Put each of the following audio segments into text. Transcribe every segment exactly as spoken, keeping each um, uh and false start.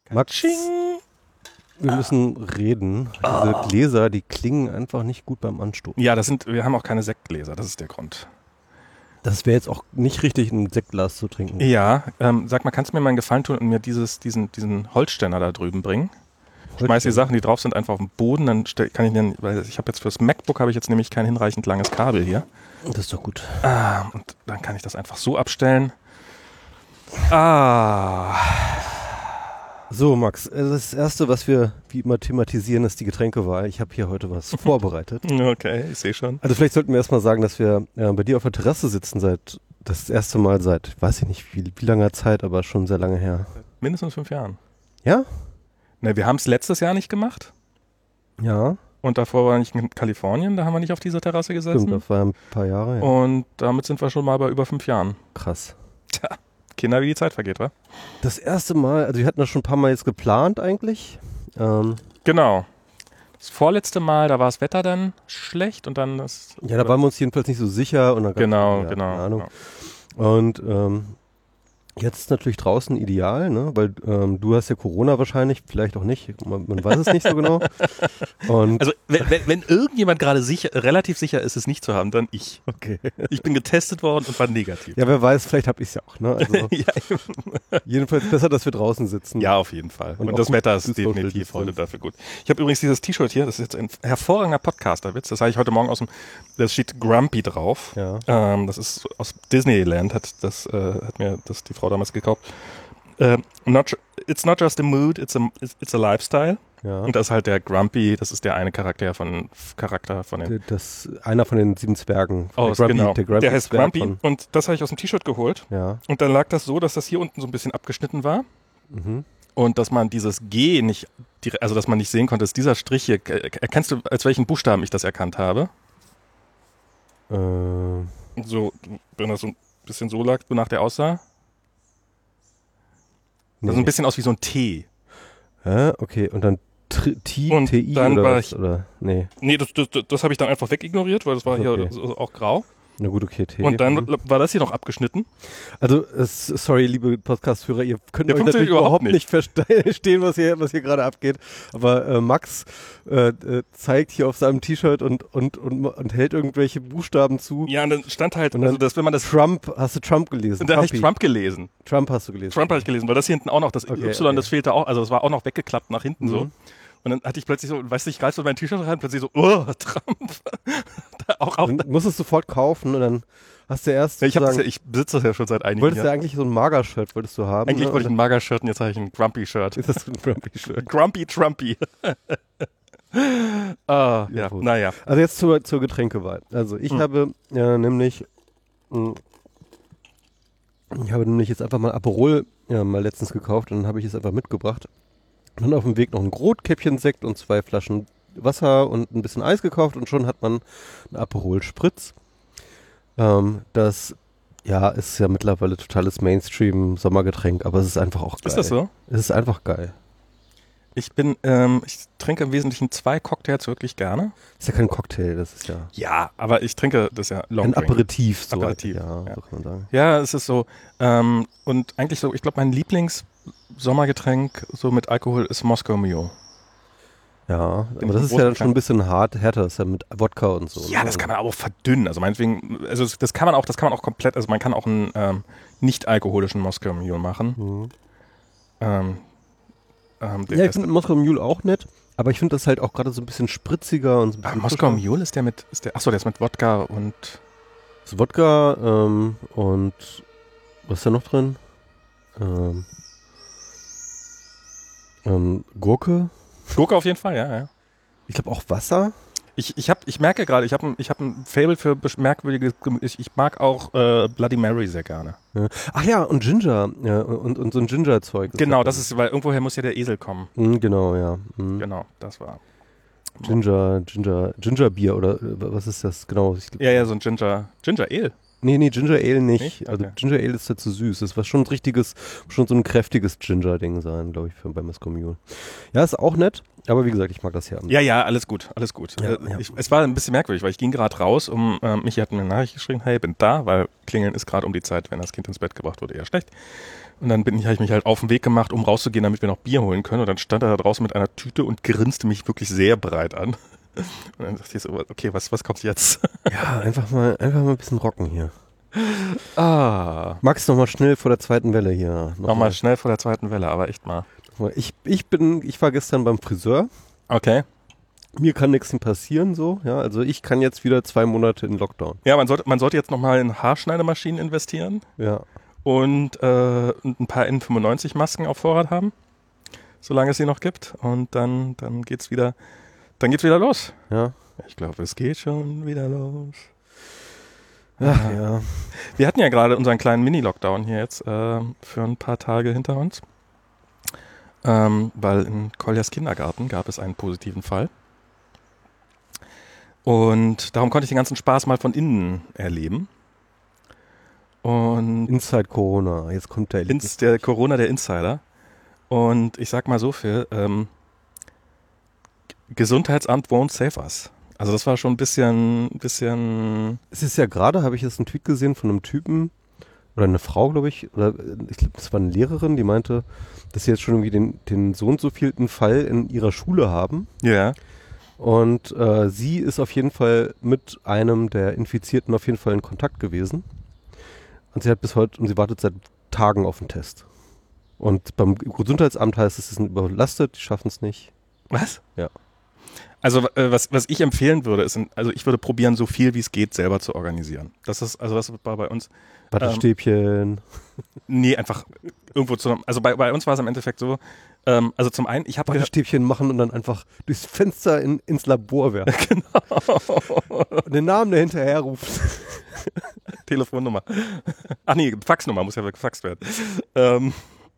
Max, wir müssen reden. Diese Gläser, die klingen einfach nicht gut beim Anstoßen. Ja, das sind, wir haben auch keine Sektgläser, das ist der Grund. Das wäre jetzt auch nicht richtig, ein Sektglas zu trinken. Ja, ähm, sag mal, kannst du mir mal einen Gefallen tun und mir dieses, diesen, diesen Holzständer da drüben bringen? Schmeiß die Sachen, die drauf sind, einfach auf den Boden, dann stell, kann ich den, weil ich habe jetzt fürs MacBook habe ich jetzt nämlich kein hinreichend langes Kabel hier. Das ist doch gut. Ah, und dann kann ich das einfach so abstellen. Ah. So, Max, das Erste, was wir wie immer thematisieren, ist die Getränkewahl. Ich habe hier heute was vorbereitet. Okay, ich sehe schon. Also vielleicht sollten wir erstmal sagen, dass wir äh, bei dir auf der Terrasse sitzen seit das erste Mal seit, weiß ich nicht wie, wie langer Zeit, aber schon sehr lange her. Mindestens fünf Jahren. Ja? Ne, wir haben es letztes Jahr nicht gemacht. Ja. Und davor war ich in Kalifornien, da haben wir nicht auf dieser Terrasse gesessen. Stimmt, das war ein paar Jahre, ja. Und damit sind wir schon mal bei über fünf Jahren. Krass. Tja, Kinder, wie die Zeit vergeht, wa? Das erste Mal, also wir hatten das schon ein paar Mal jetzt geplant eigentlich. Ähm, Genau. Das vorletzte Mal, da war das Wetter dann schlecht und dann das. ja, da waren wir uns jedenfalls nicht so sicher. Und dann gab's Genau, ja, genau. Keine Ahnung. genau. Und ähm, jetzt ist natürlich draußen ideal, ne? Weil ähm, du hast ja Corona wahrscheinlich, vielleicht auch nicht, man, man weiß es nicht so genau. Und Also wenn, wenn, wenn irgendjemand gerade sicher, relativ sicher ist, es nicht zu haben, dann ich. okay. Ich bin getestet worden und war negativ. Ja, wer weiß, vielleicht habe ich es ja auch. Ne? Also, ja, jedenfalls besser, dass wir draußen sitzen. ja, auf jeden Fall. Und Und, auch das gut Wetter ist Social definitiv Distanz. heute dafür gut. Ich habe übrigens dieses T-Shirt hier, das ist jetzt ein hervorragender Podcaster-Witz. Das habe ich heute Morgen aus dem, da steht Grumpy drauf. Ja. Ähm, das ist aus Disneyland, hat, das, äh, hat mir das die Frau damals gekauft. Uh, not, it's not just a mood, it's a, it's a lifestyle. Ja. Und das ist halt der Grumpy, das ist der eine Charakter von Charakter von den Das, einer von den sieben Zwergen. oh, der, Grumpy, genau. der, Grumpy der heißt Zwerg Grumpy von, und das habe ich aus dem T-Shirt geholt. ja. Und dann lag das so, dass das hier unten so ein bisschen abgeschnitten war Mhm. und dass man dieses G nicht, dire- also dass man nicht sehen konnte, dass dieser Strich hier, äh, erkennst du, als welchen Buchstaben ich das erkannt habe? Äh, So, wenn das so ein bisschen so lag, wonach der aussah. Das sieht ein bisschen aus wie so ein T. Hä? Okay, und dann T, T, Und T I dann oder war was? ich- Oder? Nee, Nee, das, das, das habe ich dann einfach wegignoriert, weil das war hier Okay. so- auch grau. na gut, okay, T. Und dann Mhm. war das hier noch abgeschnitten. Also, es, sorry, liebe Podcast-Hörer, ihr könnt Der euch funktioniert natürlich überhaupt überhaupt nicht verste- verstehen, was hier, was hier gerade abgeht. Aber äh, Max äh, äh, zeigt hier auf seinem T-Shirt und, und, und, und hält irgendwelche Buchstaben zu. Ja, und dann stand halt, Und dann also das, wenn man das, Trump, hast du Trump gelesen? da habe ich Trumpy. Trump gelesen. Trump hast du gelesen. Trump habe ich gelesen, weil das hier hinten auch noch, das Okay, Y, okay. das fehlte auch, also das war auch noch weggeklappt nach hinten so. Mhm. Und dann hatte ich plötzlich so, weißt du, ich greif so in mein T-Shirt rein, plötzlich so, oh, Trump. da auch, auch, Dann musst du es sofort kaufen und dann hast du erst ich, hab das ja, sozusagen- ich besitze das ja schon seit einigen wolltest du Jahren. eigentlich so ein Mager-Shirt wolltest du haben. Eigentlich ne? wollte ich ein Mager-Shirt und jetzt habe ich ein Grumpy-Shirt. Ist das ein Grumpy-Shirt? Grumpy Trumpy. ah, ja, gut. naja. Also jetzt zur, zur Getränkewahl. Also ich Hm. habe ja nämlich mh, ich habe nämlich jetzt einfach mal Aperol ja, mal letztens gekauft und dann habe ich es einfach mitgebracht. Und dann auf dem Weg noch ein Rotkäppchen-Sekt und zwei Flaschen Wasser und ein bisschen Eis gekauft und schon hat man einen Aperol Spritz. Ähm, das ja ist ja mittlerweile totales Mainstream-Sommergetränk, aber es ist einfach auch geil. Ist das so? Es ist einfach geil. Ich bin, ähm, ich trinke im Wesentlichen zwei Cocktails wirklich gerne. Ist ja kein Cocktail, das ist ja Ja, aber ich trinke, das ist ja Long ein Drink. Aperitif. So Aperitif, ja, ja. so kann man sagen. Ja, es ist so. Ähm, und eigentlich so, ich glaube, mein Lieblings-Sommergetränk so mit Alkohol ist Moskau Mule. Ja, Den aber das ist großen ja dann schon Kleinen. ein bisschen hart, härter, das ist ja mit Wodka und so. Ja, ne? das kann man aber auch verdünnen. Also meinetwegen, also das, das kann man auch, das kann man auch komplett, also man kann auch einen ähm, nicht alkoholischen Moskau Mule machen. Mhm. Ähm, ähm, den Ja, ich das- finde Moskau Mule auch nett, aber ich finde das halt auch gerade so ein bisschen spritziger und so ein ah, bisschen Moskau frischer. Mule ist der mit, ist der, achso, der ist mit Wodka und Das ist Wodka ähm, und was ist da noch drin? Ähm, ähm, Gurke. Gurke auf jeden Fall, ja, ja. Ich glaube auch Wasser. Ich, ich, hab, ich merke gerade, ich habe ein, ich hab ein Faible für besch- merkwürdige Gemü- Ich, ich mag auch äh, Bloody Mary sehr gerne. Ja. Ach ja, und Ginger. Ja, und, und so ein Ginger-Zeug. Genau, da das ist, weil irgendwoher muss ja der Esel kommen. drin. Mhm, genau, ja. Mhm. Genau, das war. Ginger, Ginger, Ginger-Bier oder äh, was ist das? Genau. Ich, Ja, ja, so ein Ginger. Ginger Ale. Nee, nee, Ginger Ale nicht. Nicht? Also Okay. Ginger Ale ist ja zu süß. Das war schon ein richtiges, schon so ein kräftiges Ginger-Ding sein, glaube ich, für, bei Moskau Mule. Ja, ist auch nett. Aber wie gesagt, ich mag das hier. Ja, ja, alles gut, alles gut. Ja, äh, ja. Ich, es war ein bisschen merkwürdig, weil ich ging gerade raus, um äh, Michi hat mir eine Nachricht geschrieben, hey, bin da, weil Klingeln ist gerade um die Zeit, wenn das Kind ins Bett gebracht wurde, eher schlecht. Und dann bin ich, habe ich mich halt auf den Weg gemacht, um rauszugehen, damit wir noch Bier holen können. Und dann stand er da draußen mit einer Tüte und grinste mich wirklich sehr breit an. Und dann dachte ich so, okay, was, was kommt jetzt? Ja, einfach mal, einfach mal ein bisschen rocken hier. Ah. Max, noch mal schnell vor der zweiten Welle hier. Noch Nochmal schnell vor der zweiten Welle, aber echt mal. Ich, ich bin, ich war gestern beim Friseur. Okay. Mir kann nichts passieren, so, ja. Also ich kann jetzt wieder zwei Monate in Lockdown. Ja, man sollte, man sollte jetzt nochmal in Haarschneidemaschinen investieren. Ja. Und äh, ein paar N fünfundneunzig Masken auf Vorrat haben, solange es sie noch gibt. Und dann, dann geht's wieder, dann geht's wieder los. Ja. Ich glaube, es geht schon wieder los. Ach, ja. Wir hatten ja gerade unseren kleinen Mini-Lockdown hier jetzt äh, für ein paar Tage hinter uns. Ähm, weil in Koljas Kindergarten gab es einen positiven Fall. Und darum konnte ich den ganzen Spaß mal von innen erleben. Und Inside Corona, jetzt kommt der ins, der Corona, der Insider. Und ich sag mal so viel, ähm, Gesundheitsamt won't save us. Also das war schon ein bisschen, bisschen... Es ist ja gerade, habe ich jetzt einen Tweet gesehen von einem Typen, oder eine Frau, glaube ich, oder ich glaube, das war eine Lehrerin, die meinte, dass sie jetzt schon irgendwie den, den so und so vielten Fall in ihrer Schule haben. Ja. Und äh, sie ist auf jeden Fall mit einem der Infizierten auf jeden Fall in Kontakt gewesen. Und sie hat bis heute, und sie wartet seit Tagen auf den Test. Und beim Gesundheitsamt heißt es, sie sind überlastet, die schaffen es nicht. Was? Ja. Also äh, was, was ich empfehlen würde, ist, also ich würde probieren, so viel wie es geht, selber zu organisieren. Das ist, also das war bei uns... Wattestäbchen. Ähm, nee, einfach irgendwo zu... Also bei, bei uns war es im Endeffekt so, ähm, also zum einen, ich habe... Wattestäbchen machen und dann einfach durchs Fenster in, ins Labor werfen. Genau. Und den Namen, der hinterher ruft. Telefonnummer. Ach nee, Faxnummer muss ja gefaxt werden. Ähm,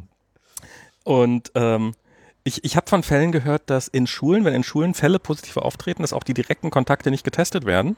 und ähm, ich, ich habe von Fällen gehört, dass in Schulen, wenn in Schulen Fälle positiv auftreten, dass auch die direkten Kontakte nicht getestet werden,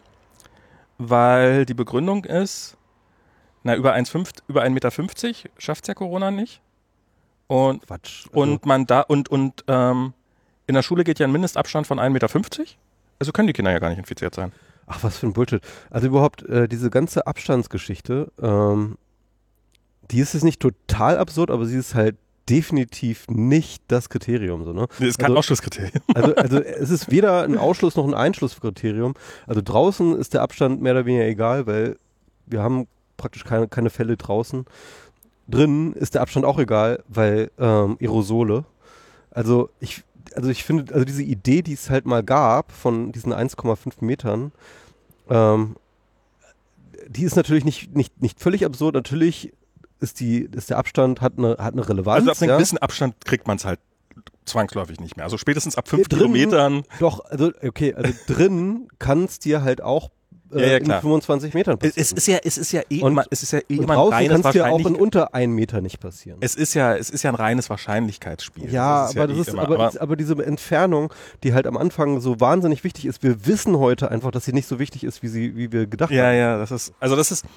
weil die Begründung ist, na über eins Komma eins Meter fünfzig schafft es ja Corona nicht. Und, Quatsch. Also und man da und, und ähm, in der Schule geht ja ein Mindestabstand von eins Komma fünfzig Meter. Also können die Kinder ja gar nicht infiziert sein. Ach, was für ein Bullshit. Also überhaupt, äh, diese ganze Abstandsgeschichte, ähm, die ist jetzt nicht total absurd, aber sie ist halt definitiv nicht das Kriterium. So, ne? Das ist kein also, Ausschlusskriterium. Also, also es ist weder ein Ausschluss noch ein Einschlusskriterium. Also draußen ist der Abstand mehr oder weniger egal, weil wir haben praktisch keine, keine Fälle draußen. Drinnen ist der Abstand auch egal, weil ähm, Aerosole. Also ich Also ich finde, also diese Idee, die es halt mal gab von diesen eins Komma fünf Metern, ähm, die ist natürlich nicht, nicht, nicht völlig absurd. Natürlich ist, die, ist der Abstand, hat eine, hat eine Relevanz. Also ab einem ja. gewissen Abstand kriegt man es halt zwangsläufig nicht mehr. Also spätestens ab fünf Ja, drinnen- Kilometern. Doch, also okay, also drin kann es dir halt auch äh, Ja, ja, in klar. fünfundzwanzig Metern passieren. Es ist ja, es ist ja eh Und- immer, es ist ja eh Und immer ein draußen reines kann es dir auch in Wahrscheinlich- unter einen Meter nicht passieren. Es ist ja, es ist ja ein reines Wahrscheinlichkeitsspiel. Ja, ist aber, ja das eh ist, immer, aber, aber aber diese Entfernung, die halt am Anfang so wahnsinnig wichtig ist, wir wissen heute einfach, dass sie nicht so wichtig ist, wie sie, wie wir gedacht ja, haben. ja, das ist, also das ist,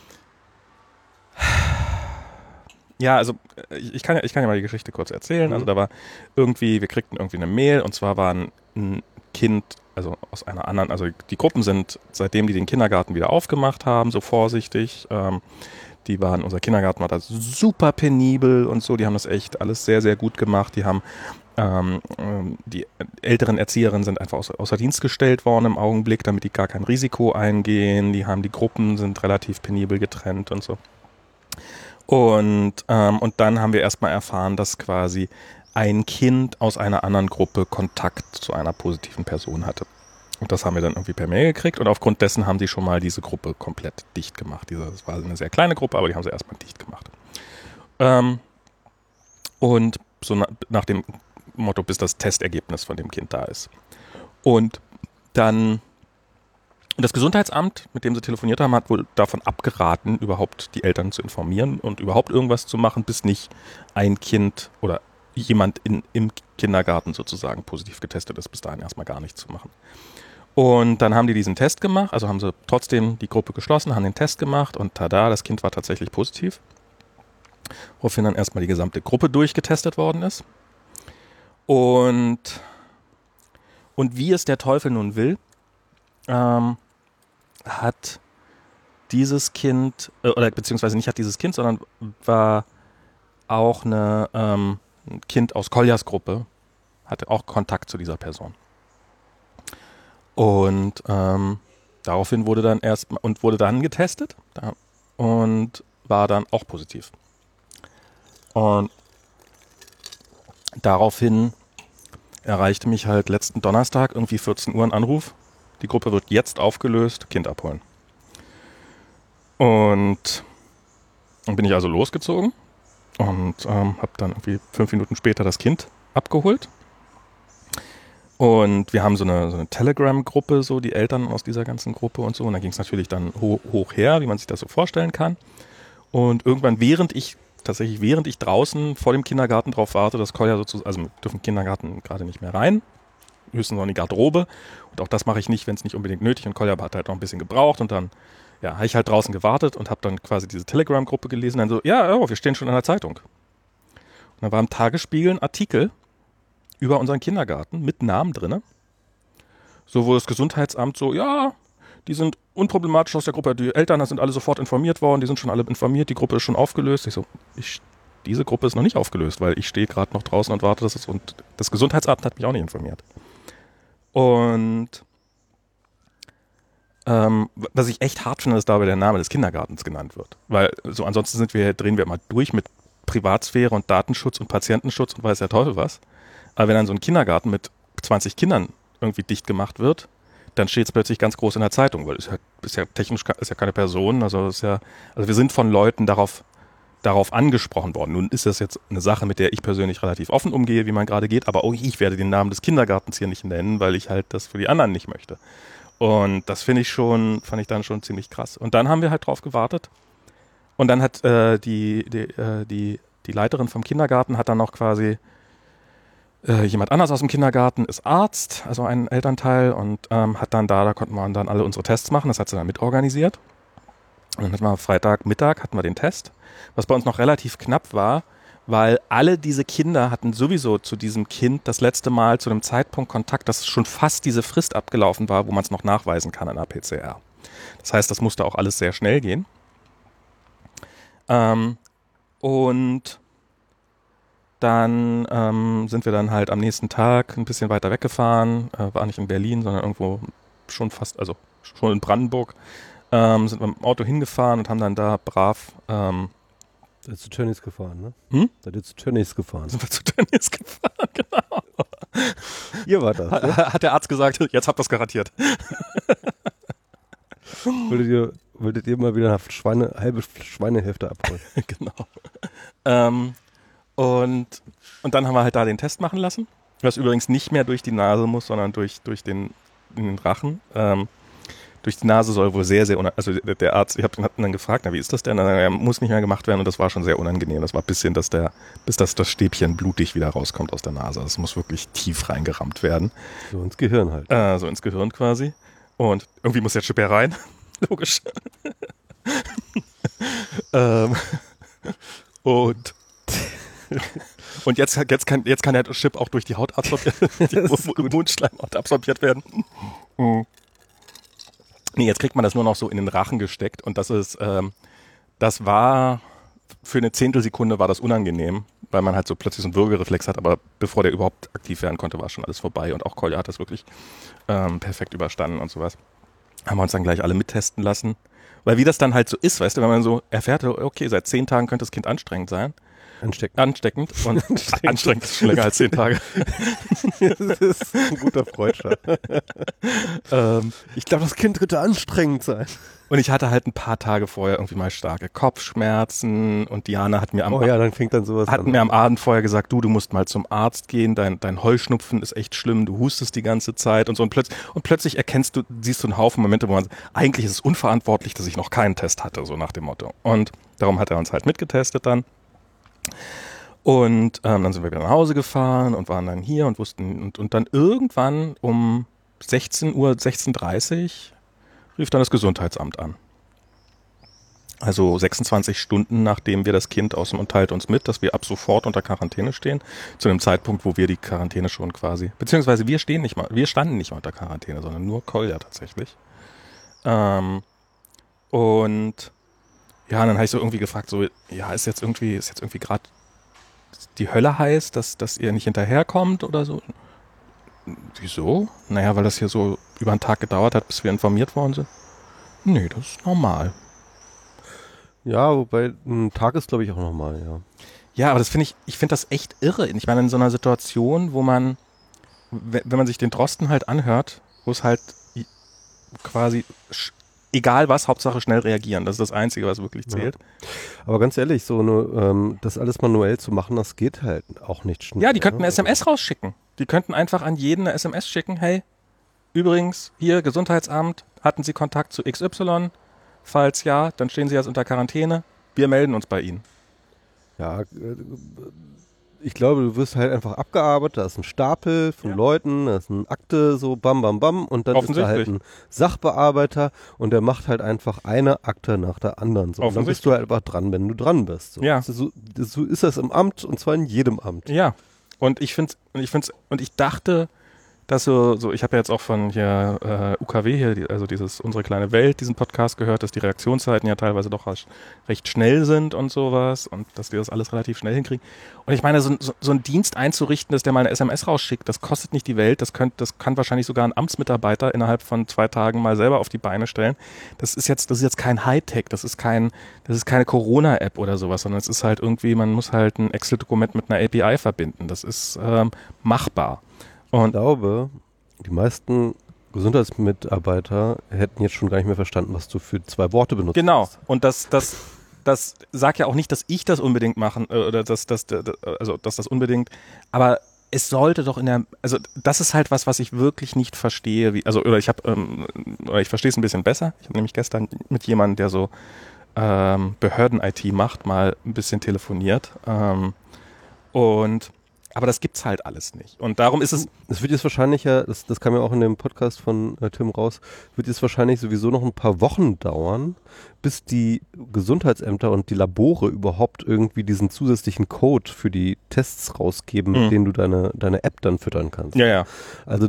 ja, also ich ich kann ja, ich kann ja mal die Geschichte kurz erzählen. Mhm. Also da war irgendwie, wir kriegten irgendwie eine Mail und zwar war ein, ein Kind, also aus einer anderen, also die Gruppen sind, seitdem die den Kindergarten wieder aufgemacht haben, so vorsichtig, ähm, die waren, unser Kindergarten war da super penibel und so, die haben das echt alles sehr, sehr gut gemacht, die haben ähm, ähm, die älteren Erzieherinnen sind einfach außer, außer Dienst gestellt worden im Augenblick, damit die gar kein Risiko eingehen, die haben, die Gruppen sind relativ penibel getrennt und so. Und, ähm, und dann haben wir erstmal erfahren, dass quasi ein Kind aus einer anderen Gruppe Kontakt zu einer positiven Person hatte. Und das haben wir dann irgendwie per Mail gekriegt und aufgrund dessen haben die schon mal diese Gruppe komplett dicht gemacht. Diese, das war eine sehr kleine Gruppe, aber die haben sie erstmal dicht gemacht. Ähm, und so na, nach dem Motto, bis das Testergebnis von dem Kind da ist. Und dann Und das Gesundheitsamt, mit dem sie telefoniert haben, hat wohl davon abgeraten, überhaupt die Eltern zu informieren und überhaupt irgendwas zu machen, bis nicht ein Kind oder jemand in, im Kindergarten sozusagen positiv getestet ist, bis dahin erstmal gar nichts zu machen. Und dann haben die diesen Test gemacht, also haben sie trotzdem die Gruppe geschlossen, haben den Test gemacht und tada, das Kind war tatsächlich positiv. Woraufhin dann erstmal die gesamte Gruppe durchgetestet worden ist. Und Und wie es der Teufel nun will, ähm, hat dieses Kind, äh, oder beziehungsweise nicht hat dieses Kind, sondern war auch eine, ähm, ein Kind aus Koljas Gruppe, hatte auch Kontakt zu dieser Person. Und ähm, daraufhin wurde dann erst und wurde dann getestet da, und war dann auch positiv. Und daraufhin erreichte mich halt letzten Donnerstag irgendwie vierzehn Uhr ein Anruf. Die Gruppe wird jetzt aufgelöst, Kind abholen. Und dann bin ich also losgezogen und ähm, habe dann irgendwie fünf Minuten später das Kind abgeholt. Und wir haben so eine, so eine Telegram-Gruppe, so die Eltern aus dieser ganzen Gruppe und so. Und da ging es natürlich dann ho- hoch her, wie man sich das so vorstellen kann. Und irgendwann, während ich, tatsächlich während ich draußen vor dem Kindergarten drauf warte, dass Kolja sozusagen, also wir dürfen Kindergarten gerade nicht mehr rein, höchstens noch in die Garderobe. Und auch das mache ich nicht, wenn es nicht unbedingt nötig ist. Und Kolja hat halt noch ein bisschen gebraucht und dann ja, habe ich halt draußen gewartet und habe dann quasi diese Telegram-Gruppe gelesen. Dann so, ja, oh, wir stehen schon in der Zeitung. Und dann war im Tagesspiegel ein Artikel über unseren Kindergarten mit Namen drin. So, wo das Gesundheitsamt so, ja, die sind unproblematisch aus der Gruppe. Die Eltern sind alle sofort informiert worden, die sind schon alle informiert, die Gruppe ist schon aufgelöst. Ich so, ich, diese Gruppe ist noch nicht aufgelöst, weil ich stehe gerade noch draußen und warte, dass es, und das Gesundheitsamt hat mich auch nicht informiert. Und Ähm, was ich echt hart finde, ist dabei der Name des Kindergartens genannt wird. Weil so ansonsten sind wir, drehen wir immer durch mit Privatsphäre und Datenschutz und Patientenschutz und weiß der Teufel was. Aber wenn dann so ein Kindergarten mit zwanzig Kindern irgendwie dicht gemacht wird, dann steht es plötzlich ganz groß in der Zeitung, weil es ja, ist ja technisch ist ja keine Person, also ist ja, also wir sind von Leuten darauf, darauf angesprochen worden. Nun ist das jetzt eine Sache, mit der ich persönlich relativ offen umgehe, wie man gerade geht, aber auch ich werde den Namen des Kindergartens hier nicht nennen, weil ich halt das für die anderen nicht möchte. Und das finde ich schon, fand ich dann schon ziemlich krass. Und dann haben wir halt drauf gewartet. Und dann hat äh, die, die, äh, die, die Leiterin vom Kindergarten hat dann noch quasi äh, jemand anders aus dem Kindergarten, ist Arzt, also ein Elternteil, und ähm, hat dann da, da konnten wir dann alle unsere Tests machen. Das hat sie dann mitorganisiert. Und dann hatten wir Freitagmittag hatten wir den Test, was bei uns noch relativ knapp war, weil alle diese Kinder hatten sowieso zu diesem Kind das letzte Mal zu einem Zeitpunkt Kontakt, dass schon fast diese Frist abgelaufen war, wo man es noch nachweisen kann in einer P C R. Das heißt, das musste auch alles sehr schnell gehen. Ähm, und dann ähm, sind wir dann halt am nächsten Tag ein bisschen weiter weggefahren, äh, war nicht in Berlin, sondern irgendwo schon fast, also schon in Brandenburg, ähm, sind wir mit dem Auto hingefahren und haben dann da brav ähm, Da ist zu Tönnies gefahren, ne? Hm? Da ist zu Tönnies gefahren. Sind wir zu Tönnies gefahren, genau. Ihr wart das, ne? Hat der Arzt gesagt, jetzt habt ihr es garantiert. Würdet ihr, würdet ihr mal wieder eine Schweine, halbe Schweinehälfte abholen? Genau. Ähm, und, und dann haben wir halt da den Test machen lassen, was übrigens nicht mehr durch die Nase muss, sondern durch, durch den, den Rachen. Ähm, durch die Nase soll wohl sehr, sehr unangenehm, also der Arzt, ich habe ihn dann gefragt, na, wie ist das denn? Er muss nicht mehr gemacht werden und das war schon sehr unangenehm. Das war ein bisschen, dass der, bis das, das Stäbchen blutig wieder rauskommt aus der Nase. Das muss wirklich tief reingerammt werden. So ins Gehirn halt. Äh, so ins Gehirn quasi. Und irgendwie muss der Chip ja rein. Logisch. ähm, und und jetzt, jetzt, kann, jetzt kann der Chip auch durch die Haut absorbiert, die Mundschleimhaut absorbiert werden. Mhm. Nee, jetzt kriegt man das nur noch so in den Rachen gesteckt und das ist, ähm, das war, für eine Zehntelsekunde war das unangenehm, weil man halt so plötzlich so einen Würgereflex hat, aber bevor der überhaupt aktiv werden konnte, war schon alles vorbei und auch Kolja hat das wirklich ähm, perfekt überstanden und sowas. Haben wir uns dann gleich alle mittesten lassen, weil wie das dann halt so ist, weißt du, wenn man so erfährt, okay, seit zehn Tagen könnte das Kind anstrengend sein. Ansteckend. Ansteckend und anstrengend, anstrengend ist schon länger als zehn Tage. Das ist ein guter Freudscher. ähm, ich glaube, das Kind könnte anstrengend sein. Und ich hatte halt ein paar Tage vorher irgendwie mal starke Kopfschmerzen und Diana hat mir am, oh ja, dann fängt dann sowas hat an. mir am Abend vorher gesagt, du, du musst mal zum Arzt gehen, dein, dein Heuschnupfen ist echt schlimm, du hustest die ganze Zeit und so und plötzlich, und plötzlich erkennst du, siehst du einen Haufen Momente, wo man, eigentlich ist es unverantwortlich, dass ich noch keinen Test hatte, so nach dem Motto. Und darum hat er uns halt mitgetestet dann. Und ähm, dann sind wir wieder nach Hause gefahren und waren dann hier und wussten, und, und dann irgendwann um sechzehn Uhr, sechzehn Uhr dreißig rief dann das Gesundheitsamt an. Also sechsundzwanzig Stunden, nachdem wir das Kind aus dem und teilt uns mit, dass wir ab sofort unter Quarantäne stehen, zu dem Zeitpunkt, wo wir die Quarantäne schon quasi, beziehungsweise wir stehen nicht mal, wir standen nicht mal unter Quarantäne, sondern nur Kolja tatsächlich. Ähm, und ja, dann habe ich so irgendwie gefragt, so, ja, ist jetzt irgendwie, ist jetzt irgendwie gerade die Hölle heiß, dass, dass ihr nicht hinterherkommt oder so? Wieso? Naja, weil das hier so über einen Tag gedauert hat, bis wir informiert worden sind. Nee, das ist normal. Ja, wobei ein Tag ist, glaube ich, auch normal, ja. Ja, aber das finde ich, ich finde das echt irre. Ich meine, in so einer Situation, wo man, wenn man sich den Drosten halt anhört, wo es halt quasi egal was, Hauptsache schnell reagieren. Das ist das Einzige, was wirklich zählt. Ja. Aber ganz ehrlich, so eine, ähm, das alles manuell zu machen, das geht halt auch nicht schnell. Ja, die könnten eine S M S rausschicken. Die könnten einfach an jeden eine S M S schicken. Hey, übrigens, hier Gesundheitsamt, hatten Sie Kontakt zu X Y? Falls ja, dann stehen Sie jetzt unter Quarantäne. Wir melden uns bei Ihnen. Ja, ich glaube, du wirst halt einfach abgearbeitet, da ist ein Stapel von ja. Leuten, da ist eine Akte, so bam, bam, bam und dann ist da halt ein Sachbearbeiter und der macht halt einfach eine Akte nach der anderen. So. Und dann bist du halt einfach dran, wenn du dran bist. So. Ja. So, so ist das im Amt und zwar in jedem Amt. Ja, und ich finde ich find's, und ich dachte, dass so, so ich habe ja jetzt auch von hier äh, U K W hier, die, also dieses Unsere kleine Welt, diesen Podcast gehört, dass die Reaktionszeiten ja teilweise doch recht schnell sind und sowas und dass die das alles relativ schnell hinkriegen. Und ich meine, so, so, so einen Dienst einzurichten, dass der mal eine S M S rausschickt, das kostet nicht die Welt, das, könnt, das kann wahrscheinlich sogar ein Amtsmitarbeiter innerhalb von zwei Tagen mal selber auf die Beine stellen. Das ist jetzt, das ist jetzt kein Hightech, das ist kein, das ist keine Corona-App oder sowas, sondern es ist halt irgendwie, man muss halt ein Excel-Dokument mit einer A P I verbinden. Das ist ähm, machbar. Und ich glaube, die meisten Gesundheitsmitarbeiter hätten jetzt schon gar nicht mehr verstanden, was du für zwei Worte benutzt genau. hast. Genau. Und das, das, das sagt ja auch nicht, dass ich das unbedingt machen, äh, oder dass, dass, also, dass das unbedingt, aber es sollte doch in der, also das ist halt was, was ich wirklich nicht verstehe, wie, also, oder ich habe, ähm, oder ich verstehe es ein bisschen besser. Ich habe nämlich gestern mit jemandem, der so ähm, Behörden-I T macht, mal ein bisschen telefoniert. Ähm, und Aber das gibt's halt alles nicht. Und darum ist es... Es wird jetzt wahrscheinlich ja, das, das kam ja auch in dem Podcast von äh, Tim raus, wird jetzt wahrscheinlich sowieso noch ein paar Wochen dauern, bis die Gesundheitsämter und die Labore überhaupt irgendwie diesen zusätzlichen Code für die Tests rausgeben, mhm. mit denen du deine, deine App dann füttern kannst. Ja, ja. Also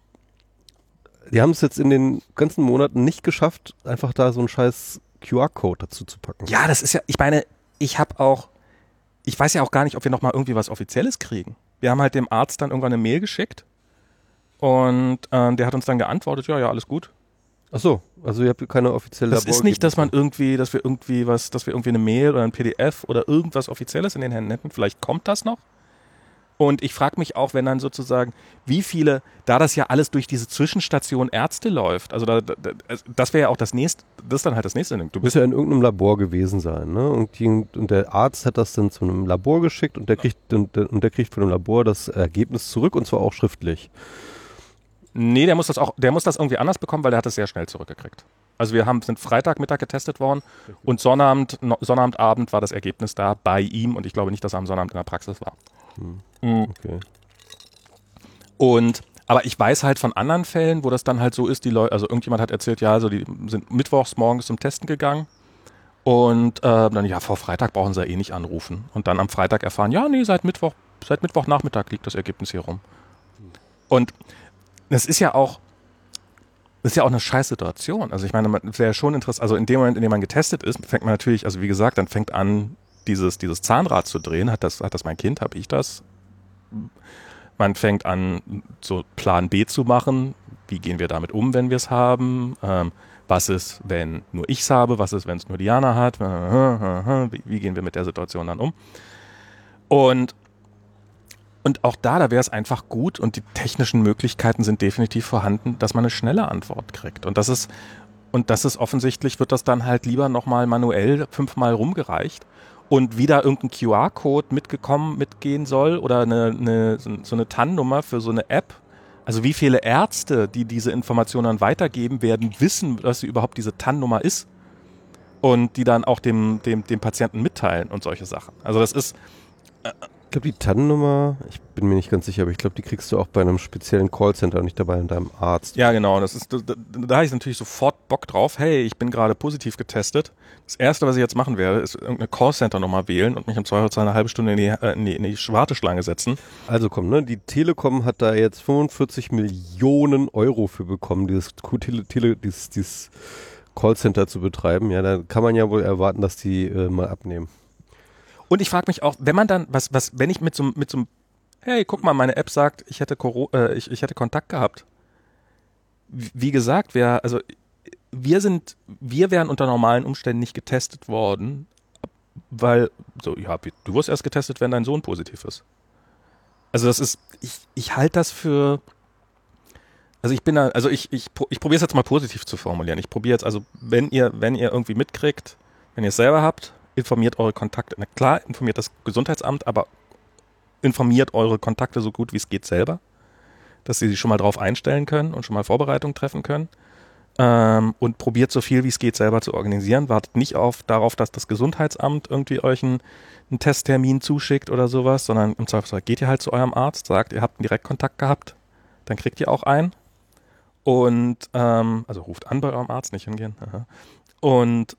die haben es jetzt in den ganzen Monaten nicht geschafft, einfach da so einen scheiß Q R-Code dazu zu packen. Ja, das ist ja, ich meine, ich habe auch Ich weiß ja auch gar nicht, ob wir nochmal irgendwie was Offizielles kriegen. Wir haben halt dem Arzt dann irgendwann eine Mail geschickt und ähm, der hat uns dann geantwortet, ja, ja, alles gut. Ach so, also ihr habt keine offizielle Das ist nicht, dass man irgendwie, dass wir irgendwie was, dass wir irgendwie eine Mail oder ein P D F oder irgendwas Offizielles in den Händen hätten. Vielleicht kommt das noch. Und ich frage mich auch, wenn dann sozusagen, wie viele, da das ja alles durch diese Zwischenstation Ärzte läuft, also da, da, das wäre ja auch das nächste, das ist dann halt das nächste Ding. Du bist ja in irgendeinem Labor gewesen sein, ne? Und, die, und der Arzt hat das dann zu einem Labor geschickt und der kriegt und der, und der kriegt von dem Labor das Ergebnis zurück und zwar auch schriftlich. Nee, der muss das auch, der muss das irgendwie anders bekommen, weil der hat es sehr schnell zurückgekriegt. Also wir haben, sind Freitagmittag getestet worden und Sonnabend, no, Sonnabendabend war das Ergebnis da bei ihm und ich glaube nicht, dass er am Sonnabend in der Praxis war. Hm. Okay. Und, aber ich weiß halt von anderen Fällen, wo das dann halt so ist, die Leute, also irgendjemand hat erzählt, ja, also die sind mittwochs morgens zum Testen gegangen und äh, dann, ja, vor Freitag brauchen sie ja eh nicht anrufen. Und dann am Freitag erfahren, ja, nee, seit Mittwoch, seit Mittwochnachmittag liegt das Ergebnis hier rum. Und das ist ja auch, das ist ja auch eine scheiß Situation. Also ich meine, es wäre ja schon interessant, also in dem Moment, in dem man getestet ist, fängt man natürlich, also wie gesagt, dann fängt an, dieses, dieses Zahnrad zu drehen. Hat das, hat das mein Kind, habe ich das? Man fängt an, so Plan B zu machen. Wie gehen wir damit um, wenn wir es haben? Ähm, was ist, wenn nur ich es habe? Was ist, wenn es nur Diana hat? Wie, wie gehen wir mit der Situation dann um? Und Und auch da, da wäre es einfach gut und die technischen Möglichkeiten sind definitiv vorhanden, dass man eine schnelle Antwort kriegt. Und das ist, und das ist offensichtlich, wird das dann halt lieber nochmal manuell fünfmal rumgereicht und wieder irgendein Q R-Code mitgekommen, mitgehen soll oder eine, eine, so eine T A N-Nummer für so eine App. Also wie viele Ärzte, die diese Informationen dann weitergeben, werden wissen, dass sie überhaupt diese T A N-Nummer ist und die dann auch dem, dem, dem Patienten mitteilen und solche Sachen. Also das ist... Äh, Ich glaube, die T A N-Nummer, ich bin mir nicht ganz sicher, aber ich glaube, die kriegst du auch bei einem speziellen Callcenter und nicht dabei an deinem Arzt. Ja, genau. Das ist, da, da, da habe ich natürlich sofort Bock drauf. Hey, ich bin gerade positiv getestet. Das Erste, was ich jetzt machen werde, ist irgendeine Callcenter-Nummer wählen und mich im Zweifelsfall eine halbe Stunde in die, äh, in die, in die Warteschlange setzen. Also komm, ne, die Telekom hat da jetzt fünfundvierzig Millionen Euro für bekommen, dieses, Tele, Tele, dieses, dieses Callcenter zu betreiben. Ja, da kann man ja wohl erwarten, dass die äh, mal abnehmen. Und ich frage mich auch, wenn man dann, was, was, wenn ich mit so, mit so einem, hey, guck mal, meine App sagt, ich hätte, Coro äh, ich, ich hätte Kontakt gehabt. Wie gesagt, wir, also wir sind, wir wären unter normalen Umständen nicht getestet worden, weil, so, ja, du wirst erst getestet, wenn dein Sohn positiv ist. Also das ist, ich, ich halte das für, also ich bin da, also ich, ich, ich probiere es jetzt mal positiv zu formulieren. Ich probiere jetzt, also wenn ihr, wenn ihr irgendwie mitkriegt, wenn ihr es selber habt, informiert eure Kontakte. Na klar, informiert das Gesundheitsamt, aber informiert eure Kontakte so gut wie es geht selber, dass sie sich schon mal drauf einstellen können und schon mal Vorbereitungen treffen können. Ähm, und probiert so viel wie es geht selber zu organisieren. Wartet nicht auf darauf, dass das Gesundheitsamt irgendwie euch einen, einen Testtermin zuschickt oder sowas, sondern im Zweifelsfall geht ihr halt zu eurem Arzt, sagt, ihr habt einen Direktkontakt gehabt, dann kriegt ihr auch einen. Und ähm, also ruft an bei eurem Arzt, nicht hingehen. Aha. Und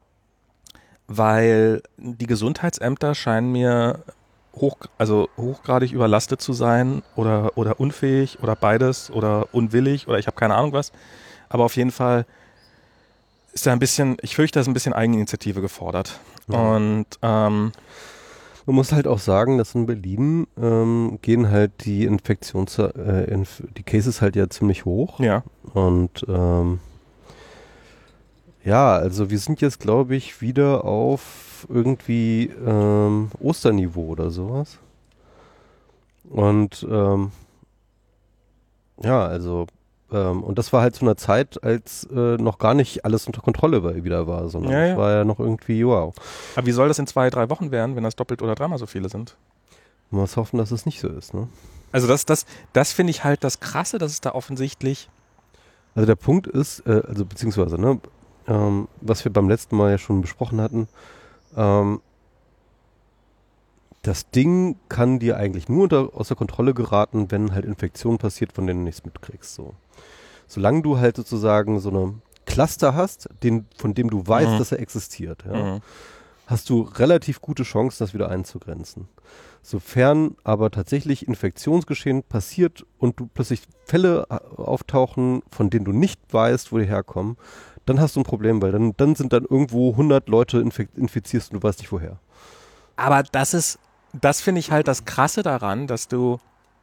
weil die Gesundheitsämter scheinen mir hoch, also hochgradig überlastet zu sein oder, oder unfähig oder beides oder unwillig oder ich habe keine Ahnung was. Aber auf jeden Fall ist da ein bisschen, ich fürchte, da ist ein bisschen Eigeninitiative gefordert. Ja. Und ähm, man muss halt auch sagen, dass in Berlin ähm, gehen halt die Infektions, äh, Inf die Cases halt ja ziemlich hoch. ja, Und ähm, ja, also wir sind jetzt, glaube ich, wieder auf irgendwie ähm, Osterniveau oder sowas. Und ähm, ja, also ähm, und das war halt zu einer Zeit, als äh, noch gar nicht alles unter Kontrolle war, wieder war, sondern Ja, es ja. war ja noch irgendwie, wow. aber wie soll das in zwei, drei Wochen werden, wenn das doppelt oder dreimal so viele sind? Man muss hoffen, dass es nicht so ist, ne? Also das, das, das finde ich halt das Krasse, dass es da offensichtlich, Also der Punkt ist, äh, also beziehungsweise, ne, ähm, was wir beim letzten Mal ja schon besprochen hatten, ähm, das Ding kann dir eigentlich nur unter, außer Kontrolle geraten, wenn halt Infektion passiert, von denen du nichts mitkriegst. So. Solange du halt sozusagen so eine Cluster hast, den, von dem du weißt, Mhm. dass er existiert, ja, mhm. hast du relativ gute Chancen, das wieder einzugrenzen. Sofern aber tatsächlich Infektionsgeschehen passiert und du plötzlich Fälle auftauchen, von denen du nicht weißt, wo die herkommen, dann hast du ein Problem, weil dann, dann sind dann irgendwo hundert Leute infek- infizierst und du weißt nicht woher. Aber das ist, das finde ich halt das Krasse daran, dass du,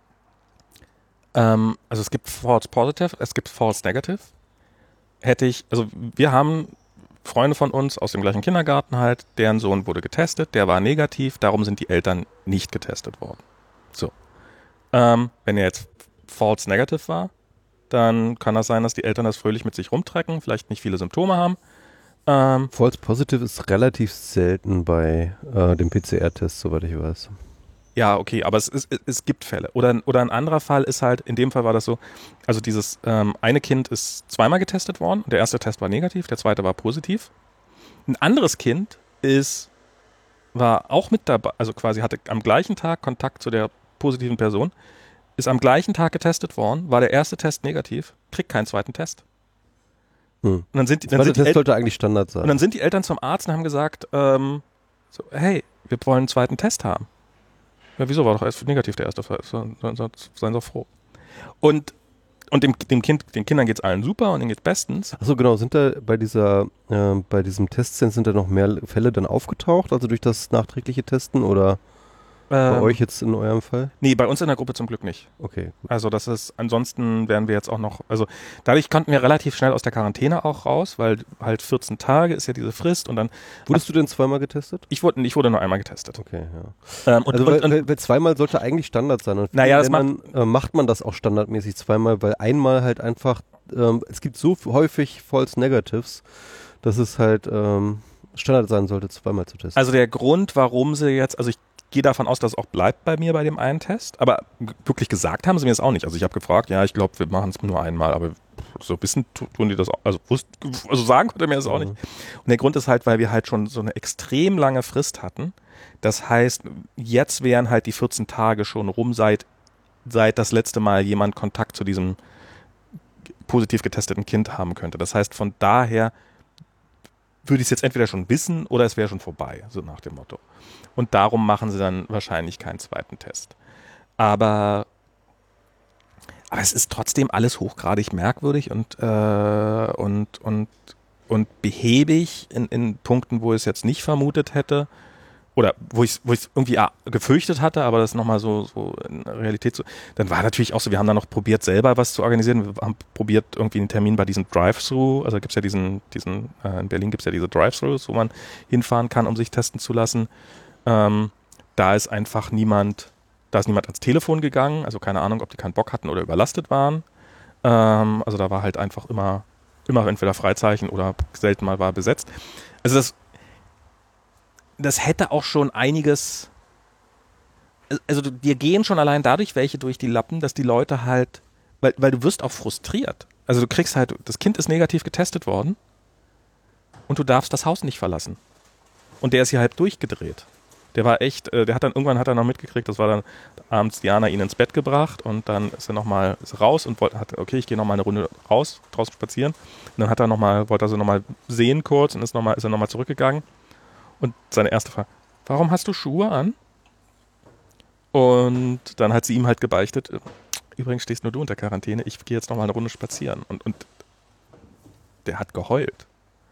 ähm, also es gibt False Positive, es gibt False Negative. Hätte ich, also wir haben Freunde von uns aus dem gleichen Kindergarten halt, deren Sohn wurde getestet, der war negativ, darum sind die Eltern nicht getestet worden. So. Ähm, wenn er jetzt False Negative war, dann kann das sein, dass die Eltern das fröhlich mit sich rumtrecken, vielleicht nicht viele Symptome haben. Ähm, False Positive ist relativ selten bei äh, dem P C R-Test, soweit ich weiß. Ja, okay, aber es, es, es gibt Fälle. Oder, oder ein anderer Fall ist halt, in dem Fall war das so, also dieses ähm, eine Kind ist zweimal getestet worden. Der erste Test war negativ, der zweite war positiv. Ein anderes Kind ist, war auch mit dabei, also quasi hatte am gleichen Tag Kontakt zu der positiven Person, ist am gleichen Tag getestet worden, war der erste Test negativ, kriegt keinen zweiten Test. Hm. Und dann sind, die- dann Der sind die Test El- sollte eigentlich Standard sein. und dann sind die Eltern zum Arzt und haben gesagt, ähm, so, hey, wir wollen einen zweiten Test haben. Ja, wieso war doch erst negativ der erste Fall? So, so, so, seien Sie doch froh. Und, und dem, dem Kind, den Kindern geht's allen super und denen geht's bestens. Achso, genau, sind da bei dieser, äh, bei diesem Testzentrum sind da noch mehr Fälle dann aufgetaucht, also durch das nachträgliche Testen oder bei Ähm, euch jetzt in eurem Fall? Nee, bei uns in der Gruppe zum Glück nicht. Okay, gut. Also das ist, ansonsten wären wir jetzt auch noch, also dadurch konnten wir relativ schnell aus der Quarantäne auch raus, weil halt vierzehn Tage ist ja diese Frist und dann, Wurdest du denn zweimal getestet? ich wurde, ich wurde nur einmal getestet. Okay, ja. Ähm, und, also und, weil, und, weil, weil zweimal sollte eigentlich Standard sein. Und Naja, das man, äh, macht man das auch standardmäßig zweimal, weil einmal halt einfach, ähm, es gibt so häufig False Negatives, dass es halt ähm, Standard sein sollte, zweimal zu testen. also der Grund, warum sie jetzt, also ich gehe davon aus, dass es auch bleibt bei mir bei dem einen Test, aber g- wirklich gesagt haben sie mir das auch nicht. Also ich habe gefragt, ja, ich glaube, wir machen es nur einmal, aber so ein bisschen tu- tun die das auch, also, wusst, also sagen konnte er mir das auch nicht. Und der Grund ist halt, weil wir halt schon so eine extrem lange Frist hatten, Das heißt, jetzt wären halt die vierzehn Tage schon rum, seit, seit das letzte Mal jemand Kontakt zu diesem positiv getesteten Kind haben könnte. Das heißt, von daher würde ich es jetzt entweder schon wissen oder es wäre schon vorbei, so nach dem Motto. Und darum machen sie dann wahrscheinlich keinen zweiten Test. Aber, aber es ist trotzdem alles hochgradig merkwürdig und, äh, und, und, und behäbig in, in Punkten, wo ich es jetzt nicht vermutet hätte. Oder wo ich es wo ich's irgendwie ah, gefürchtet hatte, aber das nochmal so, so in der Realität so. Dann war natürlich auch so, wir haben dann noch probiert, selber was zu organisieren. Wir haben probiert, irgendwie einen Termin bei diesem Drive-Thru. Also gibt es ja diesen, diesen äh, in Berlin gibt es ja diese Drive-Thrus, wo man hinfahren kann, um sich testen zu lassen. Ähm, da ist einfach niemand, da ist niemand ans Telefon gegangen. Also keine Ahnung, ob die keinen Bock hatten oder überlastet waren. Ähm, also da war halt einfach immer, immer entweder Freizeichen oder selten mal war besetzt. Also das Das hätte auch schon einiges, also dir gehen schon allein dadurch welche durch die Lappen, dass die Leute halt, weil, weil du wirst auch frustriert. Also du kriegst halt, das Kind ist negativ getestet worden und du darfst das Haus nicht verlassen. Und der ist hier halb durchgedreht. Der war echt, der hat dann, irgendwann hat er noch mitgekriegt, das war dann abends Diana ihn ins Bett gebracht und dann ist er nochmal raus und wollte, hat, okay, ich gehe nochmal eine Runde raus, draußen spazieren. Und dann hat er nochmal, wollte er so nochmal sehen kurz und ist, noch mal, ist er nochmal zurückgegangen. Und seine erste Frage, warum hast du Schuhe an? Und dann hat sie ihm halt gebeichtet, übrigens stehst nur du unter Quarantäne, ich gehe jetzt noch mal eine Runde spazieren. Und, und der hat geheult.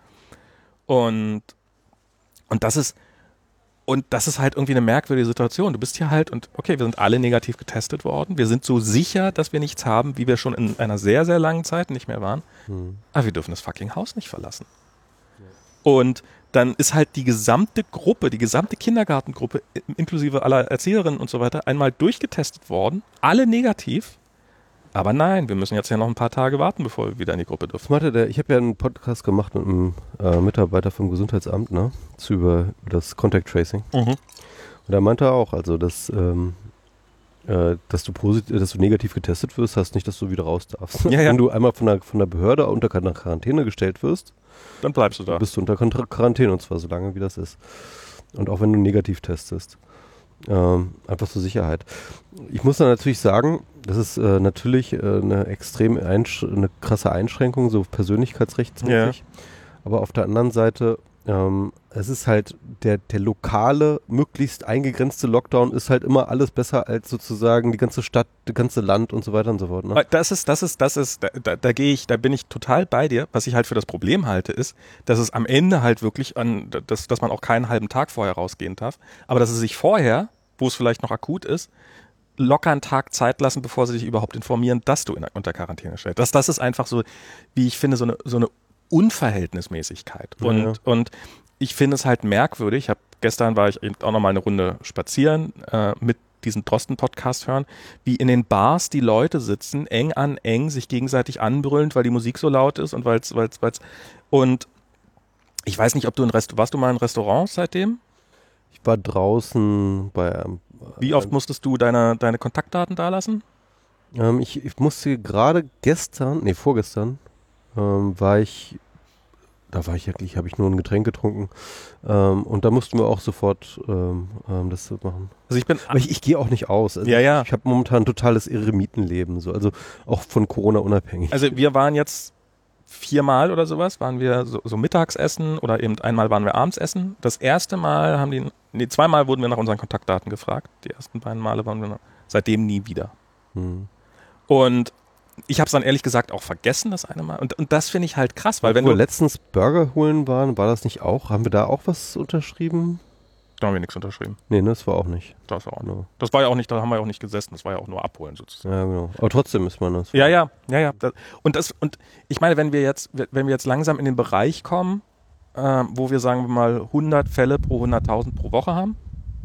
Und, und das ist, und das ist halt irgendwie eine merkwürdige Situation. Du bist hier halt und okay, wir sind alle negativ getestet worden. Wir sind so sicher, dass wir nichts haben, wie wir schon in einer sehr, sehr langen Zeit nicht mehr waren. Hm. Aber wir dürfen das fucking Haus nicht verlassen. Ja. Und dann ist halt die gesamte Gruppe, die gesamte Kindergartengruppe, inklusive aller Erzieherinnen und so weiter, einmal durchgetestet worden. Alle negativ. Aber nein, wir müssen jetzt ja noch ein paar Tage warten, bevor wir wieder in die Gruppe dürfen. Ich habe ja einen Podcast gemacht mit einem äh, Mitarbeiter vom Gesundheitsamt, ne, zu über das Contact Tracing. Mhm. Und da meinte er auch, also dass, ähm, äh, dass du positiv, dass du negativ getestet wirst, heißt nicht, dass du wieder raus darfst. Ja, ja. Wenn du einmal von der, von der Behörde unter Quarantäne gestellt wirst, dann bleibst du da. Bist du unter Quarantäne und zwar so lange, wie das ist. Und auch wenn du negativ testest. Ähm, einfach zur Sicherheit. Ich muss dann natürlich sagen, das ist äh, natürlich äh, eine extrem einsch- eine krasse Einschränkung, so persönlichkeitsrechtsmäßig. Ja. Aber auf der anderen Seite, ähm, es ist halt der, der lokale, möglichst eingegrenzte Lockdown ist halt immer alles besser als sozusagen die ganze Stadt, das ganze Land und so weiter und so fort. Ne? Das ist, das ist, das ist, da, da, da gehe ich, da bin ich total bei dir. Was ich halt für das Problem halte, ist, dass es am Ende halt wirklich an, dass, dass man auch keinen halben Tag vorher rausgehen darf, aber dass es sich vorher, wo es vielleicht noch akut ist, locker einen Tag Zeit lassen, bevor sie dich überhaupt informieren, dass du in, unter Quarantäne stellst. Das, das ist einfach so, wie ich finde, so eine, so eine Unverhältnismäßigkeit. Und, ja. und ich finde es halt merkwürdig. Ich hab, gestern war ich eben auch noch mal eine Runde spazieren äh, mit diesen Drosten-Podcast hören, wie in den Bars die Leute sitzen, eng an eng, sich gegenseitig anbrüllend, weil die Musik so laut ist und weil's, weil's, weil's. Und ich weiß nicht, ob du in Rest, warst du mal in Restaurants seitdem? Ich war draußen bei ähm, Wie oft musstest du deine, deine Kontaktdaten dalassen? Ähm, ich, ich musste gerade gestern, nee, vorgestern, ähm, war ich, da war ich eigentlich, habe ich nur ein Getränk getrunken ähm, und da mussten wir auch sofort ähm, ähm, das machen. Also ich bin, aber ich, ich gehe auch nicht aus. Also ja, ja. Ich, ich habe momentan ein totales Eremitenleben, so, also auch von Corona unabhängig. Also wir waren jetzt viermal oder sowas, waren wir so, so Mittagsessen oder eben einmal waren wir abends essen. Das erste Mal haben die, nee, zweimal wurden wir nach unseren Kontaktdaten gefragt. Die ersten beiden Male waren wir noch, seitdem nie wieder. Hm. Und ich habe es dann ehrlich gesagt auch vergessen, das eine Mal. Und, und das finde ich halt krass, weil wenn Wo du wir letztens Burger holen waren, war das nicht auch? Haben wir da auch was unterschrieben? Da haben wir nichts unterschrieben. Nee, ne, das war auch nicht. Das war auch nicht. Das war ja auch nicht, da haben wir auch nicht gesessen, das war ja auch nur abholen sozusagen. Ja, genau. Aber trotzdem ist man das. Ja, ja, ja, ja. Das, und das, und ich meine, wenn wir jetzt, wenn wir jetzt langsam in den Bereich kommen, äh, wo wir, sagen wir mal, hundert Fälle pro hunderttausend pro Woche haben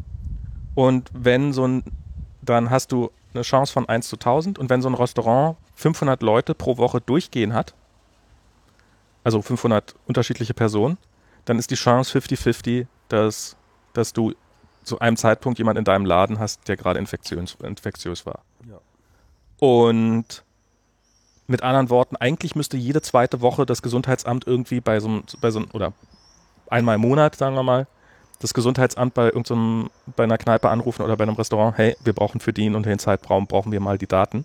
und wenn so ein, dann hast du eine Chance von eins zu tausend und wenn so ein Restaurant fünfhundert Leute pro Woche durchgehen hat, also fünfhundert unterschiedliche Personen, dann ist die Chance fifty fifty, dass dass du zu einem Zeitpunkt jemand in deinem Laden hast, der gerade infektiös, infektiös war. Ja. Und mit anderen Worten, eigentlich müsste jede zweite Woche das Gesundheitsamt irgendwie bei so einem, bei so einem oder einmal im Monat, sagen wir mal, das Gesundheitsamt bei irgendeinem, bei einer Kneipe anrufen oder bei einem Restaurant, hey, wir brauchen für den und den Zeitraum, brauchen wir mal die Daten.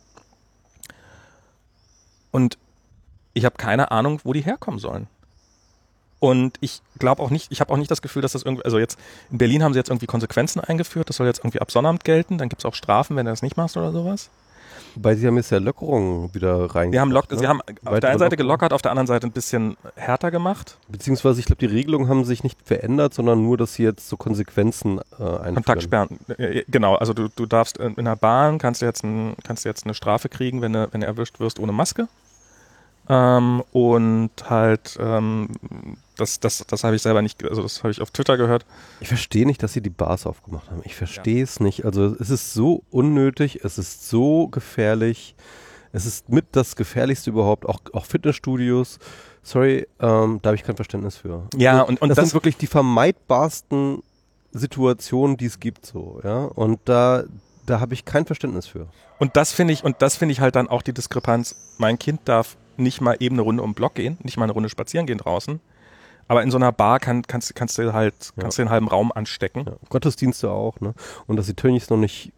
Und ich habe keine Ahnung, wo die herkommen sollen. Und ich glaube auch nicht, ich habe auch nicht das Gefühl, dass das irgendwie, also jetzt in Berlin haben sie jetzt irgendwie Konsequenzen eingeführt, das soll jetzt irgendwie ab Sonnabend gelten, dann gibt es auch Strafen, wenn du das nicht machst oder sowas. Wobei sie haben jetzt ja Lockerungen wieder rein. Wir haben, lock, ne? sie haben auf der einen Seite gelockert, auf der anderen Seite ein bisschen härter gemacht. Beziehungsweise, ich glaube, die Regelungen haben sich nicht verändert, sondern nur, dass sie jetzt so Konsequenzen äh, einführen. Kontaktsperren, äh, genau. Also du, du darfst in der Bahn, kannst du jetzt, ein, kannst du jetzt eine Strafe kriegen, wenn du, wenn du erwischt wirst ohne Maske. Ähm, und halt, ähm, das, das, das habe ich selber nicht, also das habe ich auf Twitter gehört. Ich verstehe nicht, dass sie die Bars aufgemacht haben. Ich verstehe es ja. nicht. Also es ist so unnötig, es ist so gefährlich. Es ist mit das Gefährlichste überhaupt, auch, auch Fitnessstudios. Sorry, ähm, da habe ich kein Verständnis für. Ja, und, und das, das sind wirklich die vermeidbarsten Situationen, die es gibt, so, ja. Und da, da habe ich kein Verständnis für. Und das finde ich, und das finde ich halt dann auch die Diskrepanz. Mein Kind darf nicht mal eben eine Runde um den Block gehen, nicht mal eine Runde spazieren gehen draußen. Aber in so einer Bar kann, kannst, kannst du halt, kannst ja. du den halben Raum anstecken. Ja. Gottesdienste auch, ne? Und dass die Tönnies noch nicht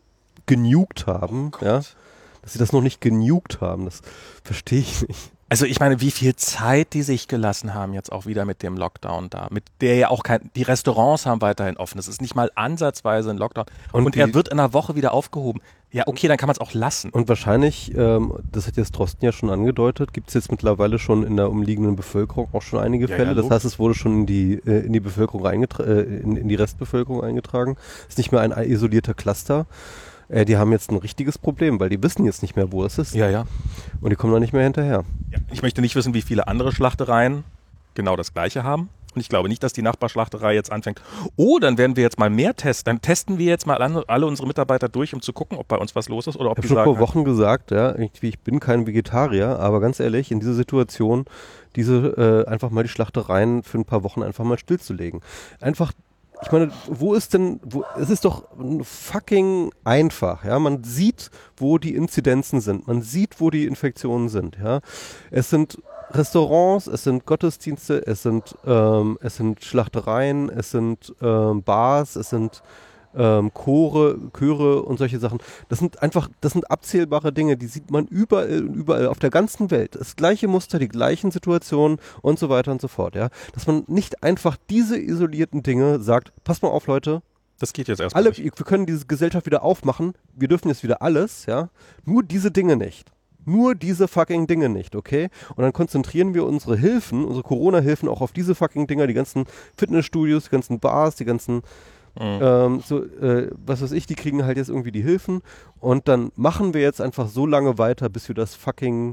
genugt haben, oh ja. Dass sie das noch nicht genugt haben, das verstehe ich nicht. Also ich meine, wie viel Zeit die sich gelassen haben jetzt auch wieder mit dem Lockdown da, mit der ja auch kein, die Restaurants haben weiterhin offen, das ist nicht mal ansatzweise ein Lockdown und, und er wird in einer Woche wieder aufgehoben. Ja, okay, dann kann man es auch lassen. Und wahrscheinlich, ähm, das hat jetzt Drosten ja schon angedeutet, gibt es jetzt mittlerweile schon in der umliegenden Bevölkerung auch schon einige ja, Fälle. Ja, das heißt, es wurde schon in die, äh, in die Bevölkerung eingetragen, äh, in, in die Restbevölkerung eingetragen. Ist nicht mehr ein isolierter Cluster. Äh, die haben jetzt ein richtiges Problem, weil die wissen jetzt nicht mehr, wo es ist. Ja, ja. Und die kommen da nicht mehr hinterher. Ja, ich möchte nicht wissen, wie viele andere Schlachtereien genau das Gleiche haben. Und ich glaube nicht, dass die Nachbarschlachterei jetzt anfängt, oh, dann werden wir jetzt mal mehr testen. Dann testen wir jetzt mal alle unsere Mitarbeiter durch, um zu gucken, ob bei uns was los ist. Oder ob ich die habe schon sagen, vor Wochen gesagt, ja, irgendwie, ich bin kein Vegetarier, aber ganz ehrlich, in dieser Situation, diese äh, einfach mal die Schlachtereien für ein paar Wochen einfach mal stillzulegen. Einfach, ich meine, wo ist denn, wo, es ist doch fucking einfach, ja, man sieht, wo die Inzidenzen sind, man sieht, wo die Infektionen sind, ja. Es sind Restaurants, es sind Gottesdienste, es sind, ähm, es sind Schlachtereien, es sind ähm, Bars, es sind ähm, Chore, Chöre und solche Sachen. Das sind einfach, das sind abzählbare Dinge, die sieht man überall und überall auf der ganzen Welt. Das gleiche Muster, die gleichen Situationen und so weiter und so fort, ja. Dass man nicht einfach diese isolierten Dinge sagt, passt mal auf, Leute. Das geht jetzt erstmal alle, nicht. Wir können diese Gesellschaft wieder aufmachen, wir dürfen jetzt wieder alles, ja. Nur diese Dinge nicht. Nur diese fucking Dinge nicht, okay? Und dann konzentrieren wir unsere Hilfen, unsere Corona-Hilfen auch auf diese fucking Dinger, die ganzen Fitnessstudios, die ganzen Bars, die ganzen, mhm. ähm, so, äh, was weiß ich, die kriegen halt jetzt irgendwie die Hilfen und dann machen wir jetzt einfach so lange weiter, bis wir das fucking,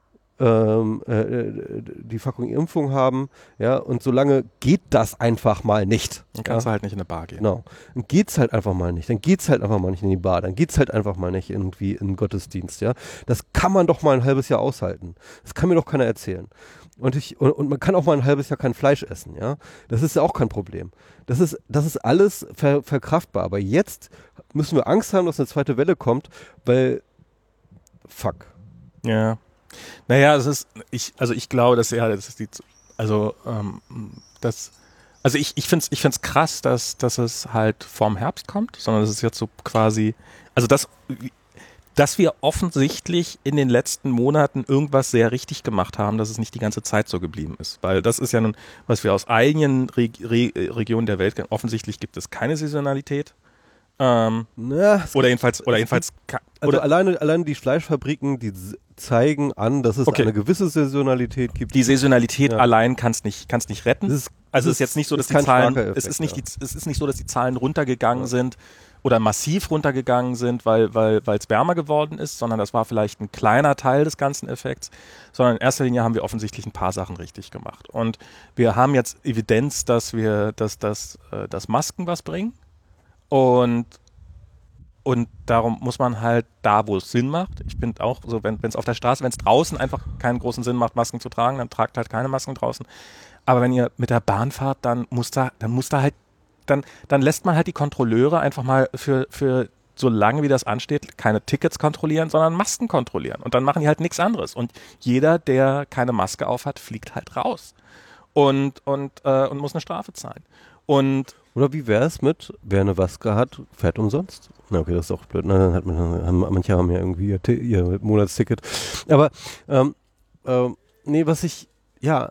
ähm, äh, die fucking Impfung haben, ja, und solange geht das einfach mal nicht. Dann kannst ja? du halt nicht in eine Bar gehen. Genau. Dann geht's halt einfach mal nicht. Dann geht's halt einfach mal nicht in die Bar. Dann geht's halt einfach mal nicht irgendwie in den Gottesdienst, ja. Das kann man doch mal ein halbes Jahr aushalten. Das kann mir doch keiner erzählen. Und ich, und, und man kann auch mal ein halbes Jahr kein Fleisch essen, ja. Das ist ja auch kein Problem. Das ist, das ist alles ver, verkraftbar. Aber jetzt müssen wir Angst haben, dass eine zweite Welle kommt, weil fuck. Ja. Naja, es ist, ich, also ich glaube, dass ja, das ist die, also, ähm, das, also ich, ich finde es ich find's krass, dass, dass es halt vorm Herbst kommt, sondern es ist jetzt so quasi, also das, dass wir offensichtlich in den letzten Monaten irgendwas sehr richtig gemacht haben, dass es nicht die ganze Zeit so geblieben ist. Weil das ist ja nun, was wir aus eigenen Re Re Regionen der Welt kennen. Offensichtlich gibt es keine Saisonalität. Ähm, Na, oder jedenfalls, oder jedenfalls, also oder alleine, alleine die Fleischfabriken, die zeigen an, dass es okay. eine gewisse Saisonalität gibt. Die Saisonalität ja. allein kann es nicht, kann's nicht retten. Ist, also es ist jetzt nicht so, dass die Zahlen, es ist nicht, die, es ist nicht so, dass die Zahlen runtergegangen ja. sind oder massiv runtergegangen sind, weil weil weil es wärmer geworden ist, sondern das war vielleicht ein kleiner Teil des ganzen Effekts, sondern in erster Linie haben wir offensichtlich ein paar Sachen richtig gemacht. Und wir haben jetzt Evidenz, dass wir, dass, dass, äh, dass Masken was bringen. Und, und darum muss man halt da, wo es Sinn macht, ich bin auch so, wenn es auf der Straße, wenn es draußen einfach keinen großen Sinn macht, Masken zu tragen, dann tragt halt keine Masken draußen. Aber wenn ihr mit der Bahn fahrt, dann muss da, dann muss da halt, dann, dann lässt man halt die Kontrolleure einfach mal für, für so lange wie das ansteht, keine Tickets kontrollieren, sondern Masken kontrollieren. Und dann machen die halt nichts anderes. Und jeder, der keine Maske auf hat, fliegt halt raus. Und, und, äh, und muss eine Strafe zahlen. Und Oder wie wäre es mit, wer eine Waske hat, fährt umsonst? Na okay, das ist auch blöd. Na, dann hat man, haben, manche haben ja irgendwie ihr, T- ihr Monatsticket. Aber, ähm, ähm, nee, was ich, ja,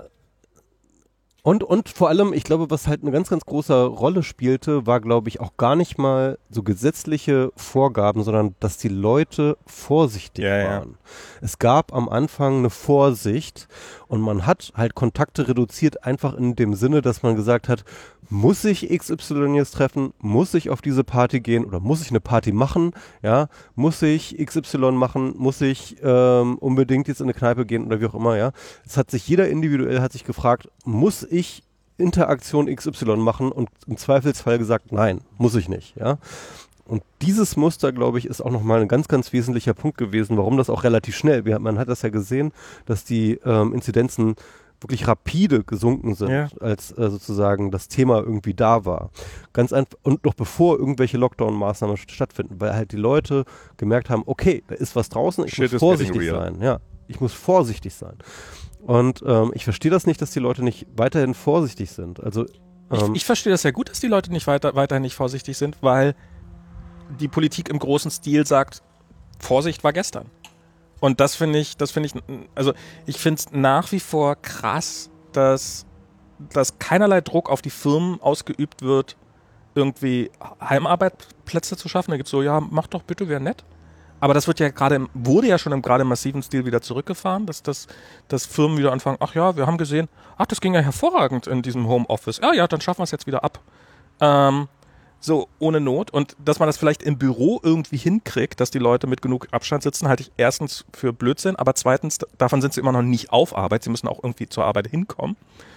und, und vor allem, ich glaube, was halt eine ganz, ganz große Rolle spielte, war, glaube ich, auch gar nicht mal so gesetzliche Vorgaben, sondern dass die Leute vorsichtig Ja, ja. waren. Es gab am Anfang eine Vorsicht und man hat halt Kontakte reduziert, einfach in dem Sinne, dass man gesagt hat, muss ich X Y jetzt treffen, muss ich auf diese Party gehen oder muss ich eine Party machen, ja, muss ich X Y machen, muss ich ähm, unbedingt jetzt in eine Kneipe gehen oder wie auch immer, ja. Es hat sich jeder individuell hat sich gefragt, muss ich Interaktion X Y machen und im Zweifelsfall gesagt, nein, muss ich nicht, ja. Und dieses Muster, glaube ich, ist auch nochmal ein ganz, ganz wesentlicher Punkt gewesen, warum das auch relativ schnell, wir, man hat das ja gesehen, dass die ähm, Inzidenzen wirklich rapide gesunken sind, Ja. als äh, sozusagen das Thema irgendwie da war. Ganz einfach, und noch bevor irgendwelche Lockdown-Maßnahmen stattfinden, weil halt die Leute gemerkt haben, okay, da ist was draußen, ich Shit muss is vorsichtig getting real. sein. Ja, ich muss vorsichtig sein. Und ähm, ich verstehe das nicht, dass die Leute nicht weiterhin vorsichtig sind. Also ähm, Ich, ich verstehe das ja gut, dass die Leute nicht weiter, weiterhin nicht vorsichtig sind, weil die Politik im großen Stil sagt, Vorsicht war gestern. Und das finde ich, das finde ich, also ich finde es nach wie vor krass, dass, dass keinerlei Druck auf die Firmen ausgeübt wird, irgendwie Heimarbeitsplätze zu schaffen. Da gibt es so, ja, mach doch bitte, wäre nett. Aber das wird ja gerade, im- wurde ja schon im gerade massiven Stil wieder zurückgefahren, dass, dass, dass Firmen wieder anfangen, ach ja, wir haben gesehen, ach, das ging ja hervorragend in diesem Homeoffice. Ja, ja, dann schaffen wir es jetzt wieder ab. Ähm, so, ohne Not. Und dass man das vielleicht im Büro irgendwie hinkriegt, dass die Leute mit genug Abstand sitzen, halte ich erstens für Blödsinn, aber zweitens, davon sind sie immer noch nicht auf Arbeit. Sie müssen auch irgendwie zur Arbeit hinkommen.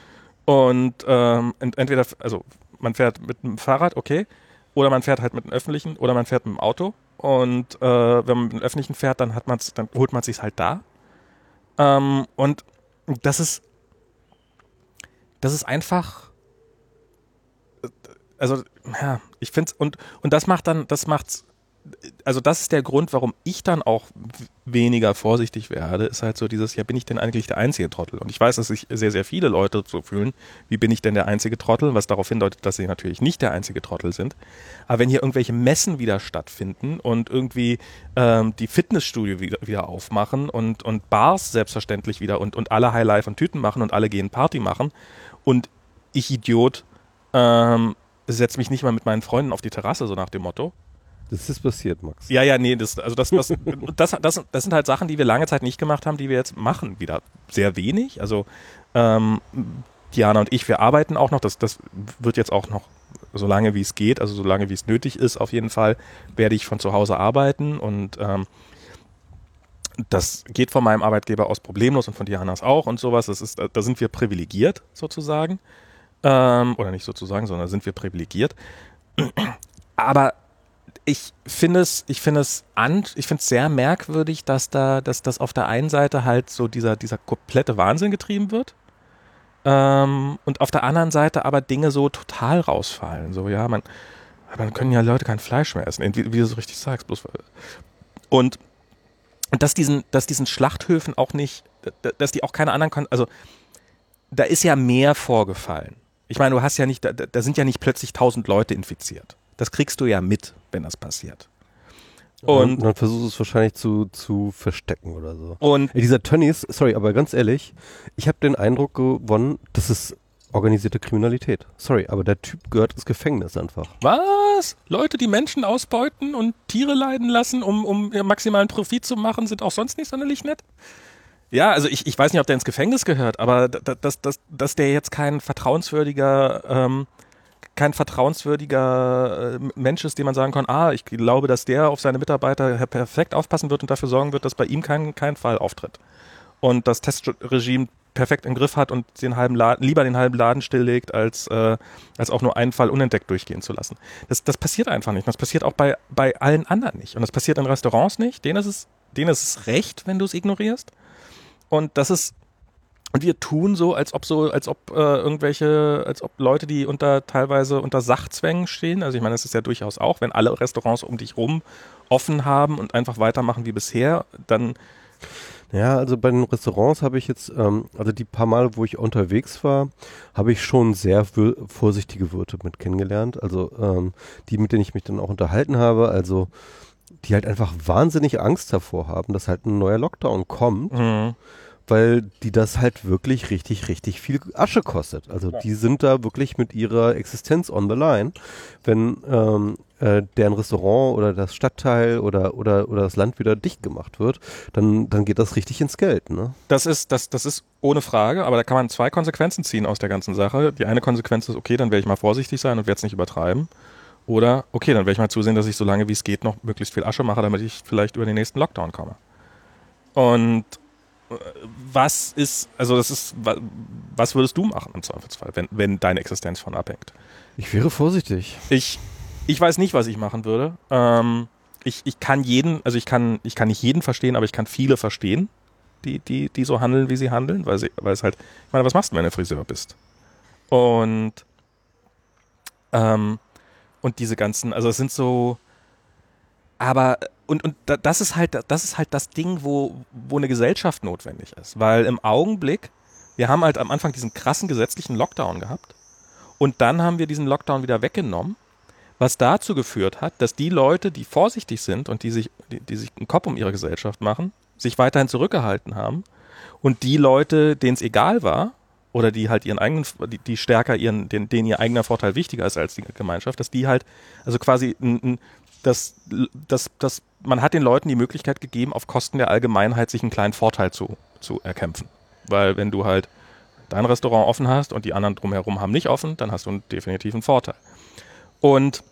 Und ähm, ent- entweder, also man fährt mit dem Fahrrad, okay, oder man fährt halt mit dem Öffentlichen, oder man fährt mit dem Auto. Und äh, wenn man mit dem Öffentlichen fährt, dann hat man's, dann holt man sich's halt da. Ähm, und das ist, das ist einfach, also ja, ich finde und und das macht dann, das macht's, also das ist der Grund, warum ich dann auch w- weniger vorsichtig werde, ist halt so dieses, ja, bin ich denn eigentlich der einzige Trottel? Und ich weiß, dass sich sehr, sehr viele Leute so fühlen, wie bin ich denn der einzige Trottel, was darauf hindeutet, dass sie natürlich nicht der einzige Trottel sind. Aber wenn hier irgendwelche Messen wieder stattfinden und irgendwie ähm, die Fitnessstudio wieder, wieder aufmachen und, und Bars selbstverständlich wieder und, und alle Highlife und Tüten machen und alle gehen Party machen und ich Idiot ähm, setze mich nicht mal mit meinen Freunden auf die Terrasse, so nach dem Motto. das ist passiert, Max. Ja, ja, nee, das, also das, das, das, das, das sind halt Sachen, die wir lange Zeit nicht gemacht haben, die wir jetzt machen, wieder sehr wenig. Also ähm, Diana und ich, wir arbeiten auch noch, das, das wird jetzt auch noch so lange wie es geht, also so lange wie es nötig ist, auf jeden Fall werde ich von zu Hause arbeiten und ähm, das geht von meinem Arbeitgeber aus problemlos und von Dianas auch und sowas. Das ist, da sind wir privilegiert sozusagen. Ähm, oder nicht sozusagen, sondern sind wir privilegiert. Aber ich finde es, ich finde es an, ich finde es sehr merkwürdig, dass da, dass das auf der einen Seite halt so dieser, dieser komplette Wahnsinn getrieben wird. Ähm, und auf der anderen Seite aber Dinge so total rausfallen. So, ja, man, dann können ja Leute kein Fleisch mehr essen, wie, wie du so richtig sagst. Bloß, und, und dass diesen, dass diesen Schlachthöfen auch nicht, dass die auch keine anderen, Kon- also da ist ja mehr vorgefallen. Ich meine, du hast ja nicht, da, da sind ja nicht plötzlich tausend Leute infiziert. Das kriegst du ja mit, wenn das passiert. Und, Und dann versuchst du es wahrscheinlich zu, zu verstecken oder so. und Ey, dieser Tönnies, sorry, aber ganz ehrlich, ich habe den Eindruck gewonnen, das ist organisierte Kriminalität. Sorry, aber der Typ gehört ins Gefängnis einfach. was? Leute, die Menschen ausbeuten und Tiere leiden lassen, um, um ihren maximalen Profit zu machen, sind auch sonst nicht sonderlich nett? Ja, also ich, ich weiß nicht, ob der ins Gefängnis gehört, aber da- dass, dass, dass der jetzt kein vertrauenswürdiger, ähm, kein vertrauenswürdiger äh, Mensch ist, dem man sagen kann, ah, ich glaube, dass der auf seine Mitarbeiter perfekt aufpassen wird und dafür sorgen wird, dass bei ihm kein, kein Fall auftritt. Und das Testregime perfekt im Griff hat und den halben Laden, lieber den halben Laden stilllegt, als, äh, als auch nur einen Fall unentdeckt durchgehen zu lassen. Das, das passiert einfach nicht. Das passiert auch bei, bei allen anderen nicht. Und das passiert in Restaurants nicht. Denen ist es, denen ist es recht, wenn du es ignorierst. Und das ist, und wir tun so, als ob so, als ob äh, irgendwelche, als ob Leute, die unter teilweise unter Sachzwängen stehen, also ich meine, das ist ja durchaus auch, wenn alle Restaurants um dich rum offen haben und einfach weitermachen wie bisher, dann Ja, also bei den Restaurants habe ich jetzt, ähm, also die paar Male, wo ich unterwegs war, habe ich schon sehr wür- vorsichtige Wirte mit kennengelernt. Also ähm, die, mit denen ich mich dann auch unterhalten habe, also die halt einfach wahnsinnig Angst davor haben, dass halt ein neuer Lockdown kommt, Mhm. weil die das halt wirklich richtig, richtig viel Asche kostet. Also Ja. die sind da wirklich mit ihrer Existenz on the line. Wenn ähm, äh, deren Restaurant oder das Stadtteil oder, oder, oder das Land wieder dicht gemacht wird, dann, dann geht das richtig ins Geld, ne? Das ist, das, das ist ohne Frage, aber da kann man zwei Konsequenzen ziehen aus der ganzen Sache. Die eine Konsequenz ist, okay, dann werde ich mal vorsichtig sein und werde es nicht übertreiben. Oder, okay, dann werde ich mal zusehen, dass ich so lange wie es geht noch möglichst viel Asche mache, damit ich vielleicht über den nächsten Lockdown komme. Und äh, was ist, also das ist, wa- was würdest du machen im Zweifelsfall, wenn, wenn deine Existenz von abhängt? Ich wäre vorsichtig. Ich, ich weiß nicht, was ich machen würde. Ähm, ich, ich kann jeden, also ich kann, ich kann nicht jeden verstehen, aber ich kann viele verstehen, die, die, die so handeln, wie sie handeln, weil sie, weil es halt, ich meine, was machst du, wenn du Friseur bist? Und, ähm, und diese ganzen, also es sind so, aber, und, und da- das ist halt, das ist halt das Ding, wo, wo eine Gesellschaft notwendig ist, weil im Augenblick, wir haben halt am Anfang diesen krassen gesetzlichen Lockdown gehabt und dann haben wir diesen Lockdown wieder weggenommen, was dazu geführt hat, dass die Leute, die vorsichtig sind und die sich, die, die sich einen Kopf um ihre Gesellschaft machen, sich weiterhin zurückgehalten haben und die Leute, denen es egal war oder die halt ihren eigenen, die, die stärker ihren, den, denen ihr eigener Vorteil wichtiger ist als die Gemeinschaft, dass die halt, also quasi, n, n, das, das, das, man hat den Leuten die Möglichkeit gegeben, auf Kosten der Allgemeinheit sich einen kleinen Vorteil zu, zu erkämpfen. Weil wenn du halt dein Restaurant offen hast und die anderen drumherum haben nicht offen, dann hast du einen definitiven Vorteil. Und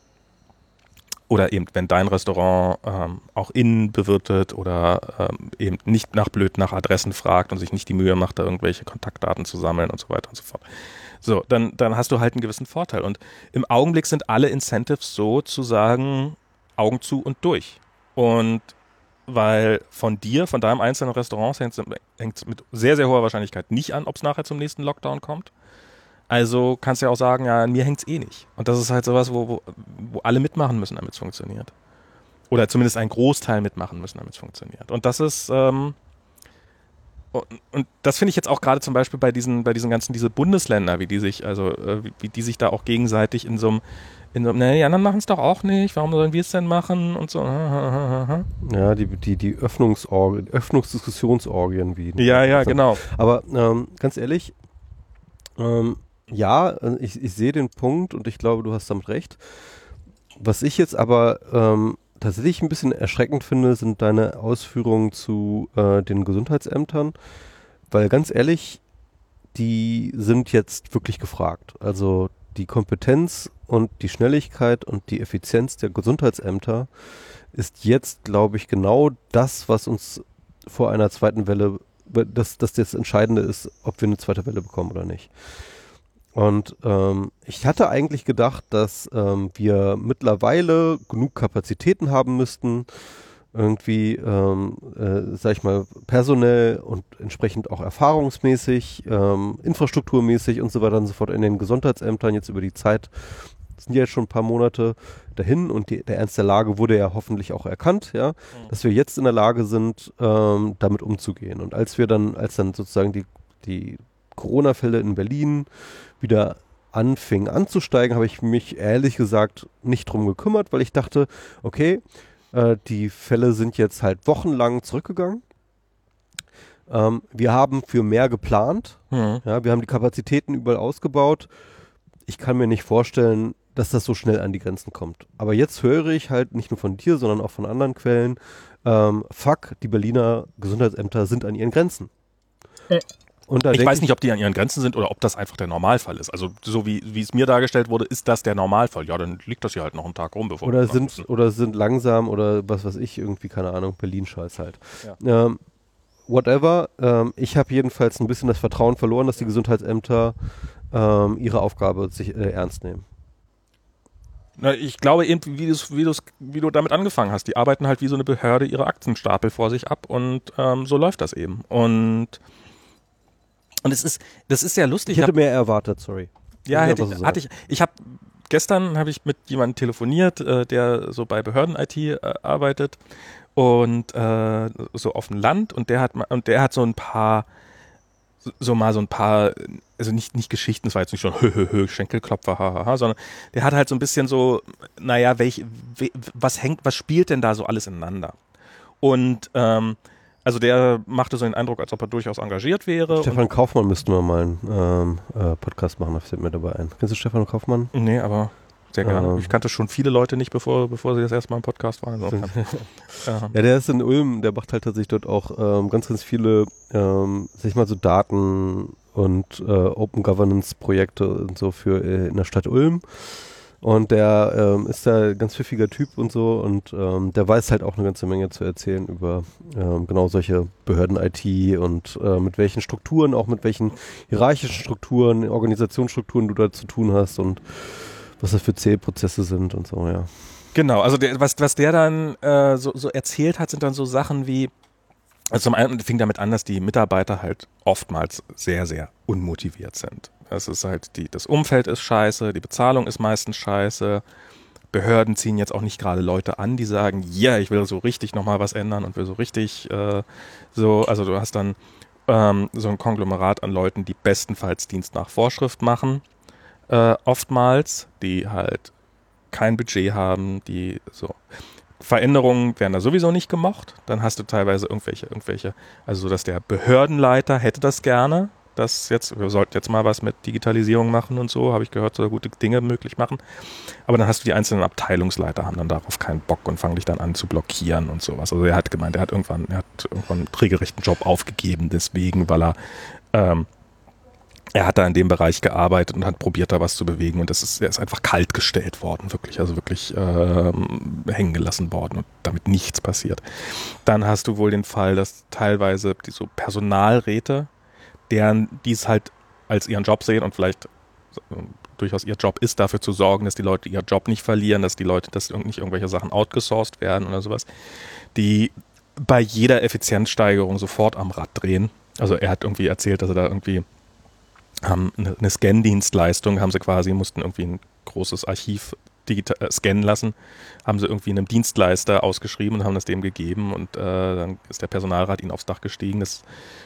oder eben, wenn dein Restaurant ähm, auch innen bewirtet oder ähm, eben nicht nach blöd nach Adressen fragt und sich nicht die Mühe macht, da irgendwelche Kontaktdaten zu sammeln und so weiter und so fort. So, dann, dann hast du halt einen gewissen Vorteil. Und im Augenblick sind alle Incentives so zu sagen, Augen zu und durch. Und weil von dir, von deinem einzelnen Restaurant hängt es mit sehr, sehr hoher Wahrscheinlichkeit nicht an, ob es nachher zum nächsten Lockdown kommt. Also kannst du ja auch sagen, ja, an mir hängt es eh nicht. Und das ist halt sowas, wo, wo, wo alle mitmachen müssen, damit es funktioniert. Oder zumindest ein Großteil mitmachen müssen, damit es funktioniert. Und das ist, ähm, und, und das finde ich jetzt auch gerade zum Beispiel bei diesen, bei diesen ganzen, diese Bundesländer, wie die sich, also äh, wie, wie die sich da auch gegenseitig in so einem, in so einem, ne, die anderen machen es doch auch nicht, warum sollen wir es denn machen und so. Ja, die, die, die Öffnungsorg Öffnungsdiskussionsorgien wie. Ja, ja, genau. Aber ähm, ganz ehrlich, ähm, ja, ich, ich sehe den Punkt und ich glaube, du hast damit recht. Was ich jetzt aber ähm, tatsächlich ein bisschen erschreckend finde, sind deine Ausführungen zu äh, den Gesundheitsämtern, weil ganz ehrlich, die sind jetzt wirklich gefragt. Also die Kompetenz und die Schnelligkeit und die Effizienz der Gesundheitsämter ist jetzt, glaube ich, genau das, was uns vor einer zweiten Welle, dass das, das Entscheidende ist, ob wir eine zweite Welle bekommen oder nicht. Und ähm, ich hatte eigentlich gedacht, dass ähm, wir mittlerweile genug Kapazitäten haben müssten, irgendwie, ähm, äh, sag ich mal, personell und entsprechend auch erfahrungsmäßig, ähm, infrastrukturmäßig und so weiter und so fort in den Gesundheitsämtern jetzt über die Zeit, das sind ja jetzt schon ein paar Monate dahin und die, der Ernst der Lage wurde ja hoffentlich auch erkannt, ja, mhm. dass wir jetzt in der Lage sind, ähm, damit umzugehen. Und als wir dann, als dann sozusagen die, die Corona-Fälle in Berlin wieder anfingen anzusteigen, habe ich mich ehrlich gesagt nicht drum gekümmert, weil ich dachte, okay, äh, die Fälle sind jetzt halt wochenlang zurückgegangen. Ähm, wir haben für mehr geplant. Mhm. Ja, wir haben die Kapazitäten überall ausgebaut. Ich kann mir nicht vorstellen, dass das so schnell an die Grenzen kommt. Aber jetzt höre ich halt nicht nur von dir, sondern auch von anderen Quellen, ähm, fuck, die Berliner Gesundheitsämter sind an ihren Grenzen. Äh. Und da ich weiß nicht, ob die an ihren Grenzen sind oder ob das einfach der Normalfall ist. Also so wie, wie es mir dargestellt wurde, ist das der Normalfall. Ja, dann liegt das hier halt noch einen Tag rum, bevor oder wir sind oder sind langsam oder was weiß ich, irgendwie, keine Ahnung, Berlin-Scheiß halt. Ja. Ähm, whatever. Ähm, ich habe jedenfalls ein bisschen das Vertrauen verloren, dass die Gesundheitsämter ähm, ihre Aufgabe sich äh, ernst nehmen. Na, ich glaube eben, wie, wie, wie du damit angefangen hast. Die arbeiten halt wie so eine Behörde ihre Aktenstapel vor sich ab und ähm, so läuft das eben. Und Und es ist, das ist sehr lustig. Ich hätte mehr erwartet, sorry. Ja, hätte ich, hatte ich. Ich habe gestern habe ich mit jemandem telefoniert, äh, der so bei Behörden-I T äh, arbeitet und äh, so auf dem Land und der hat und der hat so ein paar so, so mal so ein paar also nicht nicht Geschichten, das war jetzt nicht schon hö, hö, hö, Schenkelklopfer, hahaha, sondern der hat halt so ein bisschen so, naja, welch, we, was hängt, was spielt denn da so alles ineinander? Und ähm, also der machte so den Eindruck, als ob er durchaus engagiert wäre. Stefan Kaufmann müssten wir mal einen ähm, äh, Podcast machen, das fällt mir dabei ein. Kennst du Stefan Kaufmann? Nee, aber sehr gerne. Ähm. Ich kannte schon viele Leute nicht, bevor, bevor sie das erste Mal im Podcast waren. Also ja, der ist in Ulm, der macht halt tatsächlich dort auch ähm, ganz, ganz viele, ähm, sag ich mal, so Daten und äh, Open Governance Projekte und so für äh, in der Stadt Ulm. Und der ähm, ist da ein ganz pfiffiger Typ und so und ähm, der weiß halt auch eine ganze Menge zu erzählen über ähm, genau solche Behörden-I T und äh, mit welchen Strukturen, auch mit welchen hierarchischen Strukturen, Organisationsstrukturen du da zu tun hast und was das für Zählprozesse sind und so, ja. Genau, also der, was, was der dann äh, so, so erzählt hat, sind dann so Sachen wie, also zum einen fing damit an, dass die Mitarbeiter halt oftmals sehr, sehr unmotiviert sind. Es ist halt, die, das Umfeld ist scheiße, die Bezahlung ist meistens scheiße, Behörden ziehen jetzt auch nicht gerade Leute an, die sagen, ja, yeah, ich will so richtig nochmal was ändern und will so richtig äh, so, also du hast dann ähm, so ein Konglomerat an Leuten, die bestenfalls Dienst nach Vorschrift machen, äh, oftmals, die halt kein Budget haben, die so Veränderungen werden da sowieso nicht gemocht. Dann hast du teilweise irgendwelche, irgendwelche, also so, dass der Behördenleiter hätte das gerne, dass jetzt, wir sollten jetzt mal was mit Digitalisierung machen und so, habe ich gehört, soll gute Dinge möglich machen. Aber dann hast du die einzelnen Abteilungsleiter, haben dann darauf keinen Bock und fangen dich dann an zu blockieren und sowas. Also er hat gemeint, er hat irgendwann, er hat irgendwann einen regelrechten Job aufgegeben, deswegen, weil er ähm, er hat da in dem Bereich gearbeitet und hat probiert, da was zu bewegen und das ist, er ist einfach kalt gestellt worden, wirklich, also wirklich ähm, hängen gelassen worden und damit nichts passiert. Dann hast du wohl den Fall, dass teilweise die so Personalräte, deren, die es halt als ihren Job sehen und vielleicht äh, durchaus ihr Job ist, dafür zu sorgen, dass die Leute ihren Job nicht verlieren, dass die Leute, dass nicht irgendwelche Sachen outgesourced werden oder sowas, die bei jeder Effizienzsteigerung sofort am Rad drehen. Also er hat irgendwie erzählt, dass er da irgendwie haben eine, eine Scan-Dienstleistung, haben sie quasi, mussten irgendwie ein großes Archiv digital, äh, scannen lassen, haben sie irgendwie einem Dienstleister ausgeschrieben und haben das dem gegeben und äh, dann ist der Personalrat ihnen aufs Dach gestiegen, dass,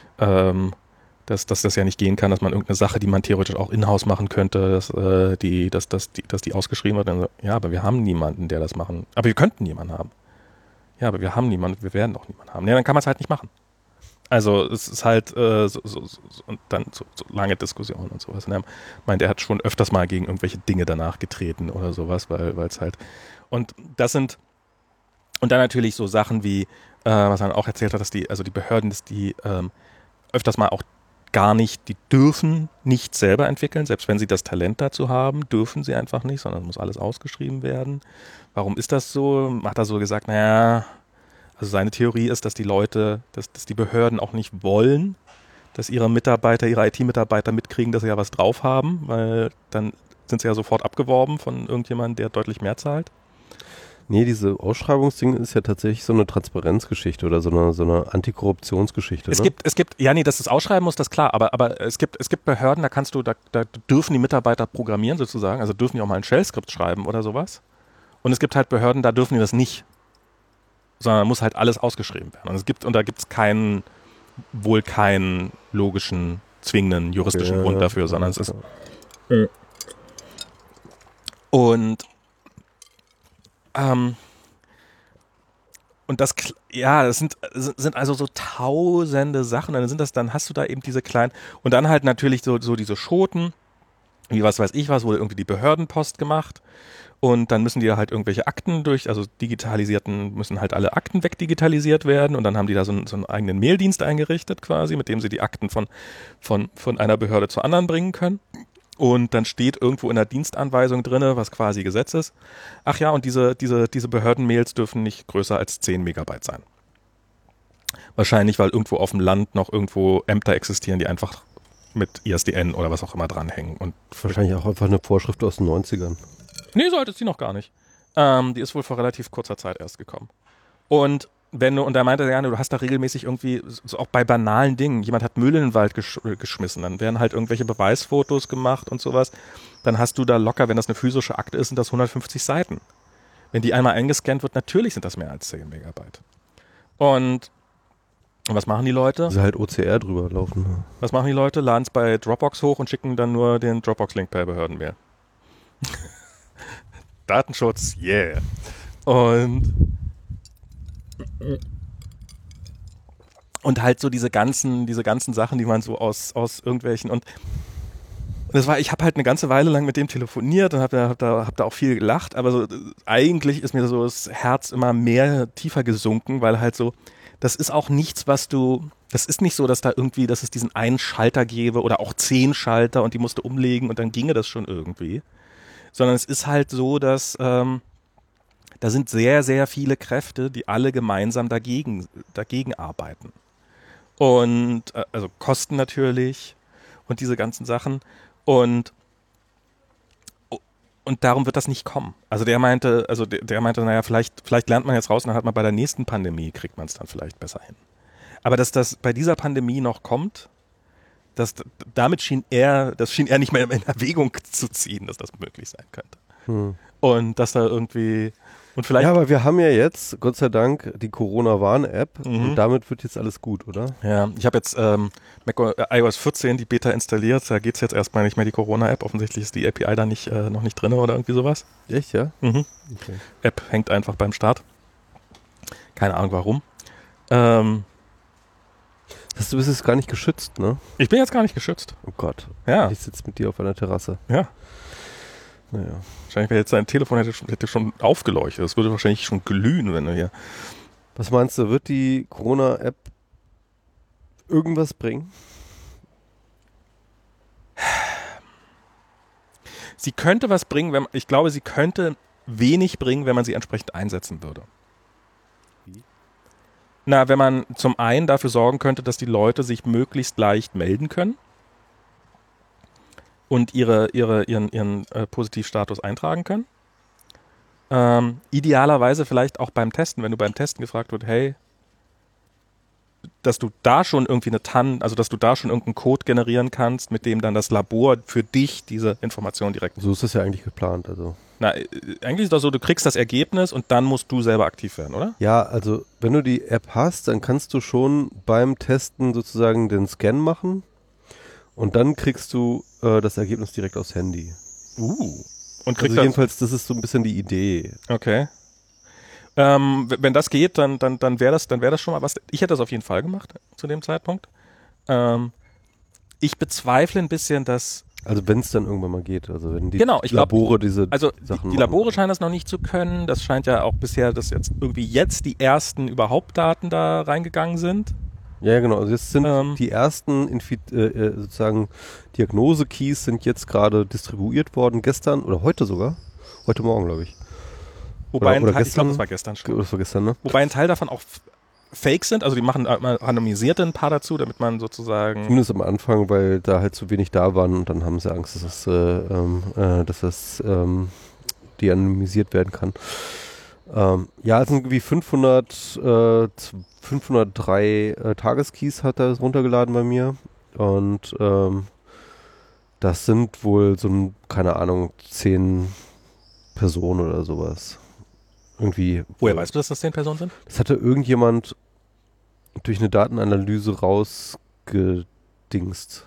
ähm, dass, dass das ja nicht gehen kann, dass man irgendeine Sache, die man theoretisch auch in-house machen könnte, dass, äh, die, dass, dass, die, dass die ausgeschrieben wird. Dann so, ja, aber wir haben niemanden, der das machen. Aber wir könnten jemanden haben. Ja, aber wir haben niemanden, wir werden auch niemanden haben. Ja, dann kann man es halt nicht machen. Also es ist halt äh, so, so, so, und dann so, so lange Diskussionen und sowas. Und er meint, er hat schon öfters mal gegen irgendwelche Dinge danach getreten oder sowas, weil es halt und das sind und dann natürlich so Sachen wie, äh, was er auch erzählt hat, dass die, also die Behörden, dass die ähm, öfters mal auch gar nicht, die dürfen nicht selber entwickeln, selbst wenn sie das Talent dazu haben, dürfen sie einfach nicht, sondern muss alles ausgeschrieben werden. Warum ist das so? Hat er so gesagt, naja, also seine Theorie ist, dass die Leute, dass, dass die Behörden auch nicht wollen, dass ihre Mitarbeiter, ihre I T-Mitarbeiter mitkriegen, dass sie ja was drauf haben, weil dann sind sie ja sofort abgeworben von irgendjemandem, der deutlich mehr zahlt. Nee, diese Ausschreibungsding ist ja tatsächlich so eine Transparenzgeschichte oder so eine, so eine Antikorruptionsgeschichte. Es ne? gibt, es gibt, ja nee, dass du es ausschreiben musst, das ist klar, aber, aber es gibt, es gibt Behörden, da kannst du, da, da dürfen die Mitarbeiter programmieren sozusagen, also dürfen die auch mal ein Shell-Skript schreiben oder sowas. Und es gibt halt Behörden, da dürfen die das nicht. Sondern muss halt alles ausgeschrieben werden. Und es gibt, und da gibt es keinen, wohl keinen logischen, zwingenden, juristischen ja, Grund dafür, sondern ja, es ist. Ja. Und ähm, und das, ja, das sind, sind also so tausende Sachen. Und dann sind das, dann hast du da eben diese kleinen, und dann halt natürlich so, so diese Schoten, wie was weiß ich was, wurde irgendwie die Behördenpost gemacht. Und dann müssen die da halt irgendwelche Akten durch, also digitalisierten, müssen halt alle Akten wegdigitalisiert werden. Und dann haben die da so einen, so einen eigenen Maildienst eingerichtet quasi, mit dem sie die Akten von, von, von einer Behörde zur anderen bringen können. Und dann steht irgendwo in der Dienstanweisung drinne, was quasi Gesetz ist. Ach ja, und diese, diese, diese Behördenmails dürfen nicht größer als zehn Megabyte sein. Wahrscheinlich, weil irgendwo auf dem Land noch irgendwo Ämter existieren, die einfach mit I S D N oder was auch immer dranhängen. Und wahrscheinlich auch einfach eine Vorschrift aus den neunzigern. Nee, so alt ist die noch gar nicht. Ähm, die ist wohl vor relativ kurzer Zeit erst gekommen. Und wenn du, und er meinte, ja, du hast da regelmäßig irgendwie, so auch bei banalen Dingen, jemand hat Müll in den Wald gesch geschmissen, dann werden halt irgendwelche Beweisfotos gemacht und sowas. Dann hast du da locker, wenn das eine physische Akte ist, sind das hundertfünfzig Seiten. Wenn die einmal eingescannt wird, natürlich sind das mehr als zehn Megabyte. Und was machen die Leute? Also halt O C R drüber laufen. Was machen die Leute? Laden es bei Dropbox hoch und schicken dann nur den Dropbox-Link per Behördenmail. Datenschutz, yeah. Und und halt so diese ganzen, diese ganzen Sachen, die man so aus, aus irgendwelchen und das war, ich habe halt eine ganze Weile lang mit dem telefoniert und habe da, hab da, hab da auch viel gelacht, aber so eigentlich ist mir so das Herz immer mehr tiefer gesunken, weil halt so, das ist auch nichts, was du, das ist nicht so, dass da irgendwie, dass es diesen einen Schalter gäbe oder auch zehn Schalter und die musst du umlegen und dann ginge das schon irgendwie, sondern es ist halt so, dass ähm, da sind sehr, sehr viele Kräfte, die alle gemeinsam dagegen, dagegen arbeiten. Und äh, also Kosten natürlich und diese ganzen Sachen. Und, und darum wird das nicht kommen. Also der meinte, also der, der meinte, naja, vielleicht, vielleicht lernt man jetzt raus und dann hat man bei der nächsten Pandemie, kriegt man es dann vielleicht besser hin. Aber dass das bei dieser Pandemie noch kommt, das, damit schien er, das schien er nicht mehr in Erwägung zu ziehen, dass das möglich sein könnte. Hm. Und dass da irgendwie, und vielleicht. Ja, aber wir haben ja jetzt, Gott sei Dank, die Corona-Warn-App Mhm. und damit wird jetzt alles gut, oder? Ja, ich habe jetzt ähm, Mac O S, äh, i O S vierzehn, die Beta installiert, da geht es jetzt erstmal nicht mehr die Corona-App, offensichtlich ist die A P I da nicht, äh, noch nicht drin oder irgendwie sowas. Echt, ja? Mhm. Okay. App hängt einfach beim Start. Keine Ahnung warum. Ähm, Das, du bist jetzt gar nicht geschützt, ne? ich bin jetzt gar nicht geschützt. Oh Gott. Ja. Ich sitze mit dir auf einer Terrasse. Ja. Naja. Wahrscheinlich wäre jetzt dein Telefon hätte schon, hätte schon aufgeleuchtet. Das würde wahrscheinlich schon glühen, wenn du hier. Was meinst du, wird die Corona-App irgendwas bringen? Sie könnte was bringen, wenn ich glaube, sie könnte wenig bringen, wenn man sie entsprechend einsetzen würde. Wie? Na, wenn man zum einen dafür sorgen könnte, dass die Leute sich möglichst leicht melden können und ihre, ihre, ihren, ihren äh, Positivstatus eintragen können. Ähm, idealerweise vielleicht auch beim Testen, wenn du beim Testen gefragt wird, hey, dass du da schon irgendwie eine T A N, also dass du da schon irgendeinen Code generieren kannst, mit dem dann das Labor für dich diese Information direkt. So ist das ja eigentlich geplant, also. Na, äh, eigentlich ist das so, du kriegst das Ergebnis und dann musst du selber aktiv werden, oder? Ja, also wenn du die App hast, dann kannst du schon beim Testen sozusagen den Scan machen und dann kriegst du äh, das Ergebnis direkt aufs Handy. Uh. Und kriegst Also das, jedenfalls, das ist so ein bisschen die Idee. okay. Ähm, w- wenn das geht, dann, dann, dann wäre das, dann wäre das schon mal was. Ich hätte das auf jeden Fall gemacht zu dem Zeitpunkt. Ähm, ich bezweifle ein bisschen, dass Also wenn es dann irgendwann mal geht, also wenn die Genau, ich glaub, Labore diese also Sachen die machen. Labore scheinen das noch nicht zu können. Das scheint ja auch bisher, dass jetzt irgendwie jetzt die ersten überhaupt Daten da reingegangen sind. Ja, genau. Also jetzt sind Ähm. die ersten Infi äh, äh, sozusagen Diagnose-Keys sind jetzt gerade distribuiert worden, gestern oder heute sogar. Heute Morgen, glaube ich. Wobei Oder- ein oder Teil, ich gestern- glaube, das war gestern schon. Das war gestern, ne? Wobei ein Teil davon auch f- fake sind. Also die machen äh, mal randomisierte ein paar dazu, damit man sozusagen. Zumindest am Anfang, weil da halt zu wenig da waren und dann haben sie Angst, dass das, äh, ähm, äh, dass das ähm, de-anonymisiert werden kann. Ähm, ja, es sind irgendwie fünfhundert, äh, fünfhundertdrei äh, Tageskeys hat er runtergeladen bei mir und ähm, das sind wohl so ein, keine Ahnung, zehn Personen oder sowas. Irgendwie. Woher weißt du, dass das zehn Personen sind? Das hatte irgendjemand durch eine Datenanalyse rausgedingst.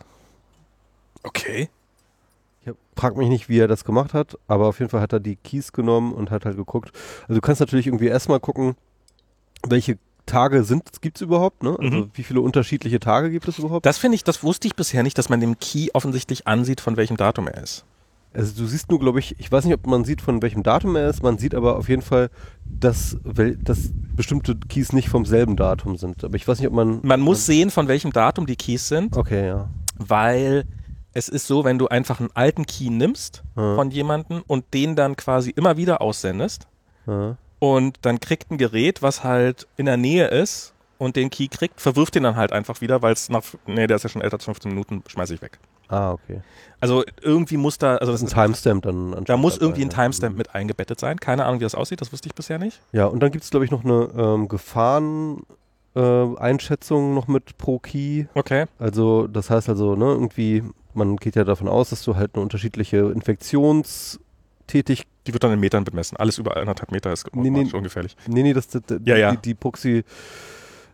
Okay. Ich hab, frag mich nicht, wie er das gemacht hat, aber auf jeden Fall hat er die Keys genommen und hat halt geguckt. Also du kannst natürlich irgendwie erstmal gucken, welche Tage sind, gibt es überhaupt, ne? Also Mhm. wie viele unterschiedliche Tage gibt es überhaupt? Das finde ich, das wusste ich bisher nicht, dass man dem Key offensichtlich ansieht, von welchem Datum er ist. Also du siehst nur, glaube ich, ich weiß nicht, ob man sieht, von welchem Datum er ist, man sieht aber auf jeden Fall, dass, wel- dass bestimmte Keys nicht vom selben Datum sind. Aber ich weiß nicht, ob man... Man muss sehen, von welchem Datum die Keys sind, Okay, ja. weil es ist so, wenn du einfach einen alten Key nimmst Ja. von jemandem und den dann quasi immer wieder aussendest Ja. und dann kriegt ein Gerät, was halt in der Nähe ist und den Key kriegt, verwirft den dann halt einfach wieder, weil es nach, nee, der ist ja schon älter als fünfzehn Minuten, schmeiße ich weg. Ah, okay. Also irgendwie muss da, also Das das ist ein Timestamp dann. da anscheinend muss dabei, irgendwie ein ja. Timestamp mit eingebettet sein. Keine Ahnung, wie das aussieht, das wusste ich bisher nicht. Ja, und dann gibt es, glaube ich, noch eine ähm, Gefahren-Einschätzung noch mit pro Key. Okay. Also das heißt also, ne, irgendwie, man geht ja davon aus, dass du halt eine unterschiedliche Infektionstätigkeit. Die wird dann in Metern bemessen. Alles über eineinhalb Meter ist Nee, nee. schon gefährlich. Nee, nee, das, das, Ja, ja. Die, die Proxy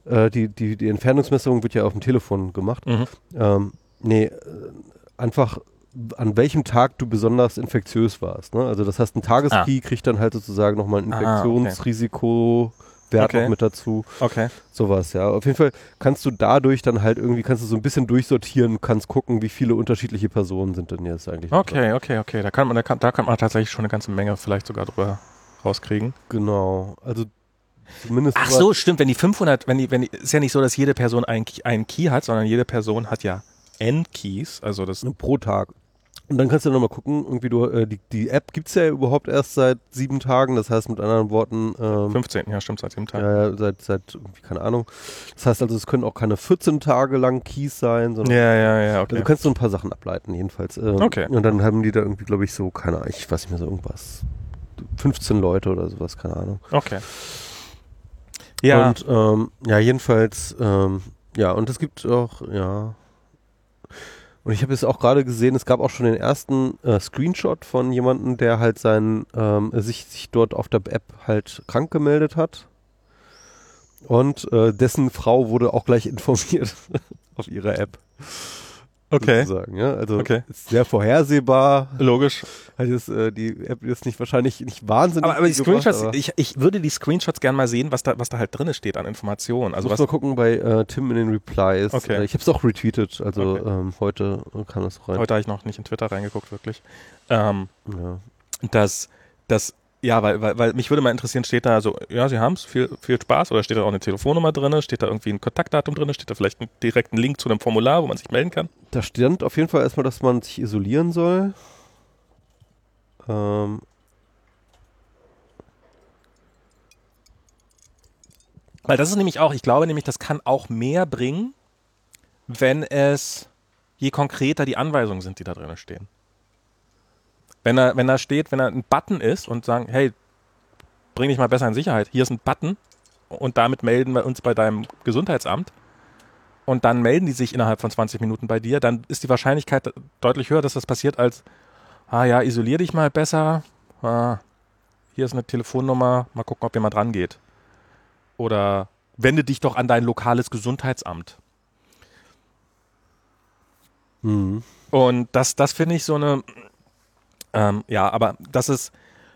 äh, die, die, die Entfernungsmessung wird ja auf dem Telefon gemacht. Mhm. Ähm, nee, äh, einfach an welchem Tag du besonders infektiös warst. Ne? Also das heißt, ein Tageskey ah. kriegt dann halt sozusagen nochmal ein Infektionsrisiko Wert okay. noch mit dazu. Okay. Sowas, ja. Auf jeden Fall kannst du dadurch dann halt irgendwie, kannst du so ein bisschen durchsortieren, kannst gucken, wie viele unterschiedliche Personen sind denn jetzt eigentlich. Okay, noch. okay, okay. Da kann man, da kann, da kann man tatsächlich schon eine ganze Menge vielleicht sogar drüber rauskriegen. Genau. Also zumindest. Ach so, stimmt. Wenn die fünfhundert, wenn die, wenn die, ist ja nicht so, dass jede Person einen, einen Key hat, sondern jede Person hat ja N Keys, also das. Pro Tag. Und dann kannst du nochmal gucken, irgendwie du, äh, die, die App gibt es ja überhaupt erst seit sieben Tagen, das heißt mit anderen Worten ähm, fünfzehn, ja stimmt, seit sieben Tagen. Ja, ja, seit, seit irgendwie, keine Ahnung. Das heißt also, es können auch keine vierzehn Tage lang Keys sein, sondern ja, ja, ja, okay. Also du kannst so ein paar Sachen ableiten, jedenfalls. Ähm, okay. Und dann haben die da irgendwie, glaube ich, so, keine Ahnung, ich weiß nicht mehr, so irgendwas, fünfzehn Leute oder sowas, keine Ahnung. Okay. Ja. Und ähm, ja, jedenfalls, ähm, ja, und es gibt auch, ja... Und ich habe jetzt auch gerade gesehen, es gab auch schon den ersten äh, Screenshot von jemandem, der halt sein, ähm, sich, sich dort auf der App halt krank gemeldet hat. Und äh, dessen Frau wurde auch gleich informiert auf ihrer App. Okay. Sozusagen, ja? Also okay. Ist sehr vorhersehbar. Logisch. Also ist, äh, die App ist nicht wahrscheinlich nicht wahnsinnig. Aber, aber die Screenshots, gemacht, aber ich, ich würde die Screenshots gerne mal sehen, was da, was da halt drin steht an Informationen. Also muss was mal gucken bei äh, Tim in den Replies. Okay. Äh, ich habe es auch retweetet, also okay. ähm, heute kam es rein. Heute habe ich noch nicht in Twitter reingeguckt, wirklich. Ähm, ja. Das, das, ja, weil, weil, weil mich würde mal interessieren, steht da so, ja, Sie haben es, viel, viel Spaß, oder steht da auch eine Telefonnummer drin, steht da irgendwie ein Kontaktdatum drin, steht da vielleicht ein direkten Link zu einem Formular, wo man sich melden kann? Da stand auf jeden Fall erstmal, dass man sich isolieren soll. Ähm Weil das ist nämlich auch, ich glaube nämlich, das kann auch mehr bringen, wenn es, je konkreter die Anweisungen sind, die da drin stehen. Wenn da, wenn da steht, wenn da ein Button ist und sagen, hey, bring dich mal besser in Sicherheit, hier ist ein Button und damit melden wir uns bei deinem Gesundheitsamt und dann melden die sich innerhalb von zwanzig Minuten bei dir, dann ist die Wahrscheinlichkeit deutlich höher, dass das passiert als, ah ja, isolier dich mal besser, ah, hier ist eine Telefonnummer, mal gucken, ob jemand dran geht. Oder wende dich doch an dein lokales Gesundheitsamt. Mhm. Und das, das finde ich so eine, ähm, ja, aber das ist,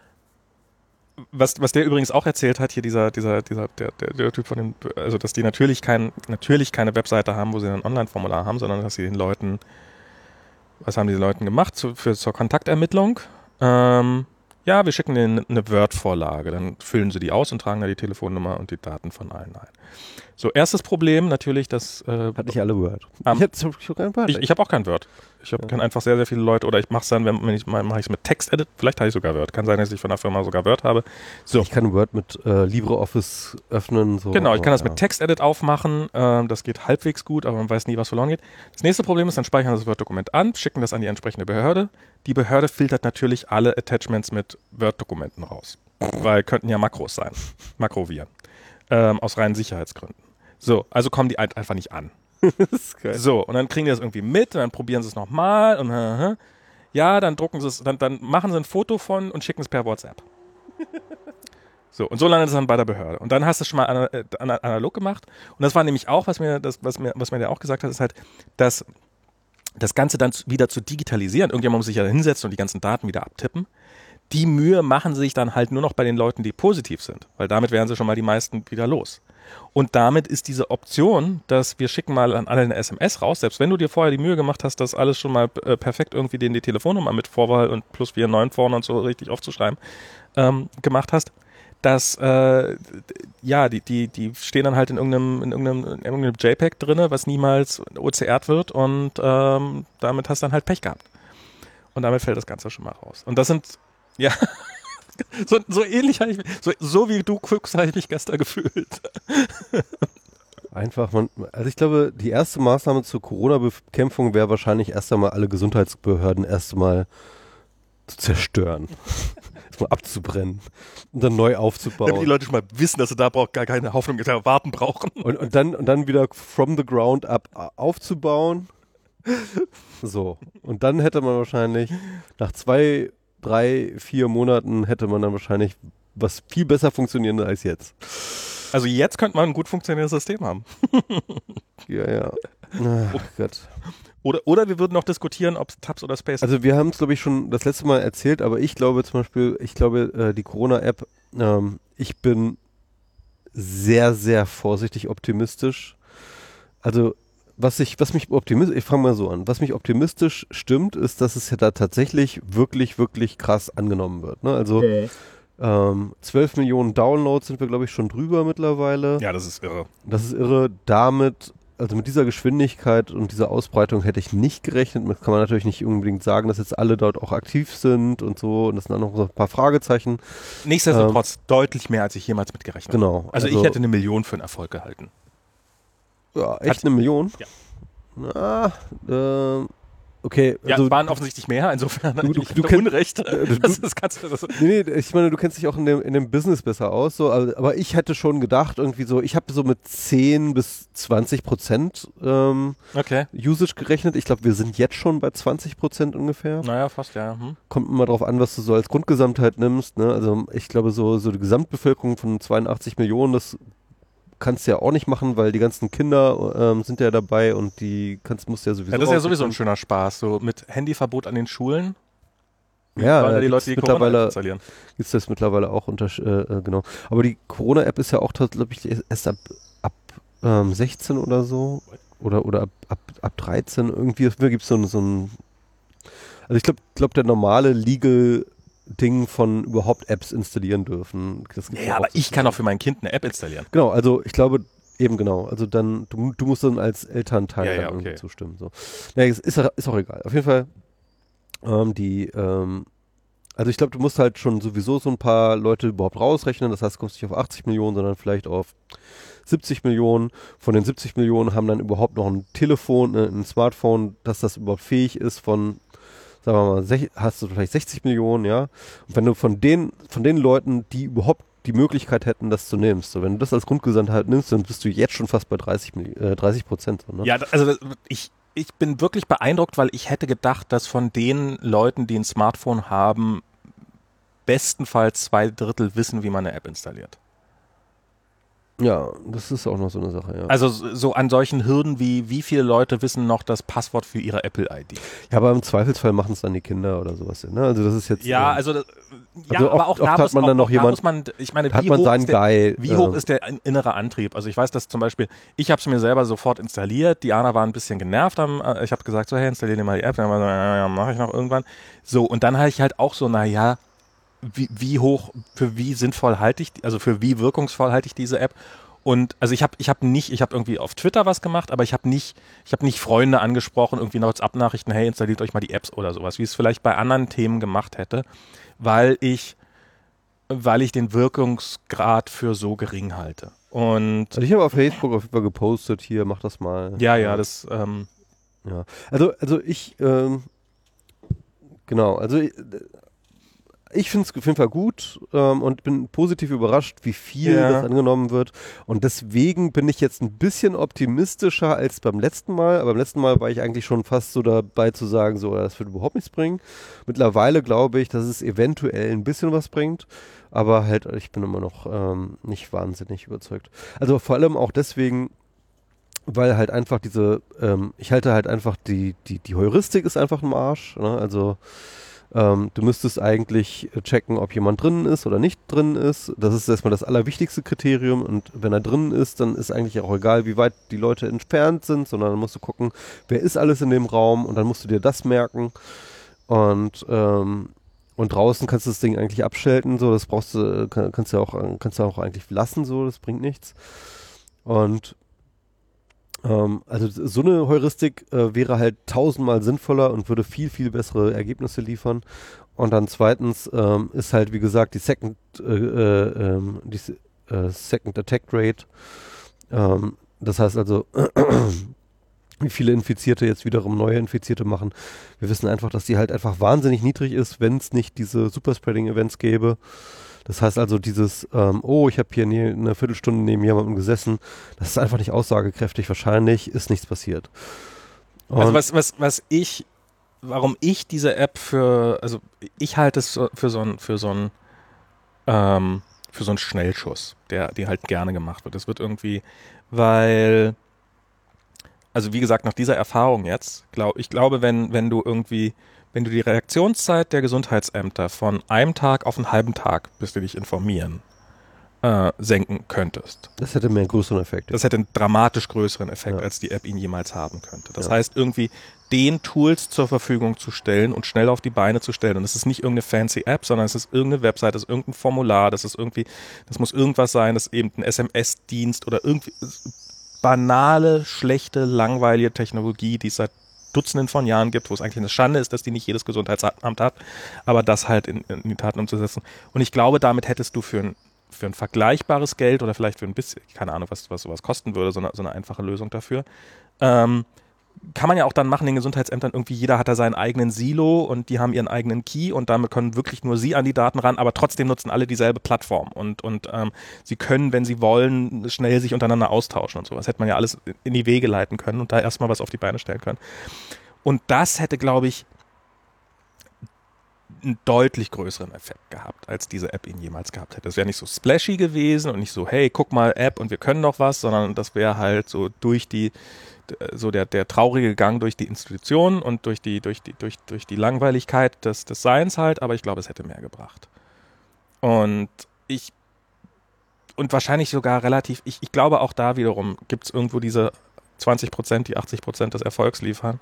was, was der übrigens auch erzählt hat, hier dieser, dieser, dieser, der, der, der Typ von dem, also dass die natürlich kein, natürlich keine Webseite haben, wo sie ein Online-Formular haben, sondern dass sie den Leuten, was haben die Leuten gemacht zu, für, zur Kontaktermittlung? Ähm, ja, wir schicken denen eine Word-Vorlage, dann füllen sie die aus und tragen da die Telefonnummer und die Daten von allen ein. So, erstes Problem natürlich, dass... Äh, Hat nicht alle Word. Um, ich habe hab kein Word. Ich, ich habe auch kein Word. Ich ja. kenne einfach sehr, sehr viele Leute, oder ich mache es dann, wenn, wenn ich mache ich es mit Text-Edit, vielleicht habe ich sogar Word. Kann sein, dass ich von der Firma sogar Word habe. So. Ich kann Word mit äh, LibreOffice öffnen. So, genau, ich kann das ja. mit Text-Edit aufmachen. Ähm, das geht halbwegs gut, aber man weiß nie, was verloren geht. Das nächste Problem ist, dann speichern wir das Word-Dokument an, schicken das an die entsprechende Behörde. Die Behörde filtert natürlich alle Attachments mit Word-Dokumenten raus. Weil könnten ja Makros sein. Makroviren. Ähm, aus reinen Sicherheitsgründen. So, also kommen die einfach nicht an. Das ist geil. So, und dann kriegen die das irgendwie mit und dann probieren sie es nochmal und uh, ja, dann drucken sie es, dann, dann machen sie ein Foto von und schicken es per WhatsApp. So, und so landet es dann bei der Behörde. Und dann hast du es schon mal ana, ana, analog gemacht. Und das war nämlich auch, was mir, das, was mir, was mir der auch gesagt hat, ist halt, dass das Ganze dann wieder zu digitalisieren. Irgendjemand muss sich ja da hinsetzen und die ganzen Daten wieder abtippen. Die Mühe machen sie sich dann halt nur noch bei den Leuten, die positiv sind. Weil damit wären sie schon mal die meisten wieder los. Und damit ist diese Option, dass wir schicken mal an alle eine S M S raus, selbst wenn du dir vorher die Mühe gemacht hast, das alles schon mal äh, perfekt irgendwie denen die Telefonnummer mit Vorwahl und plus vier neun vorne und so richtig aufzuschreiben, ähm, gemacht hast, dass, äh, ja, die, die, die stehen dann halt in irgendeinem, in irgendeinem, in irgendeinem JPEG drinne, was niemals O C R'd wird und ähm, damit hast du dann halt Pech gehabt. Und damit fällt das Ganze schon mal raus. Und das sind, ja... So, so ähnlich habe ich mich, so, so wie du guckst, habe ich mich gestern gefühlt. Einfach, man, also ich glaube, die erste Maßnahme zur Corona-Bekämpfung wäre wahrscheinlich erst einmal alle Gesundheitsbehörden erst einmal zu zerstören. Erstmal abzubrennen und dann neu aufzubauen. Damit die Leute schon mal wissen, dass sie da braucht, gar keine Hoffnung mehr warten brauchen. Und, und, dann, und dann wieder from the ground up aufzubauen. So. Und dann hätte man wahrscheinlich nach zwei drei, vier Monaten hätte man dann wahrscheinlich was viel besser funktionieren als jetzt. Also jetzt könnte man ein gut funktionierendes System haben. Ja, ja. Ach Oh. Gott. Oder, oder wir würden noch diskutieren, ob es Tabs oder Space Also wir haben es, glaube ich, schon das letzte Mal erzählt, aber ich glaube zum Beispiel, ich glaube, äh, die Corona-App, ähm, ich bin sehr, sehr vorsichtig optimistisch. Also was ich, was mich optimistisch, ich fange mal so an, was mich optimistisch stimmt, ist, dass es ja da tatsächlich wirklich, wirklich krass angenommen wird. Ne? Also Okay. ähm, zwölf Millionen Downloads sind wir, glaube ich, schon drüber mittlerweile. Ja, das ist irre. Das ist irre. Damit, also mit dieser Geschwindigkeit und dieser Ausbreitung hätte ich nicht gerechnet. Das kann man natürlich nicht unbedingt sagen, dass jetzt alle dort auch aktiv sind und so. Und das sind auch noch so ein paar Fragezeichen. Nichtsdestotrotz ähm, deutlich mehr, als ich jemals mitgerechnet habe. Genau. Also, also ich hätte eine Million für einen Erfolg gehalten. Ja, echt Hat, eine Million? Ja. Na, äh, okay. Ja, also, es waren offensichtlich mehr, insofern du, du, ich du hatte Unrecht. Äh, du, das, das kannst du, das nee, nee, ich meine, du kennst dich auch in dem, in dem Business besser aus, so, aber, aber ich hätte schon gedacht, irgendwie so, ich habe so mit zehn bis zwanzig Prozent ähm, okay. Usage gerechnet. Ich glaube, wir sind jetzt schon bei zwanzig Prozent ungefähr. Naja, fast, ja. Hm. Kommt immer drauf an, was du so als Grundgesamtheit nimmst. Ne? Also ich glaube, so, so die Gesamtbevölkerung von zweiundachtzig Millionen, das kannst du ja auch nicht machen, weil die ganzen Kinder ähm, sind ja dabei und die kannst, musst du ja sowieso. Ja, das ist ja sowieso ein schöner Spaß, so mit Handyverbot an den Schulen. Ja, da die Leute die mittlerweile installieren. Gibt es das mittlerweile auch unter, äh, genau. Aber die Corona-App ist ja auch, glaube ich, erst ab, ab ähm, sechzehn oder so. Oder, oder ab, ab, ab dreizehn irgendwie. Gibt es so, so ein. Also ich glaube, glaub, der normale Legal Ding von überhaupt Apps installieren dürfen. Das ja, ja aber ich kann auch für mein Kind eine App installieren. Genau, also ich glaube, eben genau. Also dann, du, du musst dann als Elternteil ja, ja, dann okay. irgendwie zustimmen. So. Ja, ist, ist auch egal. Auf jeden Fall, ähm, die, ähm, also ich glaube, du musst halt schon sowieso so ein paar Leute überhaupt rausrechnen. Das heißt, du kommst nicht auf achtzig Millionen, sondern vielleicht auf siebzig Millionen. Von den siebzig Millionen haben dann überhaupt noch ein Telefon, ein Smartphone, dass das überhaupt fähig ist von, sagen wir mal, hast du vielleicht sechzig Millionen, ja. Und wenn du von den, von den Leuten, die überhaupt die Möglichkeit hätten, das zu nehmen, so, wenn du das als Grundgesamtheit nimmst, dann bist du jetzt schon fast bei dreißig Prozent. So, ne? Ja, also ich, ich bin wirklich beeindruckt, weil ich hätte gedacht, dass von den Leuten, die ein Smartphone haben, bestenfalls zwei Drittel wissen, wie man eine App installiert. Ja, das ist auch noch so eine Sache, ja. Also so an solchen Hürden wie, wie viele Leute wissen noch das Passwort für ihre Apple-I D? Ja, aber im Zweifelsfall machen es dann die Kinder oder sowas. Ne? Also das ist jetzt... Ja, ähm, also, das, ja also aber oft, auch da oft muss hat man auch, dann noch jemand, muss man, ich meine, hat wie, man hoch seinen ist der, Guy, wie hoch ähm, ist der innere Antrieb? Also ich weiß, dass zum Beispiel, ich habe es mir selber sofort installiert, Diana war ein bisschen genervt, am, äh, ich habe gesagt so, hey, installier dir mal die App, dann war so, ja, ja, mache ich noch irgendwann. So, und dann hatte ich halt auch so, naja, wie, wie hoch, für wie sinnvoll halte ich, also für wie wirkungsvoll halte ich diese App? Und also ich habe ich habe nicht, ich habe irgendwie auf Twitter was gemacht, aber ich habe nicht, ich habe nicht Freunde angesprochen, irgendwie WhatsApp-Nachrichten, hey, installiert euch mal die Apps oder sowas, wie ich es vielleicht bei anderen Themen gemacht hätte, weil ich, weil ich den Wirkungsgrad für so gering halte. Und also ich habe auf Facebook auf jeden Fall gepostet, hier, mach das mal. Ja, ja, das, ähm, ja. Also, also ich, ähm, genau, also ich, ich finde es auf jeden Fall gut ähm, und bin positiv überrascht, wie viel Ja. das angenommen wird. Und deswegen bin ich jetzt ein bisschen optimistischer als beim letzten Mal. Aber beim letzten Mal war ich eigentlich schon fast so dabei zu sagen, so, das wird überhaupt nichts bringen. Mittlerweile glaube ich, dass es eventuell ein bisschen was bringt. Aber halt, ich bin immer noch ähm, nicht wahnsinnig überzeugt. Also vor allem auch deswegen, weil halt einfach diese, ähm, ich halte halt einfach die, die, die Heuristik ist einfach im Arsch. Ne? Also Ähm, du müsstest eigentlich checken, ob jemand drin ist oder nicht drin ist. Das ist erstmal das allerwichtigste Kriterium. Und wenn er drin ist, dann ist eigentlich auch egal, wie weit die Leute entfernt sind, sondern dann musst du gucken, wer ist alles in dem Raum und dann musst du dir das merken. Und, ähm, und draußen kannst du das Ding eigentlich abschalten. So, das brauchst du, kann, kannst du auch, kannst du auch eigentlich lassen, so, das bringt nichts. Und also so eine Heuristik äh, wäre halt tausendmal sinnvoller und würde viel, viel bessere Ergebnisse liefern. Und dann zweitens ähm, ist halt, wie gesagt, die Second, äh, äh, ähm, die, äh, Second Attack Rate. Ähm, das heißt also, wie viele Infizierte jetzt wiederum neue Infizierte machen. Wir wissen einfach, dass die halt einfach wahnsinnig niedrig ist, wenn es nicht diese Superspreading-Events gäbe. Das heißt also dieses, ähm, oh, ich habe hier nie, eine Viertelstunde neben jemandem gesessen, das ist einfach nicht aussagekräftig. Wahrscheinlich ist nichts passiert. Und also was, was, was ich, warum ich diese App für, also ich halte es für so ein, für so ein, ähm, für so einen Schnellschuss, der, der halt gerne gemacht wird. Das wird irgendwie, weil, also wie gesagt, nach dieser Erfahrung jetzt, glaub, ich glaube, wenn, wenn du irgendwie, wenn du die Reaktionszeit der Gesundheitsämter von einem Tag auf einen halben Tag, bis die dich informieren, äh, senken könntest. Das hätte mehr einen größeren Effekt. Das hätte einen dramatisch größeren Effekt, Ja. als die App ihn jemals haben könnte. Das Ja. heißt, irgendwie den Tools zur Verfügung zu stellen und schnell auf die Beine zu stellen. Und es ist nicht irgendeine fancy App, sondern es ist irgendeine Website, das ist irgendein Formular, das ist irgendwie, das muss irgendwas sein, das ist eben ein S M S-Dienst oder irgendwie banale, schlechte, langweilige Technologie, die es seit Dutzenden von Jahren gibt, wo es eigentlich eine Schande ist, dass die nicht jedes Gesundheitsamt hat, aber das halt in, in die Taten umzusetzen. Und ich glaube, damit hättest du für ein, für ein vergleichbares Geld oder vielleicht für ein bisschen, keine Ahnung, was, was sowas kosten würde, so eine, so eine einfache Lösung dafür, ähm, kann man ja auch dann machen, den Gesundheitsämtern irgendwie, jeder hat da seinen eigenen Silo und die haben ihren eigenen Key und damit können wirklich nur sie an die Daten ran, aber trotzdem nutzen alle dieselbe Plattform und, und ähm, sie können, wenn sie wollen, schnell sich untereinander austauschen und sowas. Hätte man ja alles in die Wege leiten können und da erstmal was auf die Beine stellen können. Und das hätte, glaube ich, einen deutlich größeren Effekt gehabt, als diese App ihn jemals gehabt hätte. Es wäre nicht so splashy gewesen und nicht so, hey, guck mal, App und wir können noch was, sondern das wäre halt so durch die, so der, der traurige Gang durch die Institution und durch die, durch die, durch, durch die Langweiligkeit des, des Seins halt, aber ich glaube, es hätte mehr gebracht. Und ich, und wahrscheinlich sogar relativ, ich, ich glaube auch da wiederum gibt es irgendwo diese zwanzig Prozent, die achtzig Prozent des Erfolgs liefern.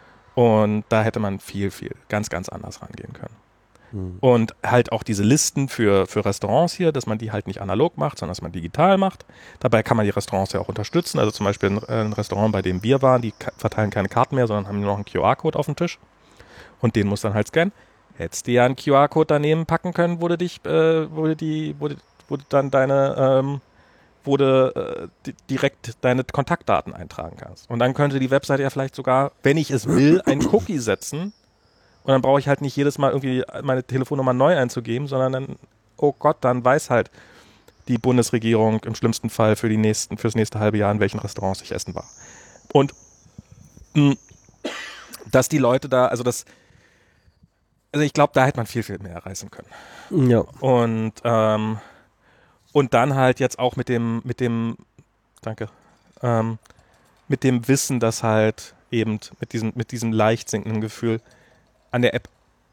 Und da hätte man viel, viel, ganz, ganz anders rangehen können. Hm. Und halt auch diese Listen für, für Restaurants hier, dass man die halt nicht analog macht, sondern dass man digital macht. Dabei kann man die Restaurants ja auch unterstützen. Also zum Beispiel ein, ein Restaurant, bei dem wir waren, die verteilen keine Karten mehr, sondern haben nur noch einen Q R-Code auf dem Tisch. Und den muss dann halt scannen. Hättest du ja einen Q R-Code daneben packen können, wo du dich, äh, wo du die, wo du, wo du dann deine, ähm, wo du äh, di- direkt deine Kontaktdaten eintragen kannst. Und dann könnte die Webseite ja vielleicht sogar, wenn ich es will, einen Cookie setzen. Und dann brauche ich halt nicht jedes Mal irgendwie meine Telefonnummer neu einzugeben, sondern dann, oh Gott, dann weiß halt die Bundesregierung im schlimmsten Fall für die nächsten, fürs nächste halbe Jahr, in welchen Restaurants ich essen war. Und mh, dass die Leute da, also das, also ich glaube, da hätte man viel, viel mehr reißen können. Ja. Und ähm, und dann halt jetzt auch mit dem, mit dem, danke, ähm, mit dem Wissen, dass halt eben mit diesem, mit diesem leicht sinkenden Gefühl an der App,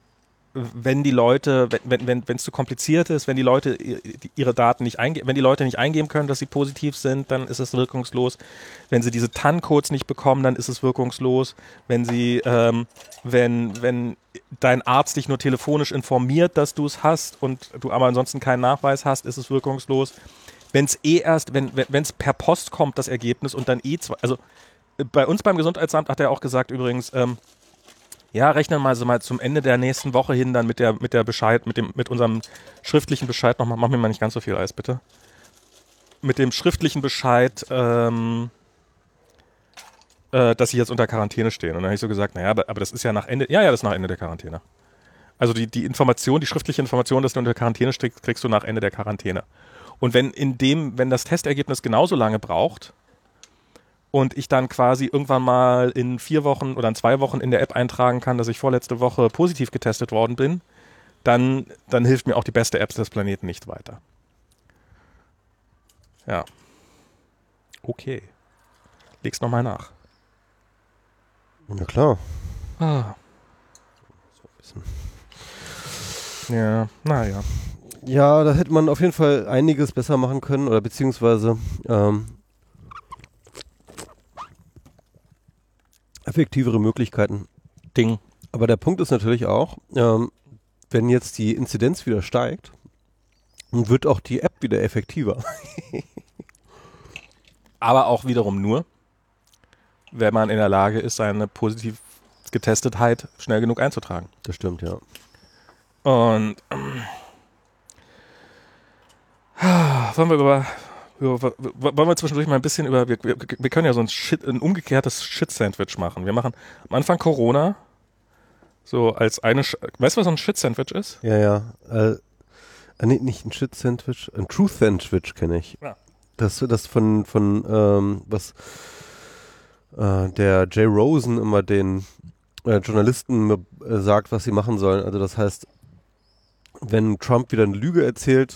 wenn die Leute, wenn, wenn, wenn es zu kompliziert ist, wenn die Leute ihre Daten nicht eingeben, wenn die Leute nicht eingeben können, dass sie positiv sind, dann ist es wirkungslos. Wenn sie diese T A N-Codes nicht bekommen, dann ist es wirkungslos. Wenn sie, ähm, wenn, wenn dein Arzt dich nur telefonisch informiert, dass du es hast und du aber ansonsten keinen Nachweis hast, ist es wirkungslos. Wenn es eh erst, wenn wenn es per Post kommt, das Ergebnis und dann eh zwei, also bei uns beim Gesundheitsamt hat er auch gesagt übrigens, ähm, ja, rechnen mal so mal zum Ende der nächsten Woche hin dann mit der mit der Bescheid, mit dem mit unserem schriftlichen Bescheid nochmal, mach mir mal nicht ganz so viel Eis, bitte. Mit dem schriftlichen Bescheid, ähm, äh, dass sie jetzt unter Quarantäne stehen. Und dann habe ich so gesagt, naja, aber, aber das ist ja nach Ende, ja, ja, das ist nach Ende der Quarantäne. Also die, die Information, die schriftliche Information, dass du unter Quarantäne stehst, kriegst du nach Ende der Quarantäne. Und wenn in dem, wenn das Testergebnis genauso lange braucht, und ich dann quasi irgendwann mal in vier Wochen oder in zwei Wochen in der App eintragen kann, dass ich vorletzte Woche positiv getestet worden bin, dann, dann hilft mir auch die beste App des Planeten nicht weiter. Ja. Okay. Leg's nochmal nach. Na klar. Ah. Ja, naja. Ja, da hätte man auf jeden Fall einiges besser machen können oder beziehungsweise ähm, effektivere Möglichkeiten. Ding. Aber der Punkt ist natürlich auch, ähm, wenn jetzt die Inzidenz wieder steigt, dann wird auch die App wieder effektiver. Aber auch wiederum nur, wenn man in der Lage ist, seine positiv Getestetheit schnell genug einzutragen. Das stimmt, ja. Und ähm, wollen wir über, über wollen wir zwischendurch mal ein bisschen über, wir, wir, wir können ja so ein, Shit, ein umgekehrtes Shit-Sandwich machen. Wir machen am Anfang Corona, so als eine, weißt du, was so ein Shit-Sandwich ist? Ja, ja. Äh, nee, nicht ein Shit-Sandwich, ein Truth-Sandwich kenne ich. Ja. Das, das von, von ähm, was äh, der Jay Rosen immer den äh, Journalisten äh, sagt, was sie machen sollen. Also das heißt, wenn Trump wieder eine Lüge erzählt,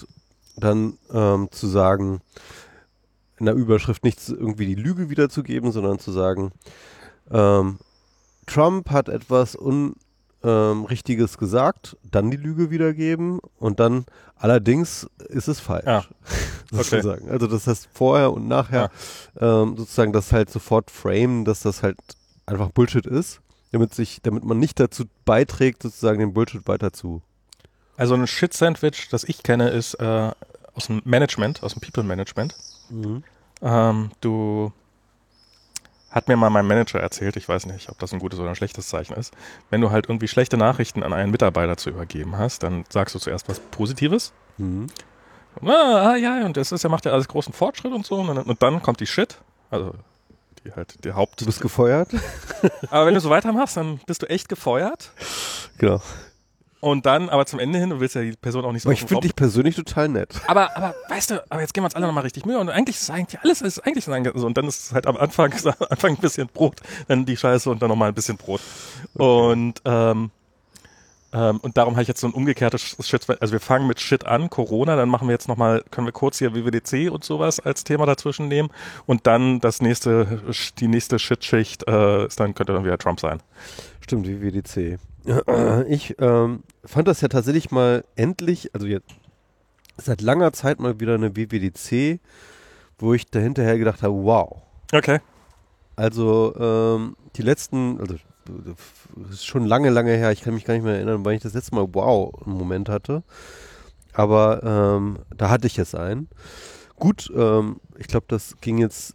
dann ähm, zu sagen, in der Überschrift nicht irgendwie die Lüge wiederzugeben, sondern zu sagen, ähm, Trump hat etwas Unrichtiges ähm, gesagt, dann die Lüge wiedergeben und dann allerdings ist es falsch. Ja. Sozusagen. Okay. Also das heißt vorher und nachher ja. ähm, sozusagen das halt sofort framen, dass das halt einfach Bullshit ist, damit sich, damit man nicht dazu beiträgt, sozusagen den Bullshit weiter zu. Also ein Shit-Sandwich, das ich kenne, ist äh, aus dem Management, aus dem People-Management. Mhm. Ähm, du hat mir mal mein Manager erzählt, ich weiß nicht, ob das ein gutes oder ein schlechtes Zeichen ist, wenn du halt irgendwie schlechte Nachrichten an einen Mitarbeiter zu übergeben hast, dann sagst du zuerst was Positives. Mhm. Ah, ja, und das ist, er macht ja alles großen Fortschritt und so. Und, und dann kommt die Shit, also die halt der Haupt... Du bist gefeuert. Aber wenn du so weitermachst, dann bist du echt gefeuert. Genau. Und dann, aber zum Ende hin, du willst ja die Person auch nicht so... Aber ich finde dich persönlich total nett. Aber, aber, weißt du, aber jetzt geben wir uns alle nochmal richtig Mühe und eigentlich ist eigentlich alles, ist eigentlich so, und dann ist es halt am Anfang, am Anfang ein bisschen Brot, dann die Scheiße und dann nochmal ein bisschen Brot. Okay. Und, ähm, ähm, und darum habe ich jetzt so ein umgekehrtes Shit, also wir fangen mit Shit an, Corona, dann machen wir jetzt nochmal, können wir kurz hier W W D C und sowas als Thema dazwischen nehmen und dann das nächste, die nächste Shit-Schicht, äh, ist dann, könnte dann wieder Trump sein. Stimmt, W W D C. Ich ähm, fand das ja tatsächlich mal endlich, also jetzt seit langer Zeit mal wieder eine W W D C, wo ich dahinterher gedacht habe, wow. Okay. Also ähm, die letzten, also das ist schon lange, lange her, ich kann mich gar nicht mehr erinnern, wann ich das letzte Mal wow einen Moment hatte. Aber ähm, da hatte ich jetzt einen. Gut, ähm, ich glaube, das ging jetzt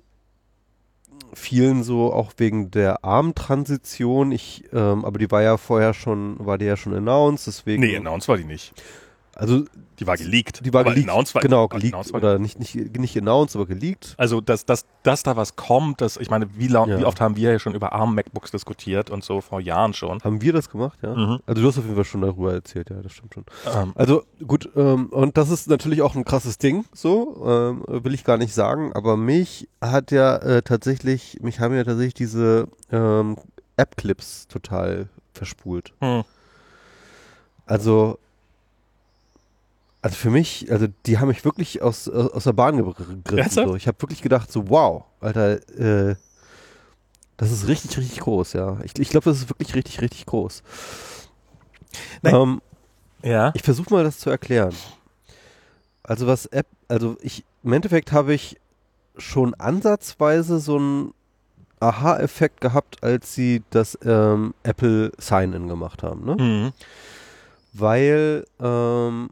vielen so auch wegen der Arm-Transition. Ich, ähm, aber die war ja vorher schon, war die ja schon announced, deswegen. Nee, announced war die nicht. Also die war geleakt. Die war aber geleakt. War, genau, geleakt. Oder nicht, nicht, nicht announced, aber geleakt. Also, dass, dass, dass da was kommt, das, ich meine, wie, ja. wie oft haben wir ja schon über ARM-MacBooks diskutiert und so vor Jahren schon. Haben wir das gemacht, ja? Mhm. Also du hast auf jeden Fall schon darüber erzählt, ja, das stimmt schon. Ähm. Also gut, ähm, und das ist natürlich auch ein krasses Ding, so, ähm, will ich gar nicht sagen, aber mich hat ja äh, tatsächlich, mich haben ja tatsächlich diese ähm, App-Clips total verspult. Mhm. Also Also für mich, also die haben mich wirklich aus, aus der Bahn gegriffen. So. Ich habe wirklich gedacht, so wow, Alter, äh, das ist richtig, richtig groß, ja. Ich, ich glaube, das ist wirklich richtig, richtig groß. Ähm, ja. Ich versuche mal, das zu erklären. Also was App, also ich, im Endeffekt habe ich schon ansatzweise so einen Aha-Effekt gehabt, als sie das ähm, Apple Sign-In gemacht haben, ne? Mhm. Weil, ähm,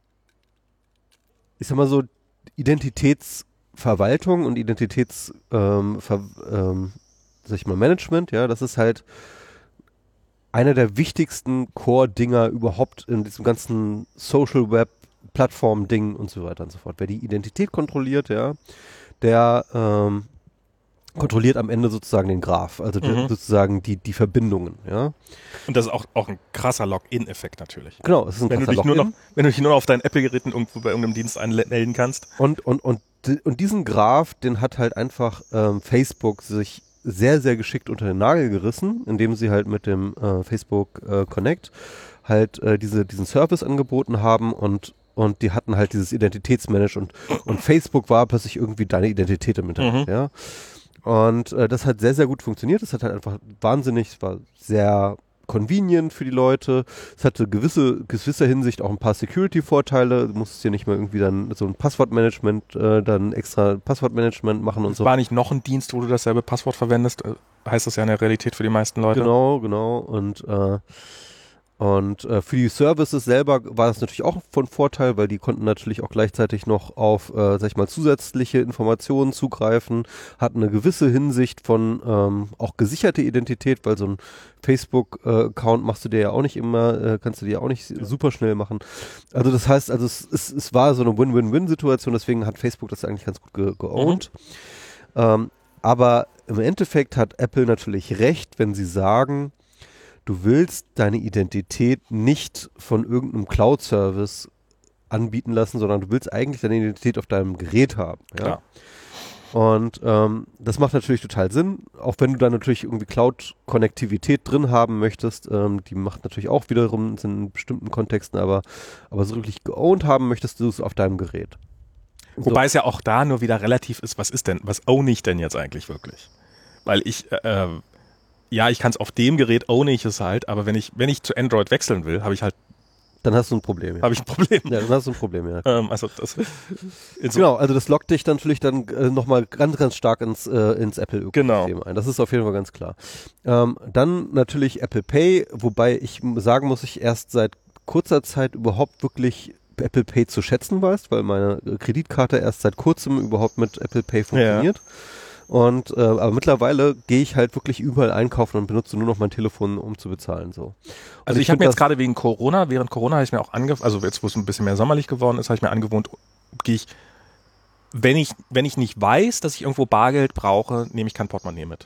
ich sag mal so, Identitätsverwaltung und Identitäts, ähm, Ver, ähm, sag ich mal, Management, ja, das ist halt einer der wichtigsten Core-Dinger überhaupt in diesem ganzen Social Web Plattform-Ding und so weiter und so fort. Wer die Identität kontrolliert, ja, der ähm, kontrolliert am Ende sozusagen den Graph, also mhm. der, sozusagen die, die Verbindungen, ja. Und das ist auch, auch ein krasser Login-Effekt natürlich. Genau, es ist ein wenn krasser du dich nur Login. noch, Wenn du dich nur noch auf deinen Apple-Geräten irgendwo bei irgendeinem Dienst anmelden kannst. Und, und, und, und diesen Graph, den hat halt einfach ähm, Facebook sich sehr, sehr geschickt unter den Nagel gerissen, indem sie halt mit dem äh, Facebook äh, Connect halt äh, diese, diesen Service angeboten haben und und die hatten halt dieses Identitätsmanagement und, und Facebook war plötzlich irgendwie deine Identität im Internet, Mhm. ja. Und äh, das hat sehr, sehr gut funktioniert. Das hat halt einfach wahnsinnig, es war sehr convenient für die Leute. Es hatte gewisse, gewisser Hinsicht auch ein paar Security-Vorteile. Du musstest hier nicht mehr irgendwie dann so ein Passwortmanagement, äh, dann extra Passwortmanagement machen und es so. War nicht noch ein Dienst, wo du dasselbe Passwort verwendest? Heißt das ja in der Realität für die meisten Leute. Genau, genau. Und äh, Und äh, für die Services selber war das natürlich auch von Vorteil, weil die konnten natürlich auch gleichzeitig noch auf, äh, sag ich mal, zusätzliche Informationen zugreifen, hatten eine gewisse Hinsicht von ähm, auch gesicherte Identität, weil so ein Facebook-Account machst du dir ja auch nicht immer, äh, kannst du dir auch nicht ja. super schnell machen. Also das heißt, also es, es, es war so eine Win-Win-Win-Situation, deswegen hat Facebook das eigentlich ganz gut ge geowned. Mhm. Ähm, aber im Endeffekt hat Apple natürlich recht, wenn sie sagen, du willst deine Identität nicht von irgendeinem Cloud-Service anbieten lassen, sondern du willst eigentlich deine Identität auf deinem Gerät haben. Ja? Klar. Und ähm, das macht natürlich total Sinn, auch wenn du da natürlich irgendwie Cloud-Konnektivität drin haben möchtest. Ähm, die macht natürlich auch wiederum Sinn in bestimmten Kontexten, aber, aber so wirklich geowned haben möchtest du es auf deinem Gerät. Wobei So. es ja auch da nur wieder relativ ist, was ist denn, was own ich denn jetzt eigentlich wirklich? Weil ich, äh, ja, ich kann es auf dem Gerät own ich es halt, aber wenn ich, wenn ich zu Android wechseln will, habe ich halt, Dann hast du ein Problem, ja. habe ich ein Problem. Ja, dann hast du ein Problem, ja. Ähm, also das, Genau, also das lockt dich dann natürlich dann äh, nochmal ganz, ganz stark ins, äh, ins Apple-Ökosystem Genau. ein. Das ist auf jeden Fall ganz klar. Ähm, dann natürlich Apple Pay, wobei ich sagen muss, ich erst seit kurzer Zeit überhaupt wirklich Apple Pay zu schätzen weiß, weil meine Kreditkarte erst seit kurzem überhaupt mit Apple Pay funktioniert. Ja. Und äh, aber mittlerweile gehe ich halt wirklich überall einkaufen und benutze nur noch mein Telefon, um zu bezahlen. So. Also ich, ich habe mir jetzt gerade wegen Corona, während Corona habe ich mir auch angewohnt, also jetzt wo es ein bisschen mehr sommerlich geworden ist, habe ich mir angewohnt, gehe ich, wenn ich, wenn ich nicht weiß, dass ich irgendwo Bargeld brauche, nehme ich kein Portemonnaie mit.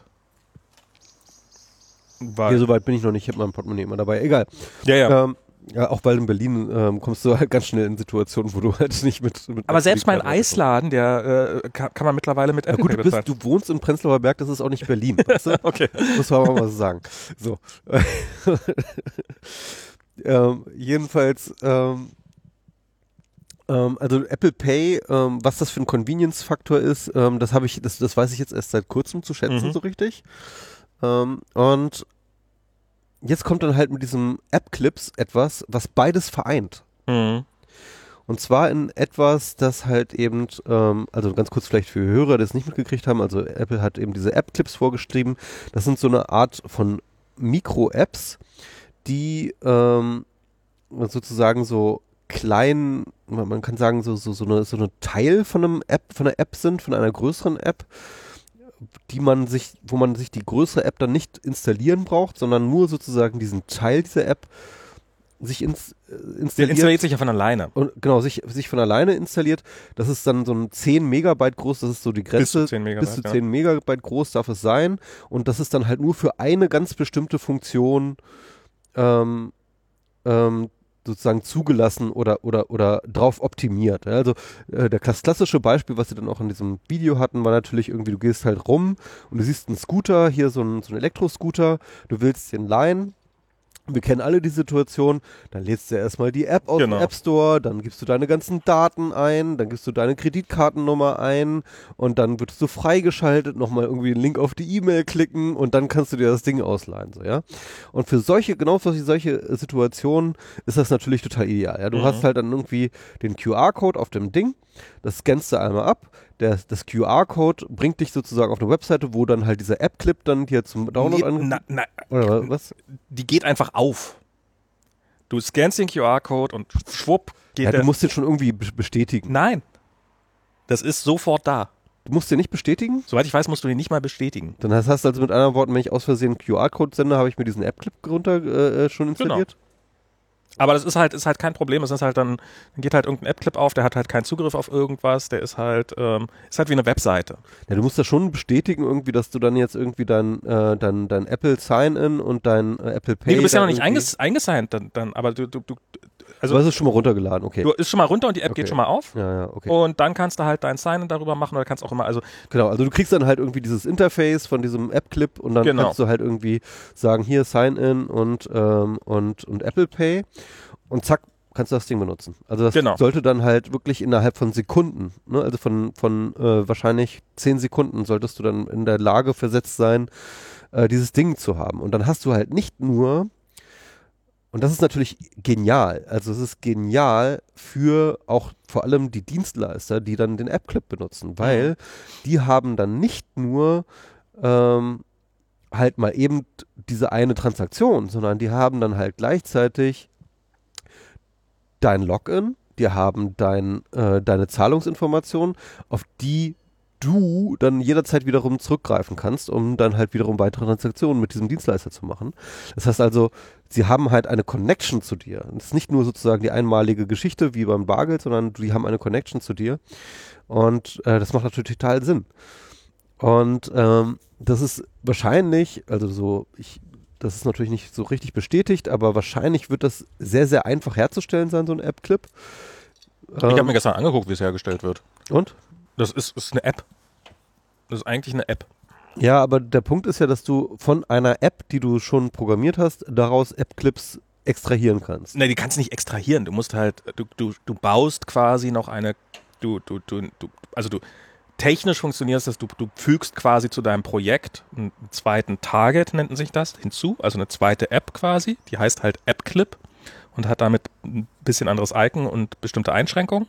Weil Hier soweit bin ich noch nicht, ich habe mein Portemonnaie immer dabei. Egal. Ja, ja. Ähm, Ja, auch weil in Berlin ähm, kommst du halt ganz schnell in Situationen, wo du halt nicht mit... mit aber selbst mein Eisladen, der äh, kann, kann man mittlerweile mit Apple Pay bezahlen. Ja, gut, du, bist, du wohnst in Prenzlauer Berg, das ist auch nicht Berlin. Weißt du? Okay. Muss man auch mal so sagen. So. ähm, jedenfalls, ähm, ähm, also Apple Pay, ähm, was das für ein Convenience-Faktor ist, ähm, das habe ich, das, das weiß ich jetzt erst seit kurzem zu schätzen, mhm. so richtig. Ähm, und jetzt kommt dann halt mit diesem App-Clips etwas, was beides vereint. Mhm. Und zwar in etwas, das halt eben, ähm, also ganz kurz vielleicht für Hörer, die es nicht mitgekriegt haben, also Apple hat eben diese App-Clips vorgeschrieben. Das sind so eine Art von Mikro-Apps, die ähm, sozusagen so klein, man kann sagen, so, so, so, eine, so eine Teil von einem App, von einer App sind, von einer größeren App, die man sich, wo man sich die größere App dann nicht installieren braucht, sondern nur sozusagen diesen Teil dieser App sich ins, äh, installiert. Der installiert sich ja von alleine. Und genau, sich, sich von alleine installiert. Das ist dann so ein zehn Megabyte groß, das ist so die Grenze. Bis zu zehn Megabyte, bis zu zehn Megabyte groß darf es sein. Und das ist dann halt nur für eine ganz bestimmte Funktion ähm, ähm, sozusagen zugelassen oder oder oder drauf optimiert. Also äh, der klassische Beispiel, was sie dann auch in diesem Video hatten, war natürlich irgendwie, du gehst halt rum und du siehst einen Scooter, hier so ein, so ein Elektroscooter, du willst den leihen. Wir kennen alle die Situation, dann lädst du erstmal die App aus genau. dem App Store, dann gibst du deine ganzen Daten ein, dann gibst du deine Kreditkartennummer ein und dann wirst du freigeschaltet, nochmal irgendwie einen Link auf die E-Mail klicken und dann kannst du dir das Ding ausleihen, so, ja. Und für solche, genau für solche Situationen ist das natürlich total ideal, ja. Du mhm. hast halt dann irgendwie den Q R-Code auf dem Ding, das scannst du einmal ab, der, das Q R-Code bringt dich sozusagen auf eine Webseite, wo dann halt dieser App-Clip dann dir zum Download nee, an... Na, na, oder was? Die geht einfach auf. Du scannst den Q R-Code und schwupp geht ja, der... Du musst den schon irgendwie bestätigen. Nein. Das ist sofort da. Du musst den nicht bestätigen? Soweit ich weiß, musst du den nicht mal bestätigen. Dann hast du also mit anderen Worten, wenn ich aus Versehen einen Q R-Code sende, habe ich mir diesen App-Clip runter äh, schon installiert? Genau. Aber das ist halt, ist halt kein Problem. Es ist halt dann, dann geht halt irgendein App-Clip auf, der hat halt keinen Zugriff auf irgendwas, der ist halt, ähm, ist halt wie eine Webseite. Ja, du musst das schon bestätigen irgendwie, dass du dann jetzt irgendwie dein, äh, dein, dein Apple Sign-In und dein äh, Apple Pay. Nee, du bist ja noch nicht einges- eingesigned dann, dann, aber du, du, du also. Du hast es schon mal runtergeladen, okay. Du ist schon mal runter und die App okay. geht schon mal auf. Ja, ja, okay. Und dann kannst du halt dein Sign-In darüber machen oder kannst auch immer, also. Genau, also du kriegst dann halt irgendwie dieses Interface von diesem App-Clip und dann genau. kannst du halt irgendwie sagen, hier Sign-In und, ähm, und, und Apple Pay. Und zack, kannst du das Ding benutzen. Also das genau. sollte dann halt wirklich innerhalb von Sekunden, ne, also von, von äh, wahrscheinlich zehn Sekunden solltest du dann in der Lage versetzt sein, äh, dieses Ding zu haben. Und dann hast du halt nicht nur, und das ist natürlich genial, also es ist genial für auch vor allem die Dienstleister, die dann den App-Clip benutzen, weil mhm. die haben dann nicht nur ähm, halt mal eben diese eine Transaktion, sondern die haben dann halt gleichzeitig dein Login, die haben dein, äh, deine Zahlungsinformationen, auf die du dann jederzeit wiederum zurückgreifen kannst, um dann halt wiederum weitere Transaktionen mit diesem Dienstleister zu machen. Das heißt also, sie haben halt eine Connection zu dir. Es ist nicht nur sozusagen die einmalige Geschichte wie beim Bargeld, sondern die haben eine Connection zu dir. Und äh, das macht natürlich total Sinn. Und ähm, das ist wahrscheinlich, also so, ich das ist natürlich nicht so richtig bestätigt, aber wahrscheinlich wird das sehr, sehr einfach herzustellen sein, so ein App-Clip. Ich ähm, habe mir gestern angeguckt, wie es hergestellt wird. Und? Das ist, ist eine App. Das ist eigentlich eine App. Ja, aber der Punkt ist ja, dass du von einer App, die du schon programmiert hast, daraus App-Clips extrahieren kannst. Ne, die kannst du nicht extrahieren. Du musst halt, du, du, du baust quasi noch eine, du, du, du, du also du, technisch funktioniert das, du, du fügst quasi zu deinem Projekt einen zweiten Target, nennt sich das, hinzu, also eine zweite App quasi, die heißt halt App-Clip und hat damit ein bisschen anderes Icon und bestimmte Einschränkungen.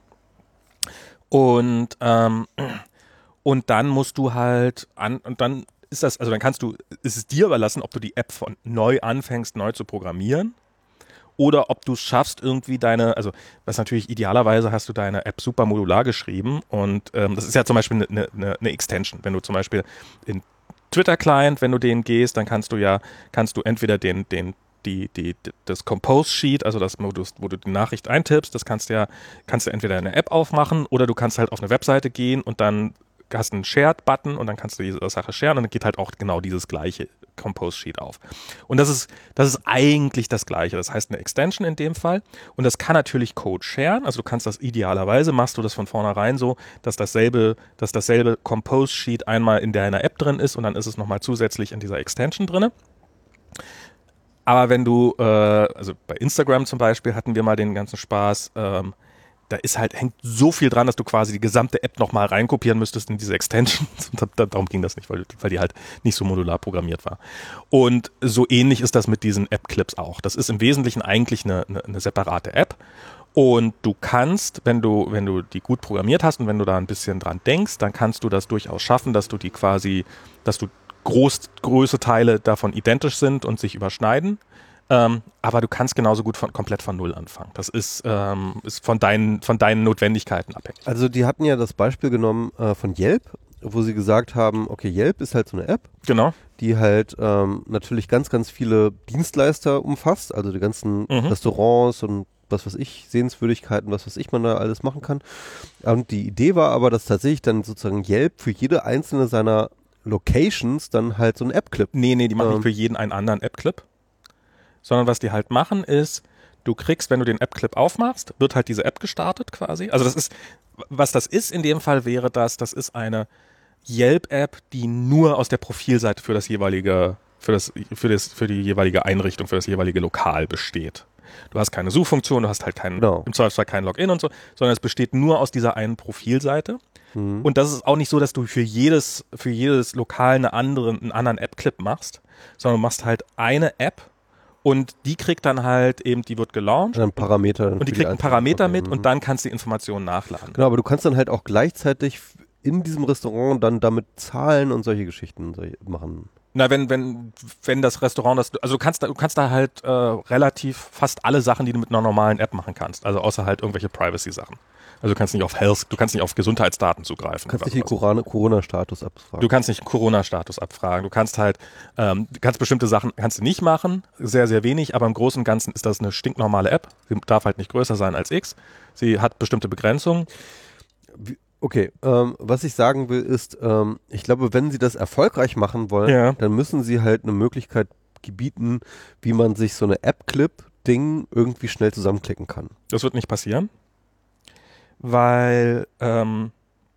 Und, ähm, und dann musst du halt an, und dann ist das, also dann kannst du, ist es dir überlassen, ob du die App von neu anfängst, neu zu programmieren. Oder ob du es schaffst, irgendwie deine, also was natürlich idealerweise hast du deine App super modular geschrieben und ähm, das ist ja zum Beispiel eine, eine, eine Extension. Wenn du zum Beispiel in Twitter-Client, wenn du den gehst, dann kannst du ja, kannst du entweder den, den, die, die, das Compose-Sheet, also das, wo du, wo du die Nachricht eintippst, das kannst du ja, kannst du entweder eine App aufmachen oder du kannst halt auf eine Webseite gehen und dann hast einen Shared-Button und dann kannst du diese Sache sharen und dann geht halt auch genau dieses gleiche Compose-Sheet auf. Und das ist, das ist eigentlich das Gleiche. Das heißt eine Extension in dem Fall. Und das kann natürlich Code sharen. Also du kannst das idealerweise, machst du das von vornherein so, dass dasselbe, dass dasselbe Compose-Sheet einmal in deiner App drin ist und dann ist es nochmal zusätzlich in dieser Extension drin. Aber wenn du, äh, also bei Instagram zum Beispiel hatten wir mal den ganzen Spaß, ähm, da ist halt, hängt so viel dran, dass du quasi die gesamte App nochmal reinkopieren müsstest in diese Extensions. Und darum ging das nicht, weil, weil die halt nicht so modular programmiert war. Und so ähnlich ist das mit diesen App-Clips auch. Das ist im Wesentlichen eigentlich eine, eine, eine separate App. Und du kannst, wenn du, wenn du die gut programmiert hast und wenn du da ein bisschen dran denkst, dann kannst du das durchaus schaffen, dass du die quasi, dass du groß, große Teile davon identisch sind und sich überschneiden. Ähm, aber du kannst genauso gut von, komplett von Null anfangen. Das ist, ähm, ist von, deinen, von deinen Notwendigkeiten abhängig. Also die hatten ja das Beispiel genommen äh, von Yelp, wo sie gesagt haben, okay, Yelp ist halt so eine App, genau, die halt ähm, natürlich ganz, ganz viele Dienstleister umfasst, also die ganzen mhm. Restaurants und was weiß ich, Sehenswürdigkeiten, was weiß ich, man da alles machen kann. Und die Idee war aber, dass tatsächlich dann sozusagen Yelp für jede einzelne seiner Locations dann halt so ein App-Clip. Nee, nee, die machen ähm, nicht für jeden einen anderen App-Clip. Sondern was die halt machen ist, du kriegst, wenn du den App-Clip aufmachst, wird halt diese App gestartet quasi. Also das ist, was das ist in dem Fall wäre das, das ist eine Yelp-App, die nur aus der Profilseite für das jeweilige, für das, für das, für die jeweilige Einrichtung, für das jeweilige Lokal besteht. Du hast keine Suchfunktion, du hast halt keinen, no. im Zweifelsfall kein Login und so, sondern es besteht nur aus dieser einen Profilseite. Mhm. Und das ist auch nicht so, dass du für jedes, für jedes Lokal eine andere, einen anderen App-Clip machst, sondern du machst halt eine App. Und die kriegt dann halt eben, die wird gelauncht. Dann Parameter. Und die kriegt einen Parameter mit und dann kannst du die Informationen nachladen. Genau, aber du kannst dann halt auch gleichzeitig in diesem Restaurant dann damit zahlen und solche Geschichten machen. Na, wenn, wenn, wenn das Restaurant das, also du kannst da, du kannst da halt äh, relativ fast alle Sachen, die du mit einer normalen App machen kannst. Also außer halt irgendwelche Privacy-Sachen. Also du kannst nicht auf Health, du kannst nicht auf Gesundheitsdaten zugreifen. Du kannst nicht den Corona-Status abfragen. Du kannst nicht Corona-Status abfragen. Du kannst halt, ähm, du kannst bestimmte Sachen kannst du nicht machen, sehr, sehr wenig, aber im Großen und Ganzen ist das eine stinknormale App. Sie darf halt nicht größer sein als X. Sie hat bestimmte Begrenzungen. Okay, ähm, was ich sagen will ist, ähm, ich glaube, wenn sie das erfolgreich machen wollen, ja. dann müssen sie halt eine Möglichkeit gebieten, wie man sich so eine App-Clip-Ding irgendwie schnell zusammenklicken kann. Das wird nicht passieren. Weil, ähm,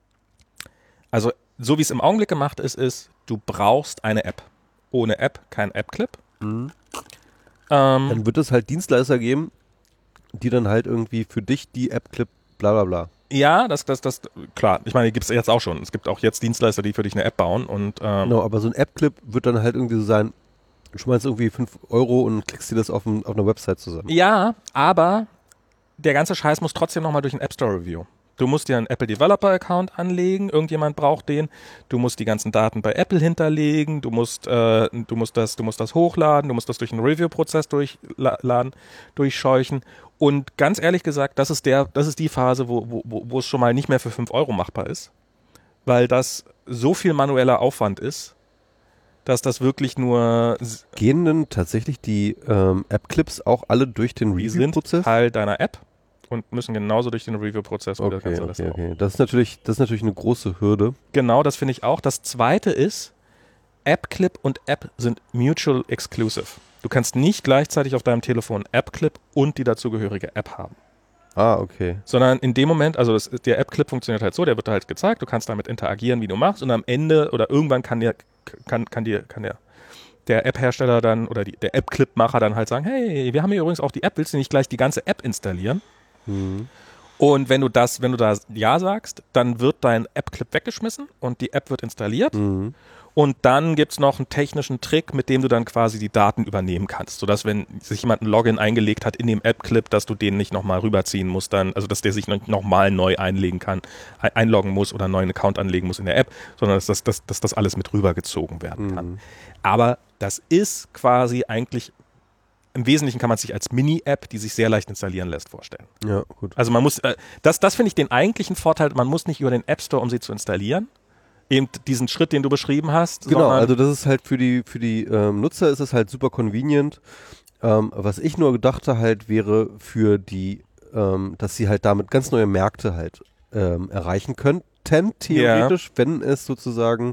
also so wie es im Augenblick gemacht ist, ist, du brauchst eine App. Ohne App kein App-Clip. Mhm. Ähm, dann wird es halt Dienstleister geben, die dann halt irgendwie für dich die App-Clip bla bla bla. Ja, das, das, das, klar. Ich meine, die gibt es jetzt auch schon. Es gibt auch jetzt Dienstleister, die für dich eine App bauen. Und, ähm, genau, aber so ein App-Clip wird dann halt irgendwie so sein, du schmeißt irgendwie fünf Euro und klickst dir das auf, ein, auf einer Website zusammen. Ja, aber der ganze Scheiß muss trotzdem nochmal durch ein App Store Review. Du musst dir einen Apple Developer Account anlegen, irgendjemand braucht den. Du musst die ganzen Daten bei Apple hinterlegen, du musst, äh, du musst das, du musst das hochladen, du musst das durch einen Review-Prozess durchladen, durchscheuchen. Und ganz ehrlich gesagt, das ist der, das ist die Phase, wo, wo, wo es schon mal nicht mehr für fünf Euro machbar ist, weil das so viel manueller Aufwand ist, dass das wirklich nur... Gehen denn tatsächlich die ähm, App-Clips auch alle durch den Review-Prozess? Die sind Teil deiner App und müssen genauso durch den Review-Prozess. Okay, okay, okay, okay. Das ist natürlich, das ist natürlich eine große Hürde. Genau, das finde ich auch. Das zweite ist, App-Clip und App sind mutual exclusive. Du kannst nicht gleichzeitig auf deinem Telefon App-Clip und die dazugehörige App haben. Ah, okay. Sondern in dem Moment, also das, der App-Clip funktioniert halt so, der wird halt gezeigt, du kannst damit interagieren, wie du machst und am Ende oder irgendwann kann dir, kann, kann dir, kann der, der App-Hersteller dann oder die, der App-Clip-Macher dann halt sagen, hey, wir haben hier übrigens auch die App, willst du nicht gleich die ganze App installieren? Mhm. Und wenn du das, wenn du da Ja sagst, dann wird dein App-Clip weggeschmissen und die App wird installiert. Mhm. Und dann gibt es noch einen technischen Trick, mit dem du dann quasi die Daten übernehmen kannst, sodass, wenn sich jemand ein Login eingelegt hat in dem App-Clip, dass du den nicht nochmal rüberziehen musst, dann, also dass der sich nochmal neu einlegen kann, einloggen muss oder einen neuen Account anlegen muss in der App, sondern dass das, dass, dass das alles mit rübergezogen werden kann. Mhm. Aber das ist quasi eigentlich, im Wesentlichen kann man sich als Mini-App, die sich sehr leicht installieren lässt, vorstellen. Ja, gut. Also man muss, äh, das, das finde ich den eigentlichen Vorteil, man muss nicht über den App Store, um sie zu installieren, eben diesen Schritt, den du beschrieben hast. Genau, also das ist halt für die für die ähm, Nutzer ist es halt super convenient. Ähm, was ich nur gedachte halt wäre für die, ähm, dass sie halt damit ganz neue Märkte halt ähm, erreichen könnten, theoretisch, ja. Wenn es sozusagen,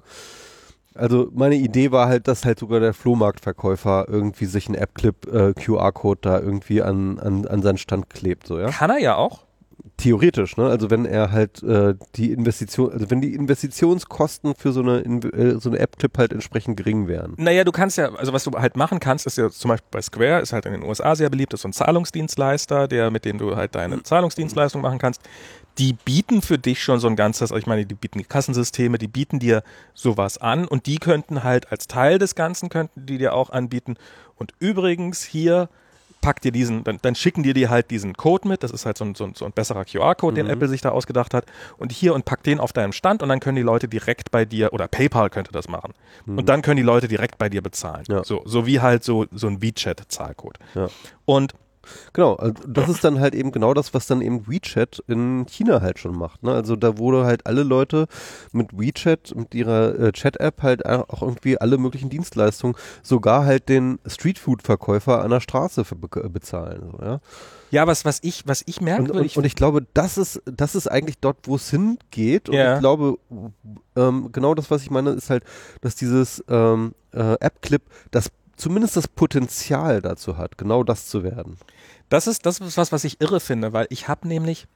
also meine Idee war halt, dass halt sogar der Flohmarktverkäufer irgendwie sich einen App-Clip-Q R-Code da irgendwie an, an, an seinen Stand klebt, so, ja. Kann er ja auch. Theoretisch, ne? Also wenn er halt äh, die Investition, also wenn die Investitionskosten für so eine äh, so eine App-Clip halt entsprechend gering wären. Naja, du kannst ja, also was du halt machen kannst, ist ja zum Beispiel bei Square, ist halt in den U S A sehr beliebt, ist so ein Zahlungsdienstleister, der, mit dem du halt deine Zahlungsdienstleistung machen kannst. Die bieten für dich schon so ein ganzes, also ich meine, die bieten Kassensysteme, die bieten dir sowas an und die könnten halt als Teil des Ganzen, könnten die dir auch anbieten. Und übrigens hier pack dir diesen, dann, dann schicken dir die halt diesen Code mit, das ist halt so ein, so ein, so ein besserer Q R-Code, mhm. den Apple sich da ausgedacht hat, und hier und pack den auf deinem Stand und dann können die Leute direkt bei dir, oder PayPal könnte das machen, mhm. und dann können die Leute direkt bei dir bezahlen. Ja. So, so wie halt so, so ein WeChat-Zahlcode. Ja. Und genau, also das ist dann halt eben genau das, was dann eben WeChat in China halt schon macht. Ne? Also da wurde halt alle Leute mit WeChat, mit ihrer äh, Chat-App halt auch irgendwie alle möglichen Dienstleistungen, sogar halt den Streetfood-Verkäufer an der Straße für be- bezahlen. So, ja? Ja, was, was ich, was ich merke, und, und, ich, und ich glaube, das ist, das ist eigentlich dort, wo es hingeht. Und ja. ich glaube, ähm, genau das, was ich meine, ist halt, dass dieses ähm, äh, App-Clip, das zumindest das Potenzial dazu hat, genau das zu werden. Das ist, das ist was, was ich irre finde, weil ich habe nämlich,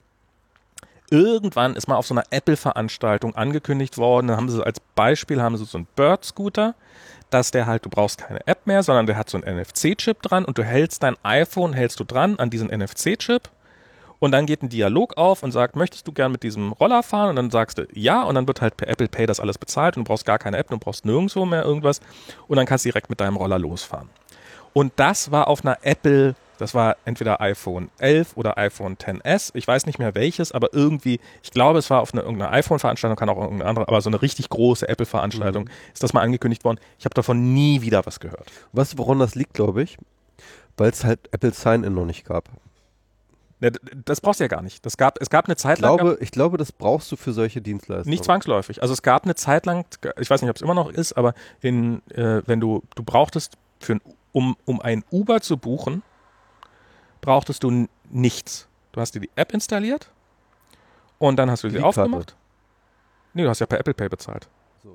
irgendwann ist mal auf so einer Apple-Veranstaltung angekündigt worden, dann haben sie als Beispiel, haben sie so einen Bird-Scooter, dass der halt, du brauchst keine App mehr, sondern der hat so einen N F C-Chip dran und du hältst dein iPhone, hältst du dran an diesen N F C-Chip und dann geht ein Dialog auf und sagt, möchtest du gern mit diesem Roller fahren? Und dann sagst du ja und dann wird halt per Apple Pay das alles bezahlt und du brauchst gar keine App, du brauchst nirgendwo mehr irgendwas und dann kannst du direkt mit deinem Roller losfahren. Und das war auf einer Apple, das war entweder iPhone elf oder iPhone X S, ich weiß nicht mehr welches, aber irgendwie, ich glaube, es war auf einer irgendeiner iPhone-Veranstaltung, kann auch irgendeine andere, aber so eine richtig große Apple-Veranstaltung, mhm. ist das mal angekündigt worden. Ich habe davon nie wieder was gehört. Weißt du, woran das liegt, glaube ich? Weil es halt Apple Sign-In noch nicht gab. Ja, das brauchst du ja gar nicht. Das gab, es gab eine Zeit ich glaube, lang. Ich glaube, das brauchst du für solche Dienstleistungen. Nicht zwangsläufig. Also es gab eine Zeit lang, ich weiß nicht, ob es immer noch ist, aber in, äh, wenn du, du brauchtest, für ein, um, um ein Uber zu buchen, brauchtest du n- nichts. Du hast dir die App installiert und dann hast du sie aufgemacht. Nee, du hast ja per Apple Pay bezahlt. So.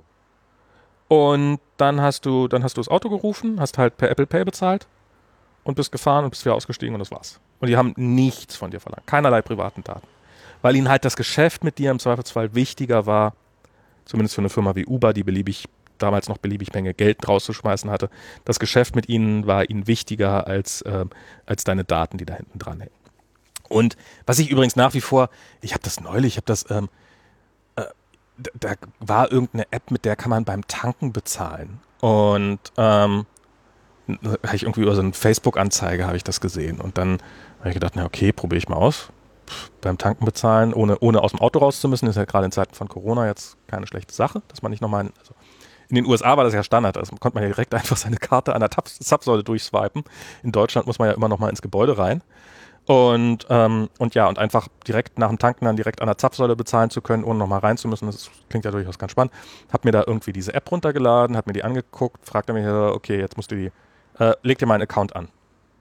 Und dann hast du, dann hast du das Auto gerufen, hast halt per Apple Pay bezahlt und bist gefahren und bist wieder ausgestiegen und das war's. Und die haben nichts von dir verlangt. Keinerlei privaten Daten. Weil ihnen halt das Geschäft mit dir im Zweifelsfall wichtiger war, zumindest für eine Firma wie Uber, die beliebig, damals noch beliebig Menge Geld rauszuschmeißen hatte. Das Geschäft mit ihnen war ihnen wichtiger als, äh, als deine Daten, die da hinten dran hängen. Und was ich übrigens nach wie vor, ich habe das neulich, ich habe das, ähm, äh, da, da war irgendeine App, mit der kann man beim Tanken bezahlen. Und ähm, habe ich irgendwie über so eine Facebook-Anzeige habe ich das gesehen und dann habe ich gedacht, na okay, probiere ich mal aus. Pff, beim Tanken bezahlen, ohne, ohne aus dem Auto raus zu müssen, ist ja gerade in Zeiten von Corona jetzt keine schlechte Sache, dass man nicht nochmal, also in den U S A war das ja Standard, also konnte man ja direkt einfach seine Karte an der Tab- Zapfsäule durchswipen. In Deutschland muss man ja immer nochmal ins Gebäude rein. Und, ähm, und ja, und einfach direkt nach dem Tanken dann direkt an der Zapfsäule bezahlen zu können, ohne nochmal rein zu müssen, das klingt ja durchaus ganz spannend. Hab mir da irgendwie diese App runtergeladen, hab mir die angeguckt, fragte mich, okay, jetzt musst du die Äh, leg dir mal einen Account an.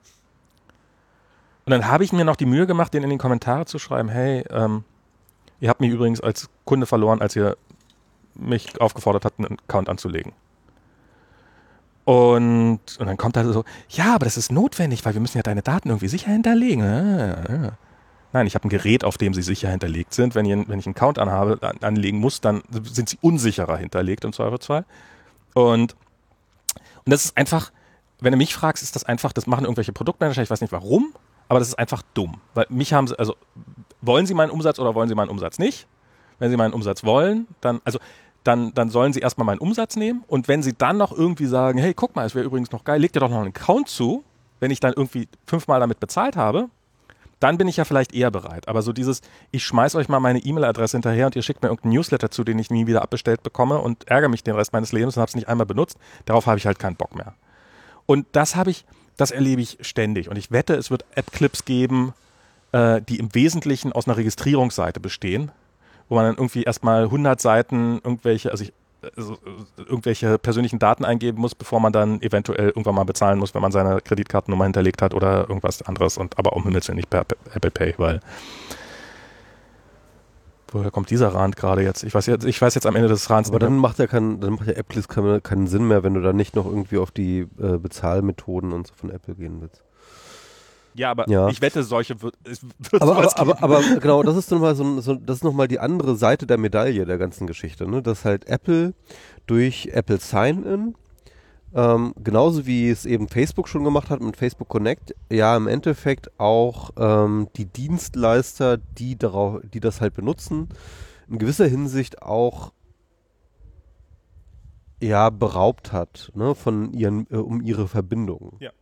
Und dann habe ich mir noch die Mühe gemacht, den in den Kommentare zu schreiben, hey, ähm, ihr habt mich übrigens als Kunde verloren, als ihr mich aufgefordert habt, einen Account anzulegen. Und, und dann kommt halt so, ja, aber das ist notwendig, weil wir müssen ja deine Daten irgendwie sicher hinterlegen. Ah, ah. Nein, ich habe ein Gerät, auf dem sie sicher hinterlegt sind. Wenn ich, wenn ich einen Account anhabe, an, anlegen muss, dann sind sie unsicherer hinterlegt im Zweifelsfall. Und, und das ist einfach, wenn du mich fragst, ist das einfach, das machen irgendwelche Produktmanager, ich weiß nicht warum, aber das ist einfach dumm. Weil mich haben sie, also wollen sie meinen Umsatz oder wollen sie meinen Umsatz nicht? Wenn sie meinen Umsatz wollen, dann, also dann, dann sollen sie erstmal meinen Umsatz nehmen und wenn sie dann noch irgendwie sagen, hey, guck mal, es wäre übrigens noch geil, leg dir doch noch einen Account zu, wenn ich dann irgendwie fünfmal damit bezahlt habe, dann bin ich ja vielleicht eher bereit. Aber so dieses, ich schmeiß euch mal meine E-Mail-Adresse hinterher und ihr schickt mir irgendeinen Newsletter zu, den ich nie wieder abbestellt bekomme und ärgere mich den Rest meines Lebens und habe es nicht einmal benutzt, darauf habe ich halt keinen Bock mehr. Und das habe ich, das erlebe ich ständig. Und ich wette, es wird App-Clips geben, äh, die im Wesentlichen aus einer Registrierungsseite bestehen, wo man dann irgendwie erstmal hundert Seiten irgendwelche, also ich, also irgendwelche persönlichen Daten eingeben muss, bevor man dann eventuell irgendwann mal bezahlen muss, wenn man seine Kreditkartennummer hinterlegt hat oder irgendwas anderes. Und aber um Himmels Willen nicht per Apple Pay, weil woher kommt dieser Rand gerade jetzt? Ich weiß jetzt, ich weiß jetzt am Ende des Rands Aber nicht dann mehr. macht ja kein, dann macht ja Appclips keinen, keinen Sinn mehr, wenn du da nicht noch irgendwie auf die äh, Bezahlmethoden und so von Apple gehen willst. Ja, aber Ja. ich wette, solche wird es wird Aber, sowas aber, geben. aber, aber genau, das ist nochmal so, so, das ist noch mal die andere Seite der Medaille der ganzen Geschichte, ne? Dass halt Apple durch Apple Sign-In, ähm, genauso wie es eben Facebook schon gemacht hat mit Facebook Connect, ja im Endeffekt auch ähm, die Dienstleister, die darauf, die das halt benutzen, in gewisser Hinsicht auch ja beraubt hat, ne, von ihren, äh, um ihre Verbindungen. Ja.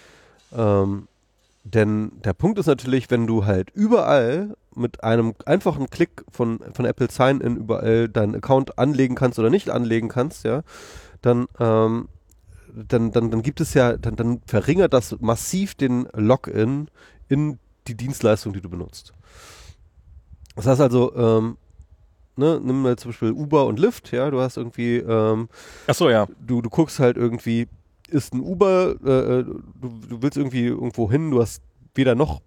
Ähm, Denn der Punkt ist natürlich, wenn du halt überall mit einem einfachen Klick von, von Apple Sign-In überall deinen Account anlegen kannst oder nicht anlegen kannst, ja, dann, ähm, dann, dann, dann gibt es ja, dann, dann verringert das massiv den Login in die Dienstleistung, die du benutzt. Das heißt also, ähm, ne, nimm mal zum Beispiel Uber und Lyft, ja, du hast irgendwie, ähm, Ach so, ja. du, du guckst halt irgendwie, ist ein Uber, äh, du, du willst irgendwie irgendwo hin, du hast weder noch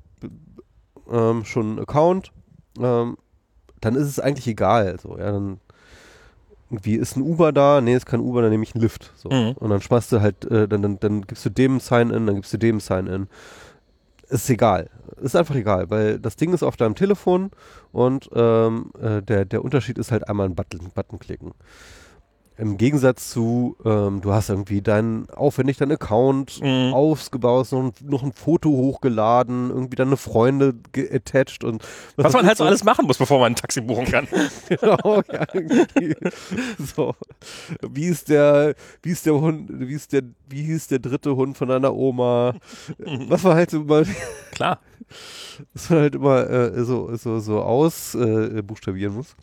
ähm, schon einen Account, ähm, dann ist es eigentlich egal. So, ja, dann irgendwie ist ein Uber da, nee, ist kein Uber, dann nehme ich einen Lyft. So. Mhm. Und dann schmeißt du halt, äh, dann, dann, dann gibst du dem Sign-In, dann gibst du dem Sign-In. Ist egal. Ist einfach egal, weil das Ding ist auf deinem Telefon und ähm, äh, der, der Unterschied ist halt einmal einen Button, Button klicken. Im Gegensatz zu, ähm, du hast irgendwie deinen, aufwendig deinen Account Mhm. ausgebaut, noch, ein- noch ein Foto hochgeladen, irgendwie deine Freunde attached und Was man halt so alles machen muss, bevor man ein Taxi buchen kann. Genau, ja, irgendwie. So. Wie ist der, wie ist der Hund, wie ist der, wie hieß der dritte Hund von deiner Oma? Was man halt so immer, Klar. was man halt immer äh, so, so, so aus äh, buchstabieren muss.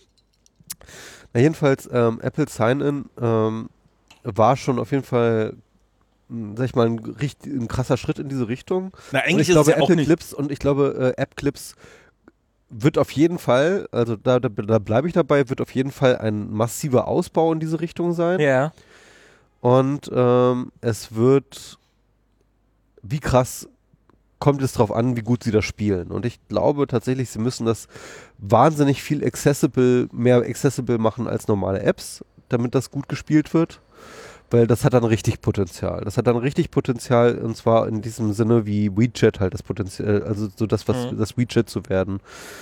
Na jedenfalls, ähm, Apple Sign-In ähm, war schon auf jeden Fall, mh, sag ich mal, ein, richt- ein krasser Schritt in diese Richtung. Na, Und eigentlich ich glaube, ist es ja auch Apple nicht. Clips und ich glaube, äh, App Clips wird auf jeden Fall, also da, da, da bleibe ich dabei, wird auf jeden Fall ein massiver Ausbau in diese Richtung sein. Ja. Und ähm, es wird, wie krass kommt es drauf an, wie gut sie das spielen. Und ich glaube tatsächlich, sie müssen das wahnsinnig viel accessible, mehr accessible machen als normale Apps, damit das gut gespielt wird. Weil das hat dann richtig Potenzial. Das hat dann richtig Potenzial, und zwar in diesem Sinne wie WeChat halt das Potenzial, also so das, was Mhm. das WeChat zu werden.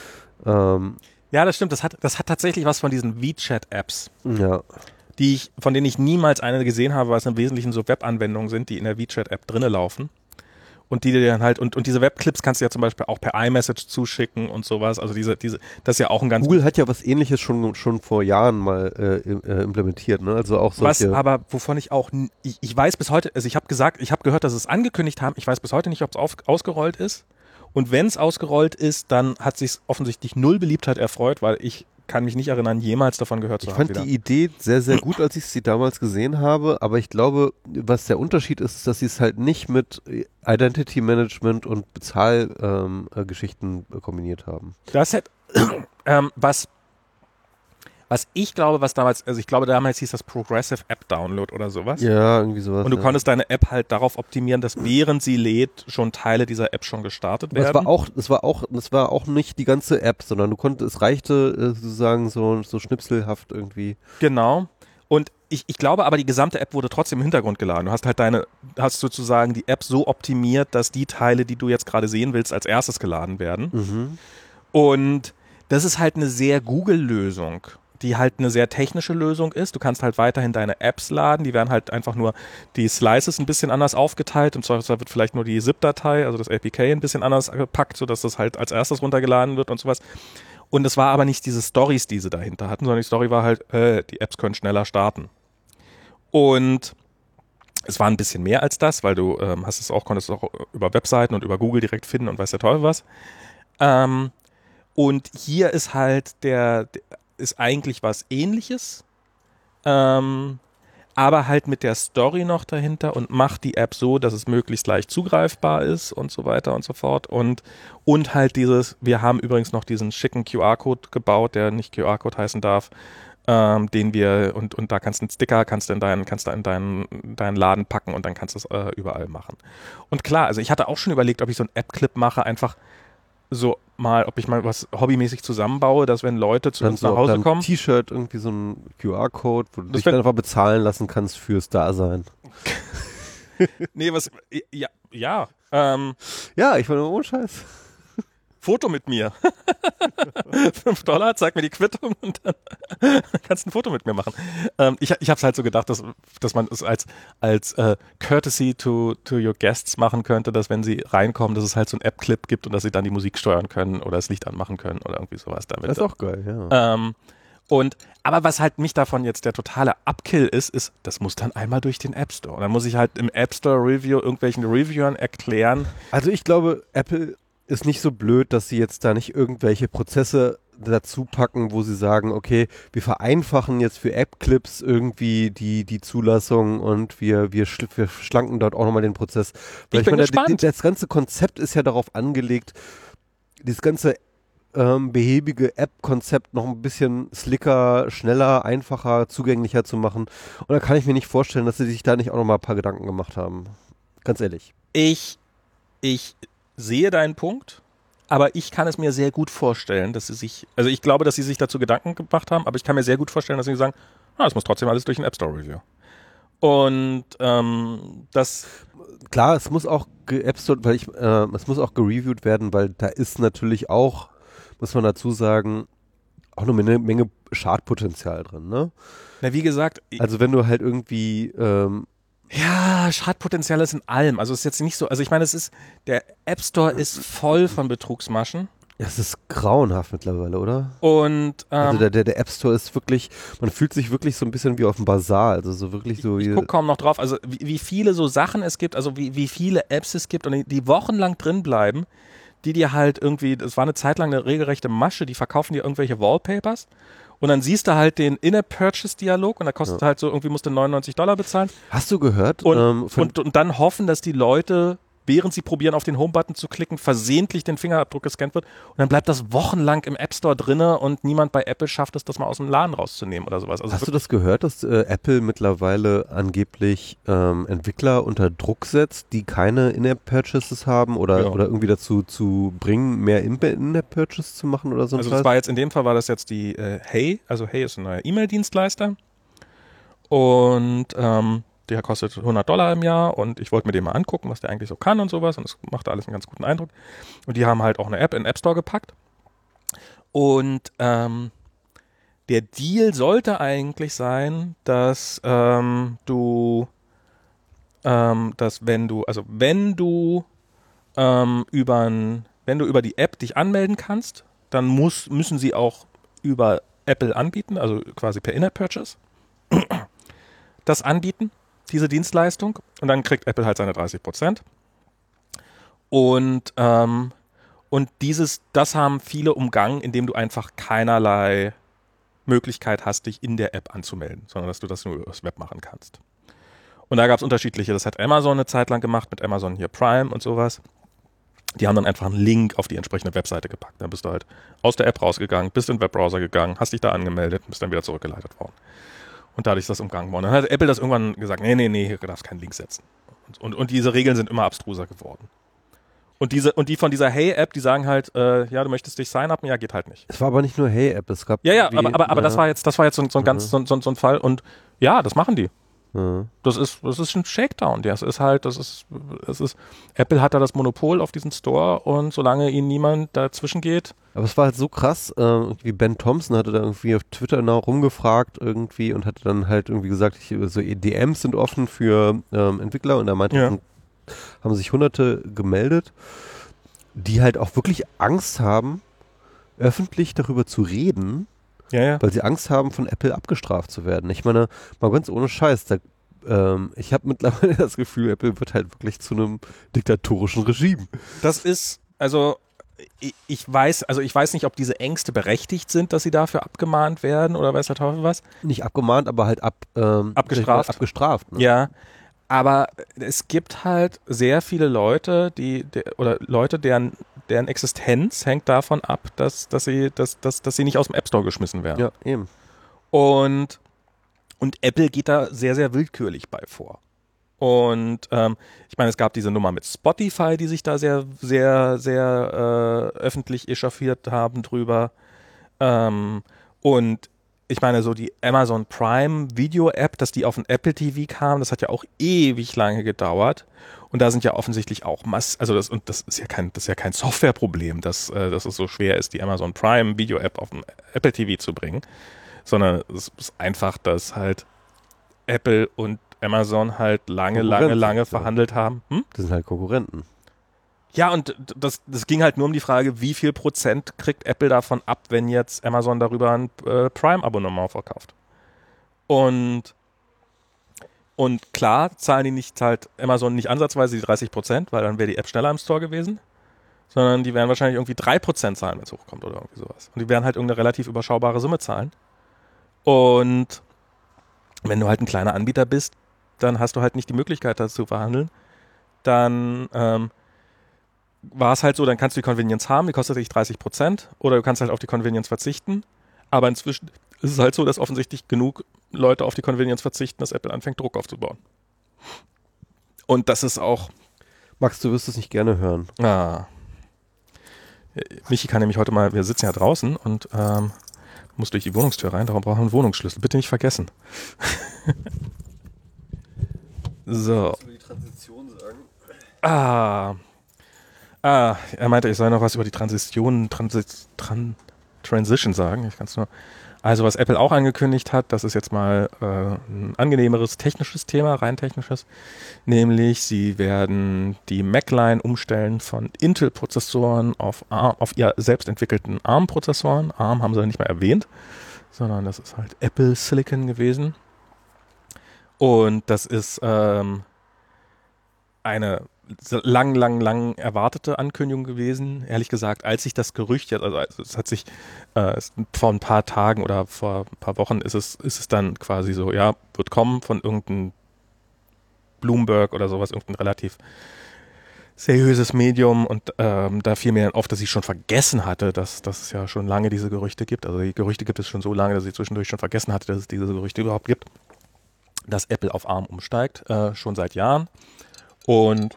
Ähm, Ja, das stimmt. Das hat, das hat tatsächlich was von diesen WeChat-Apps, ja. die ich, von denen ich niemals eine gesehen habe, weil es im Wesentlichen so Webanwendungen sind, die in der WeChat-App drinne laufen. Und die dir dann halt, und, und diese Webclips kannst du ja zum Beispiel auch per iMessage zuschicken und sowas. Also diese, diese, das ist ja auch ein ganz Google hat ja was Ähnliches schon, schon vor Jahren mal äh, im- äh, implementiert, ne? Also auch Was solche. aber, wovon ich auch, n- ich, ich weiß bis heute, also ich habe gesagt, ich habe gehört, dass sie es angekündigt haben, ich weiß bis heute nicht, ob es auf, ausgerollt ist. Und wenn es ausgerollt ist, dann hat sich offensichtlich null Beliebtheit erfreut, weil ich kann mich nicht erinnern, jemals davon gehört zu Ich haben. fand die Idee sehr, sehr gut, als ich sie damals gesehen habe, aber ich glaube, was der Unterschied ist, ist, dass sie es halt nicht mit Identity Management und Bezahlgeschichten ähm, äh, Geschichten, äh, kombiniert haben. Das hat, ähm, was, was ich glaube, was damals, also ich glaube, damals hieß das Progressive App Download oder sowas. Ja, irgendwie sowas. Und du ja. konntest deine App halt darauf optimieren, dass während sie lädt, schon Teile dieser App schon gestartet Aber es werden. war auch, es war auch, es war auch nicht die ganze App, sondern du konntest, es reichte äh, sozusagen so, so schnipselhaft irgendwie. Genau. Und ich, ich glaube aber, die gesamte App wurde trotzdem im Hintergrund geladen. Du hast halt deine, hast sozusagen die App so optimiert, dass die Teile, die du jetzt gerade sehen willst, als erstes geladen werden. Mhm. Und das ist halt eine sehr Google-Lösung, die halt eine sehr technische Lösung ist. Du kannst halt weiterhin deine Apps laden, die werden halt einfach nur die Slices ein bisschen anders aufgeteilt. Im Zweifelsfall wird vielleicht nur die Zip-Datei, also das A P K ein bisschen anders gepackt, sodass das halt als erstes runtergeladen wird und sowas. Und es war aber nicht diese Stories, die sie dahinter hatten, sondern die Story war halt, äh, die Apps können schneller starten. Und es war ein bisschen mehr als das, weil du ähm, hast es auch, konntest es auch über Webseiten und über Google direkt finden und weiß der Teufel was. Ähm, und hier ist halt der, der ist eigentlich was Ähnliches, ähm, aber halt mit der Story noch dahinter und macht die App so, dass es möglichst leicht zugreifbar ist und so weiter und so fort. Und, und halt dieses, wir haben übrigens noch diesen schicken Q R-Code gebaut, der nicht Q R-Code heißen darf, ähm, den wir, und, und da kannst du einen Sticker, kannst du in deinen, kannst du in deinen, deinen Laden packen und dann kannst du es äh, überall machen. Und klar, also ich hatte auch schon überlegt, ob ich so einen App-Clip mache, einfach so mal, ob ich mal was hobbymäßig zusammenbaue, dass wenn Leute zu Dann uns so nach Hause auf kommen. T-Shirt irgendwie so ein Q R-Code, wo du Das dich wär- dann einfach bezahlen lassen kannst fürs Dasein. Nee, was, ja, ja, ähm, Ja, ich meine, ohne Scheiß. Foto mit mir. Fünf Dollar, zeig mir die Quittung und dann kannst du ein Foto mit mir machen. Ähm, ich ich habe es halt so gedacht, dass, dass man es als, als äh, Courtesy to, to your guests machen könnte, dass wenn sie reinkommen, dass es halt so ein App-Clip gibt und dass sie dann die Musik steuern können oder das Licht anmachen können oder irgendwie sowas damit. Das ist auch geil, ja. Ähm, und, aber was halt mich davon jetzt der totale Upkill ist, ist, das muss dann einmal durch den App Store. Und dann muss ich halt im App Store Review irgendwelchen Reviewern erklären. Also ich glaube, Apple ist nicht so blöd, dass sie jetzt da nicht irgendwelche Prozesse dazu packen, wo sie sagen, okay, wir vereinfachen jetzt für App-Clips irgendwie die, die Zulassung und wir, wir, schl wir schlanken dort auch nochmal den Prozess. Weil Ich bin meine, gespannt. Das ganze Konzept ist ja darauf angelegt, dieses ganze ähm, behäbige App-Konzept noch ein bisschen slicker, schneller, einfacher, zugänglicher zu machen. Und da kann ich mir nicht vorstellen, dass sie sich da nicht auch nochmal ein paar Gedanken gemacht haben. Ganz ehrlich. Ich, ich sehe deinen Punkt, aber ich kann es mir sehr gut vorstellen, dass sie sich, also ich glaube, dass sie sich dazu Gedanken gemacht haben, aber ich kann mir sehr gut vorstellen, dass sie sagen, ah, das muss trotzdem alles durch den App Store Review. Und ähm, das Klar, es muss auch ge- App Store, weil ich, äh, es muss auch gereviewt werden, weil da ist natürlich auch, muss man dazu sagen, auch eine Menge, Menge Schadpotenzial drin, ne? na wie gesagt, Also wenn du halt irgendwie, ähm, ja, Schadpotenzial ist in allem. Also es ist jetzt nicht so, also ich meine, es ist, der App Store ist voll von Betrugsmaschen. es ist grauenhaft mittlerweile, oder? Und ähm, Also der, der, der App Store ist wirklich, man fühlt sich wirklich so ein bisschen wie auf dem Bazar, also so wirklich so. ich wie- gucke kaum noch drauf, also wie, wie viele so Sachen es gibt, also wie, wie viele Apps es gibt und die, die wochenlang drin bleiben, die dir halt irgendwie, das war eine Zeit lang eine regelrechte Masche, die verkaufen dir irgendwelche Wallpapers und dann siehst du halt den In-App-Purchase-Dialog und da kostet Ja. halt so, irgendwie musst du neunundneunzig Dollar bezahlen Hast du gehört? und, ähm, von, und, und dann hoffen, dass die Leute, während sie probieren, auf den Home-Button zu klicken, versehentlich den Fingerabdruck gescannt wird und dann bleibt das wochenlang im App Store drinne und niemand bei Apple schafft es, das mal aus dem Laden rauszunehmen oder sowas. Also hast du das gehört, dass äh, Apple mittlerweile angeblich ähm, Entwickler unter Druck setzt, die keine In-App-Purchases haben oder, Ja. oder irgendwie dazu zu bringen, mehr In- In-App-Purchase zu machen oder so ein Also das Scheiß? war jetzt, in dem Fall war das jetzt die äh, Hey, also Hey ist ein neuer E-Mail-Dienstleister und ähm, der kostet hundert Dollar im Jahr und ich wollte mir den mal angucken, was der eigentlich so kann und sowas und es machte alles einen ganz guten Eindruck und die haben halt auch eine App in den App Store gepackt und ähm, der Deal sollte eigentlich sein, dass ähm, du ähm, dass wenn du, also wenn du ähm, über ein, wenn du über die App dich anmelden kannst, dann muss, müssen sie auch über Apple anbieten, also quasi per In-App-Purchase das anbieten, diese Dienstleistung. Und dann kriegt Apple halt seine dreißig Prozent. Und, ähm, und dieses, das haben viele umgangen, indem du einfach keinerlei Möglichkeit hast, dich in der App anzumelden, sondern dass du das nur über das Web machen kannst. Und da gab es unterschiedliche, das hat Amazon eine Zeit lang gemacht, mit Amazon hier Prime und sowas. Die haben dann einfach einen Link auf die entsprechende Webseite gepackt. Dann bist du halt aus der App rausgegangen, bist in den Webbrowser gegangen, hast dich da angemeldet und bist dann wieder zurückgeleitet worden. Und dadurch ist das umgangen worden. Dann hat Apple das irgendwann gesagt, nee, nee, nee, hier darfst keinen Link setzen. Und, und, und diese Regeln sind immer abstruser geworden. Und diese und die von dieser Hey-App, die sagen halt, äh, ja, du möchtest dich sign-upen, ja, geht halt nicht. Es war aber nicht nur Hey-App, es gab Ja, ja, irgendwie, aber, aber, aber äh, das war jetzt, das war jetzt so, so ein ganz, so, so, so ein Fall und ja, das machen die. Ja. Das ist, das ist ein Shakedown. Das ist halt, das ist, das ist, Apple hat da das Monopol auf diesen Store und solange ihnen niemand dazwischen geht. Aber es war halt so krass, äh, irgendwie Ben Thompson hatte da irgendwie auf Twitter noch rumgefragt irgendwie und hatte dann halt irgendwie gesagt, ich, so D Ms sind offen für ähm, Entwickler und er meinte, Ja. sind, haben sich Hunderte gemeldet, die halt auch wirklich Angst haben, öffentlich darüber zu reden, Ja, ja. weil sie Angst haben, von Apple abgestraft zu werden. Ich meine, mal ganz ohne Scheiß, da, ähm, ich habe mittlerweile das Gefühl, Apple wird halt wirklich zu einem diktatorischen Regime. Das ist, also ich, ich weiß, also ich weiß nicht, ob diese Ängste berechtigt sind, dass sie dafür abgemahnt werden oder weiß der Teufel was. Nicht abgemahnt, aber halt ab, ähm, Abgestraft. abgestraft. Ne? Ja, aber es gibt halt sehr viele Leute, die, die oder Leute, deren, deren Existenz hängt davon ab, dass, dass, sie, dass, dass, dass sie nicht aus dem App Store geschmissen werden. Ja, eben. Und, und Apple geht da sehr, sehr willkürlich bei vor. Und ähm, ich meine, es gab diese Nummer mit Spotify, die sich da sehr, sehr, sehr äh, öffentlich echauffiert haben drüber. Ähm, und ich meine, so die Amazon Prime Video App, dass die auf den Apple T V kam, das hat ja auch ewig lange gedauert. Und da sind ja offensichtlich auch Mass, also das, und das ist ja kein, das ist ja kein Softwareproblem, dass, äh, dass es so schwer ist, die Amazon Prime Video App auf den Apple T V zu bringen, sondern es ist einfach, dass halt Apple und Amazon halt lange, lange, Konkurrenz, lange ja. verhandelt haben. Hm? Das sind halt Konkurrenten. Ja, und das, das ging halt nur um die Frage, wie viel Prozent kriegt Apple davon ab, wenn jetzt Amazon darüber ein äh, Prime-Abonnement verkauft. Und, und klar zahlen die nicht, zahlt Amazon nicht ansatzweise die dreißig Prozent, weil dann wäre die App schneller im Store gewesen, sondern die werden wahrscheinlich irgendwie drei Prozent zahlen, wenn es hochkommt oder irgendwie sowas. Und die werden halt irgendeine relativ überschaubare Summe zahlen. Und wenn du halt ein kleiner Anbieter bist, dann hast du halt nicht die Möglichkeit, das zu verhandeln. Dann ähm, war es halt so, dann kannst du die Convenience haben, die kostet dich dreißig Prozent, oder du kannst halt auf die Convenience verzichten. Aber inzwischen ist es halt so, dass offensichtlich genug Leute auf die Convenience verzichten, dass Apple anfängt, Druck aufzubauen. Und das ist auch... Max, du wirst es nicht gerne hören. Ah, Michi kann nämlich heute mal, wir sitzen ja draußen und ähm, muss durch die Wohnungstür rein, darum brauchen wir einen Wohnungsschlüssel. Bitte nicht vergessen. So. Kannst du die Transition sagen? Ah. Ah, er meinte, ich soll noch was über die Transition, Transi- Tran- Transition sagen. Ich kann es nur. Also, was Apple auch angekündigt hat, das ist jetzt mal äh, ein angenehmeres technisches Thema, rein technisches. Nämlich, sie werden die Mac-Line umstellen von Intel-Prozessoren auf, ARM, auf ihr selbst entwickelten ARM-Prozessoren. ARM haben sie nicht mehr erwähnt, sondern das ist halt Apple Silicon gewesen. Und das ist ähm, eine lang, lang, lang erwartete Ankündigung gewesen. Ehrlich gesagt, als sich das Gerücht jetzt, also es hat sich äh, es, vor ein paar Tagen oder vor ein paar Wochen ist es, ist es dann quasi so, ja, wird kommen von irgendeinem Bloomberg oder sowas, irgendein relativ seriöses Medium, und ähm, da fiel mir auf, dass ich schon vergessen hatte, dass, dass es ja schon lange diese Gerüchte gibt. Also die Gerüchte gibt es schon so lange, dass ich zwischendurch schon vergessen hatte, dass es diese Gerüchte überhaupt gibt, dass Apple auf ARM umsteigt, äh, schon seit Jahren. Und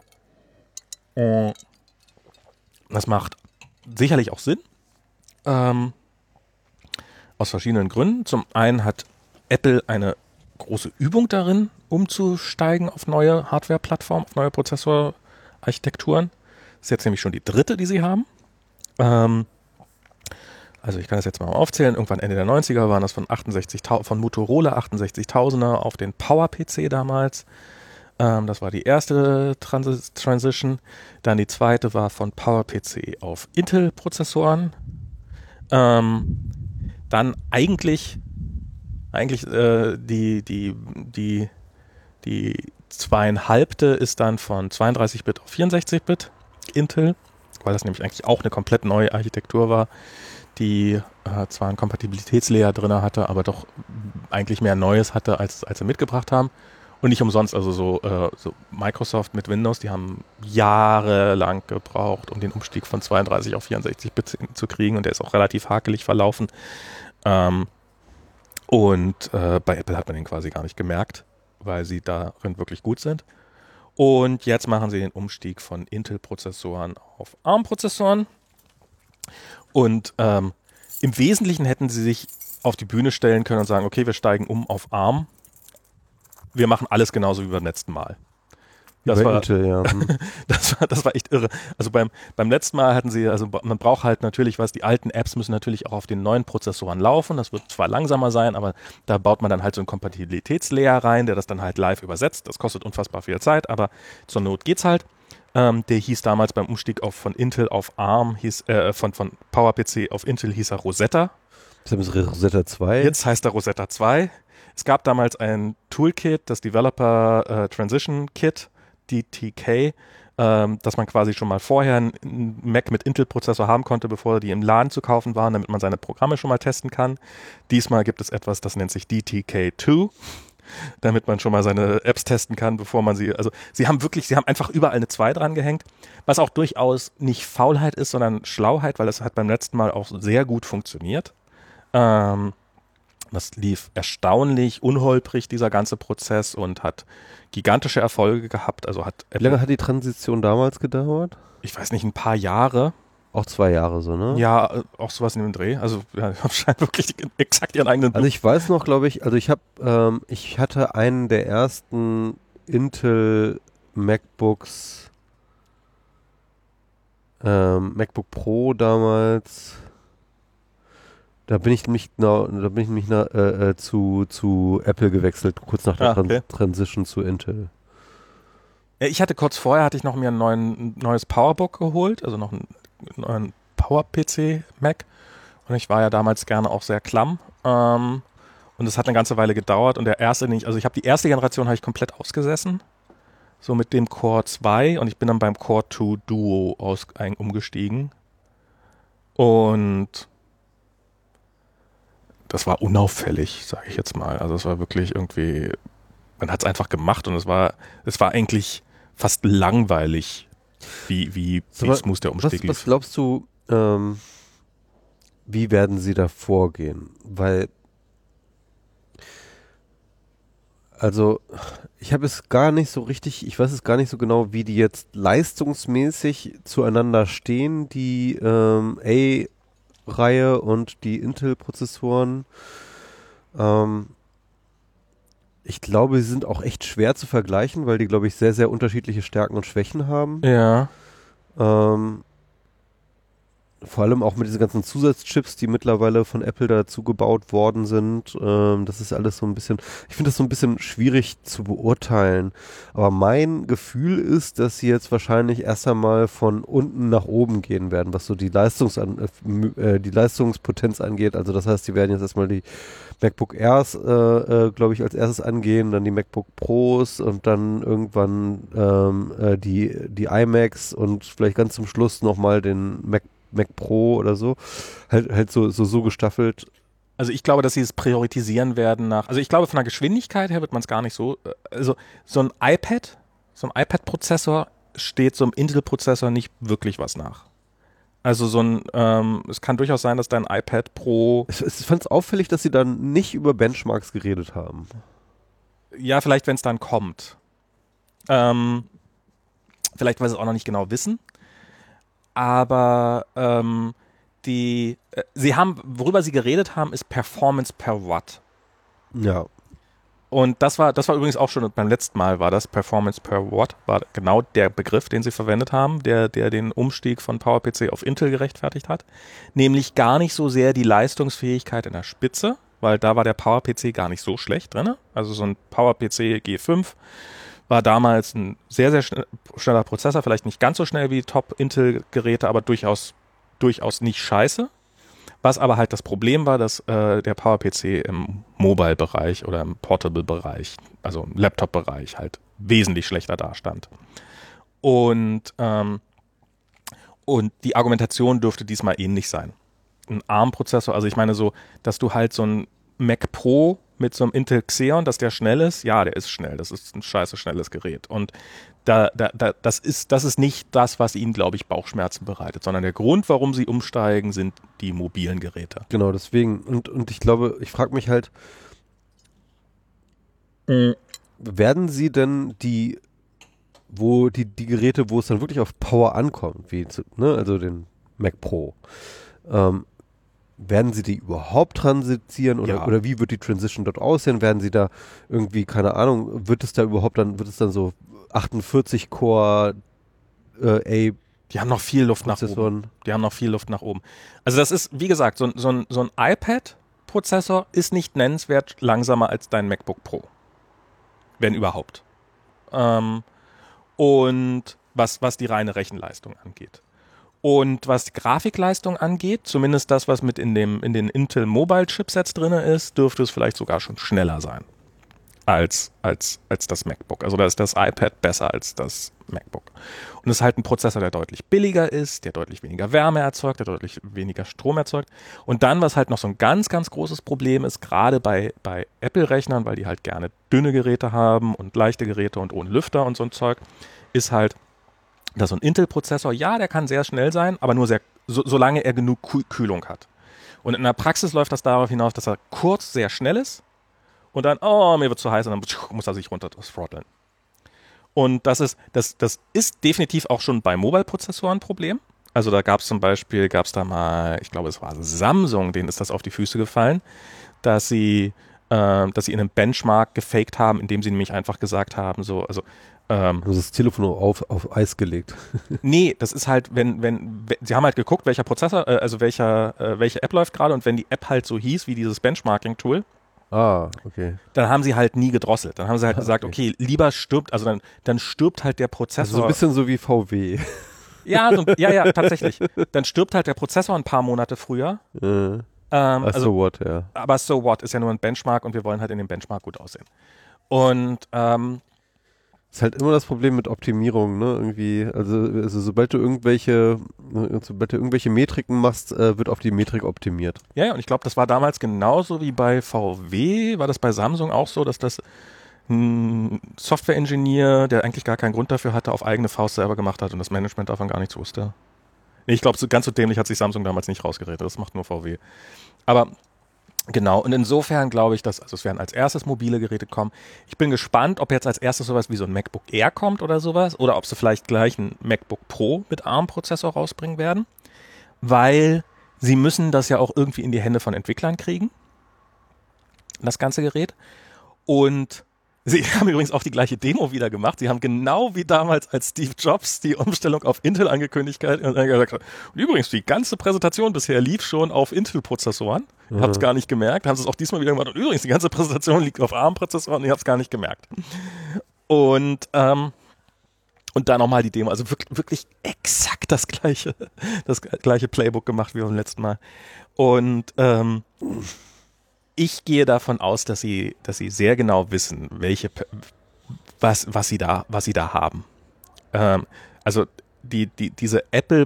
äh, das macht sicherlich auch Sinn, ähm, aus verschiedenen Gründen. Zum einen hat Apple eine große Übung darin, umzusteigen auf neue Hardware-Plattformen, auf neue Prozessorarchitekturen. Das ist jetzt nämlich schon die dritte, die sie haben. Ähm, also ich kann das jetzt mal aufzählen. Irgendwann Ende der neunziger waren das von, achtundsechzig, von Motorola achtundsechzigtausender auf den Power-P C damals. Ähm, das war die erste Transi- Transition. Dann die zweite war von Power-P C auf Intel-Prozessoren. Ähm, dann eigentlich Eigentlich äh, die, die, die, die zweieinhalbte ist dann von zweiunddreißig Bit auf vierundsechzig Bit Intel, weil das nämlich eigentlich auch eine komplett neue Architektur war, die äh, zwar einen Kompatibilitätslayer drin hatte, aber doch eigentlich mehr Neues hatte, als, als sie mitgebracht haben. Und nicht umsonst, also so, äh, so Microsoft mit Windows, die haben jahrelang gebraucht, um den Umstieg von zweiunddreißig auf vierundsechzig Bit zu kriegen, und der ist auch relativ hakelig verlaufen. Ähm, Und äh, bei Apple hat man den quasi gar nicht gemerkt, weil sie darin wirklich gut sind. Und jetzt machen sie den Umstieg von Intel-Prozessoren auf ARM-Prozessoren. Und ähm, im Wesentlichen hätten sie sich auf die Bühne stellen können und sagen, okay, wir steigen um auf ARM. wir machen alles genauso wie beim letzten Mal. Das Bei war, Intel, ja. Hm. das war, das war echt irre. Also beim, beim letzten Mal hatten sie, also man braucht halt natürlich was, die alten Apps müssen natürlich auch auf den neuen Prozessoren laufen. Das wird zwar langsamer sein, aber da baut man dann halt so einen Kompatibilitätslayer rein, der das dann halt live übersetzt. Das kostet unfassbar viel Zeit, aber zur Not geht's halt. Ähm, der hieß damals beim Umstieg auf, von Intel auf ARM, hieß, äh, von, von PowerPC auf Intel hieß er Rosetta. Das ist Rosetta zwei. Jetzt heißt er Rosetta zwei. Es gab damals ein Toolkit, das Developer äh, Transition Kit, D T K, ähm, dass man quasi schon mal vorher einen Mac mit Intel-Prozessor haben konnte, bevor die im Laden zu kaufen waren, damit man seine Programme schon mal testen kann. Diesmal gibt es etwas, das nennt sich D T K zwei, damit man schon mal seine Apps testen kann, bevor man sie, also sie haben wirklich, sie haben einfach überall eine zwei dran gehängt, was auch durchaus nicht Faulheit ist, sondern Schlauheit, weil es hat beim letzten Mal auch sehr gut funktioniert. Ähm, Das lief erstaunlich unholprig, dieser ganze Prozess, und hat gigantische Erfolge gehabt. Also hat Wie lange hat die Transition damals gedauert? ich weiß nicht, ein paar Jahre. Auch zwei Jahre so, ne? Ja, auch sowas in dem Dreh. Also ja, scheint wirklich exakt ihren eigenen. Also ich weiß noch, glaube ich, also ich habe, ähm, ich hatte einen der ersten Intel MacBooks, ähm, MacBook Pro damals. Da bin ich nämlich, na, da bin ich nämlich na, äh, äh, zu, zu Apple gewechselt, kurz nach der Ah, okay. Tran Transition zu Intel. Ja, ich hatte kurz vorher hatte ich noch mir ein, neuen, ein neues Powerbook geholt, also noch einen neuen Power-P C Mac. Und ich war ja damals gerne auch sehr klamm. Ähm, und es hat eine ganze Weile gedauert. Und der erste, den ich, also ich habe die erste Generation habe ich komplett ausgesessen. So mit dem Core zwei, und ich bin dann beim Core zwei Duo aus, ein, umgestiegen. Und das war unauffällig, sage ich jetzt mal. Also es war wirklich irgendwie, man hat es einfach gemacht, und es war, es war eigentlich fast langweilig, wie, wie, So, wie wa- smooth der Umstieg Was, was lief. glaubst du, ähm, wie werden sie da vorgehen? Weil, also, ich habe es gar nicht so richtig, ich weiß es gar nicht so genau, wie die jetzt leistungsmäßig zueinander stehen, die ähm, A-Reihe und die Intel-Prozessoren. Ähm, ich glaube, sie sind auch echt schwer zu vergleichen, weil die, glaube ich, sehr, sehr unterschiedliche Stärken und Schwächen haben. Ja. Ähm, vor allem auch mit diesen ganzen Zusatzchips, die mittlerweile von Apple dazu gebaut worden sind. Ähm, das ist alles so ein bisschen, ich finde das so ein bisschen schwierig zu beurteilen. Aber mein Gefühl ist, dass sie jetzt wahrscheinlich erst einmal von unten nach oben gehen werden, was so die Leistungsan äh, die Leistungspotenz angeht. Also das heißt, sie werden jetzt erstmal die MacBook Airs, äh, äh, glaube ich, als erstes angehen, dann die MacBook Pros und dann irgendwann ähm, äh, die, die iMacs und vielleicht ganz zum Schluss nochmal den Mac Mac Pro oder so, halt, halt so, so, so gestaffelt. Also ich glaube, dass sie es priorisieren werden nach, also ich glaube, von der Geschwindigkeit her wird man es gar nicht so, äh, also so ein iPad, so ein iPad-Prozessor steht so einem Intel-Prozessor nicht wirklich was nach. Also so ein, ähm, es kann durchaus sein, dass dein iPad Pro, Ich, ich fand es auffällig, dass sie dann nicht über Benchmarks geredet haben. ja, vielleicht, wenn es dann kommt. Ähm, vielleicht, weil sie es auch noch nicht genau wissen. Aber ähm, die, äh, sie haben, worüber sie geredet haben, ist Performance per Watt. Ja. Und das war, das war übrigens auch schon beim letzten Mal war das Performance per Watt, war genau der Begriff, den sie verwendet haben, der, der den Umstieg von PowerPC auf Intel gerechtfertigt hat. Nämlich gar nicht so sehr die Leistungsfähigkeit in der Spitze, weil da war der PowerPC gar nicht so schlecht drin. Also so ein PowerPC G fünf war damals ein sehr, sehr schnell, schneller Prozessor, vielleicht nicht ganz so schnell wie Top-Intel-Geräte, aber durchaus, durchaus nicht scheiße. Was aber halt das Problem war, dass äh, der PowerPC im Mobile-Bereich oder im Portable-Bereich, also im Laptop-Bereich halt wesentlich schlechter dastand. Und, ähm, und die Argumentation dürfte diesmal ähnlich sein. Ein ARM-Prozessor, also ich meine so, dass du halt so ein Mac Pro mit so einem Intel Xeon, dass der schnell ist, ja, der ist schnell, das ist ein scheiße schnelles Gerät. Und da, da, da, das ist, das ist nicht das, was ihnen, glaube ich, Bauchschmerzen bereitet, sondern der Grund, warum sie umsteigen, sind die mobilen Geräte. Genau, deswegen. Und, und ich glaube, ich frage mich halt, Mhm. werden sie denn die, wo die, die Geräte, wo es dann wirklich auf Power ankommt, wie zu, ne, also den Mac Pro, ähm, werden sie die überhaupt transitieren oder, Ja. oder wie wird die Transition dort aussehen? Werden sie da irgendwie, keine Ahnung, wird es da überhaupt dann, wird es dann so achtundvierzig Core äh, Die haben noch viel Luft nach oben. A-Prozessoren? Die haben noch viel Luft nach oben. Also das ist, wie gesagt, so, ein- so ein, so ein iPad-Prozessor ist nicht nennenswert langsamer als dein MacBook Pro. Wenn überhaupt. Ähm, und was, was die reine Rechenleistung angeht. Und was die Grafikleistung angeht, zumindest das, was mit in, dem, in den Intel Mobile Chipsets drin ist, dürfte es vielleicht sogar schon schneller sein als, als, als das MacBook. Also da ist das iPad besser als das MacBook. Und es ist halt ein Prozessor, der deutlich billiger ist, der deutlich weniger Wärme erzeugt, der deutlich weniger Strom erzeugt. Und dann, was halt noch so ein ganz, ganz großes Problem ist, gerade bei, bei Apple-Rechnern, weil die halt gerne dünne Geräte haben und leichte Geräte und ohne Lüfter und so ein Zeug, ist halt, dass so ein Intel-Prozessor, ja, der kann sehr schnell sein, aber nur sehr, so, solange er genug Kühl- Kühlung hat. Und in der Praxis läuft das darauf hinaus, dass er kurz sehr schnell ist und dann, oh, mir wird zu heiß und dann muss er sich runter throtteln. Und das ist, das, das ist definitiv auch schon bei Mobile-Prozessoren ein Problem. Also da gab es zum Beispiel, gab es da mal, ich glaube, es war Samsung, denen ist das auf die Füße gefallen, dass sie, äh, dass sie in einem Benchmark gefaked haben, indem sie nämlich einfach gesagt haben, so, also ähm, Also das Telefon auf, auf Eis gelegt. nee, das ist halt, wenn, wenn, wenn sie haben halt geguckt, welcher Prozessor, äh, also welcher, äh, welche App läuft gerade und wenn die App halt so hieß wie dieses Benchmarking-Tool, Ah, okay. dann haben sie halt nie gedrosselt. Dann haben sie halt Ah, gesagt, okay. okay, lieber stirbt, also dann, dann stirbt halt der Also Prozessor. so ein bisschen so wie V W. ja, so, ja, ja, tatsächlich. Dann stirbt halt der Prozessor ein paar Monate früher. Äh, Ähm, ach also, so what, ja. aber so what, ist ja nur ein Benchmark und wir wollen halt in dem Benchmark gut aussehen. Und ähm, Ist halt immer das Problem mit Optimierung, ne? Irgendwie, also, also sobald du irgendwelche, ne, sobald du irgendwelche Metriken machst, äh, wird auf die Metrik optimiert. ja, ja, und ich glaube, das war damals genauso wie bei V W, war das bei Samsung auch so, dass das ein Software-Engineer, der eigentlich gar keinen Grund dafür hatte, auf eigene Faust selber gemacht hat und das Management davon gar nichts wusste. Nee, ich glaube, so ganz so dämlich hat sich Samsung damals nicht rausgeredet, das macht nur V W. Aber genau, und insofern glaube ich, dass, also es werden als erstes mobile Geräte kommen. Ich bin gespannt, ob jetzt als erstes sowas wie so ein MacBook Air kommt oder sowas, oder ob sie vielleicht gleich ein MacBook Pro mit ARM-Prozessor rausbringen werden, weil sie müssen das ja auch irgendwie in die Hände von Entwicklern kriegen, das ganze Gerät. Und sie haben übrigens auch die gleiche Demo wieder gemacht. Sie haben genau wie damals, als Steve Jobs die Umstellung auf Intel angekündigt hat und dann gesagt hat, und übrigens, die ganze Präsentation bisher lief schon auf Intel-Prozessoren. Ihr habt es gar nicht gemerkt. Haben sie es auch diesmal wieder gemacht. Und übrigens, die ganze Präsentation liegt auf ARM-Prozessoren und ihr habt es gar nicht gemerkt. Und, ähm, und dann nochmal die Demo. Also wirklich, wirklich exakt das gleiche, das gleiche Playbook gemacht wie beim letzten Mal. Und, ähm, ich gehe davon aus, dass sie, dass sie sehr genau wissen, welche, was, was sie da, was sie da haben. Ähm, also die, die, diese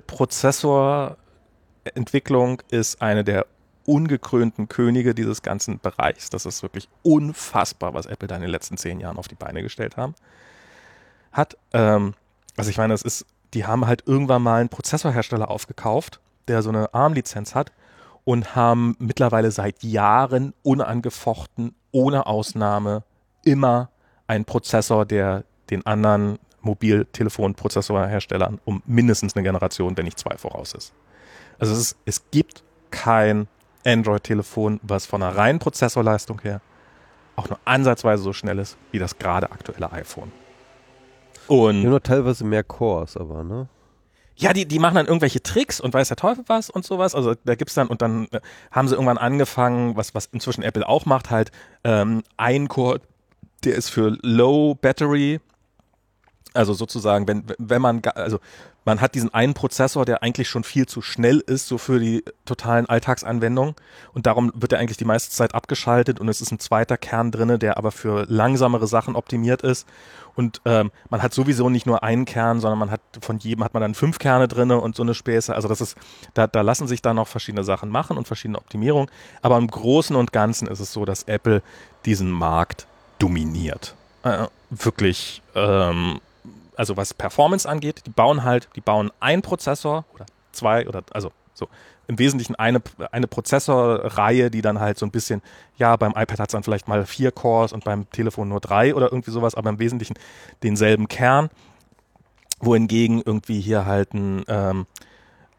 Apple-Prozessor-Entwicklung ist eine der ungekrönten Könige dieses ganzen Bereichs. Das ist wirklich unfassbar, was Apple da in den letzten zehn Jahren auf die Beine gestellt haben. Hat, ähm, also ich meine, das ist, die haben halt irgendwann mal einen Prozessorhersteller aufgekauft, der so eine ARM-Lizenz hat. Und haben mittlerweile seit Jahren unangefochten, ohne Ausnahme, immer einen Prozessor, der den anderen Mobiltelefonprozessorherstellern um mindestens eine Generation, wenn nicht zwei, voraus ist. Also es, ist, es gibt kein Android-Telefon, was von einer reinen Prozessorleistung her auch nur ansatzweise so schnell ist, wie das gerade aktuelle iPhone. Und Die haben noch teilweise mehr Cores, aber, ne? ja, die, die machen dann irgendwelche Tricks und weiß der Teufel was und sowas. Also da gibt's dann, und dann äh, haben sie irgendwann angefangen, was, was inzwischen Apple auch macht, halt ähm, ein Core, der ist für Low Battery. Also sozusagen, wenn, wenn man, ga- also man hat diesen einen Prozessor, der eigentlich schon viel zu schnell ist, so für die totalen Alltagsanwendungen. Und darum wird er eigentlich die meiste Zeit abgeschaltet und es ist ein zweiter Kern drinne, der aber für langsamere Sachen optimiert ist. Und ähm, man hat sowieso nicht nur einen Kern, sondern man hat von jedem hat man dann fünf Kerne drinne und so eine Späße. Also das ist, da, da lassen sich dann noch verschiedene Sachen machen und verschiedene Optimierungen. Aber im Großen und Ganzen ist es so, dass Apple diesen Markt dominiert. Äh, wirklich, ähm, also was Performance angeht, die bauen halt, die bauen einen Prozessor oder zwei oder also so im Wesentlichen eine, eine Prozessorreihe, die dann halt so ein bisschen, ja, beim iPad hat es dann vielleicht mal vier Cores und beim Telefon nur drei oder irgendwie sowas, aber im Wesentlichen denselben Kern, wohingegen irgendwie hier halt ein, ähm,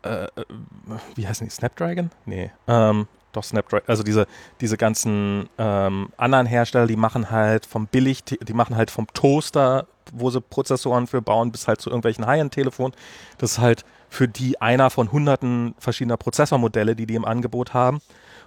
äh, wie heißen die, Snapdragon? Nee, ähm, doch Snapdragon, also diese, diese ganzen ähm, anderen Hersteller, die machen halt vom billig, die machen halt vom Toaster, wo sie Prozessoren für bauen, bis halt zu irgendwelchen High-End-Telefonen. Das ist halt für die einer von hunderten verschiedener Prozessormodelle, die die im Angebot haben.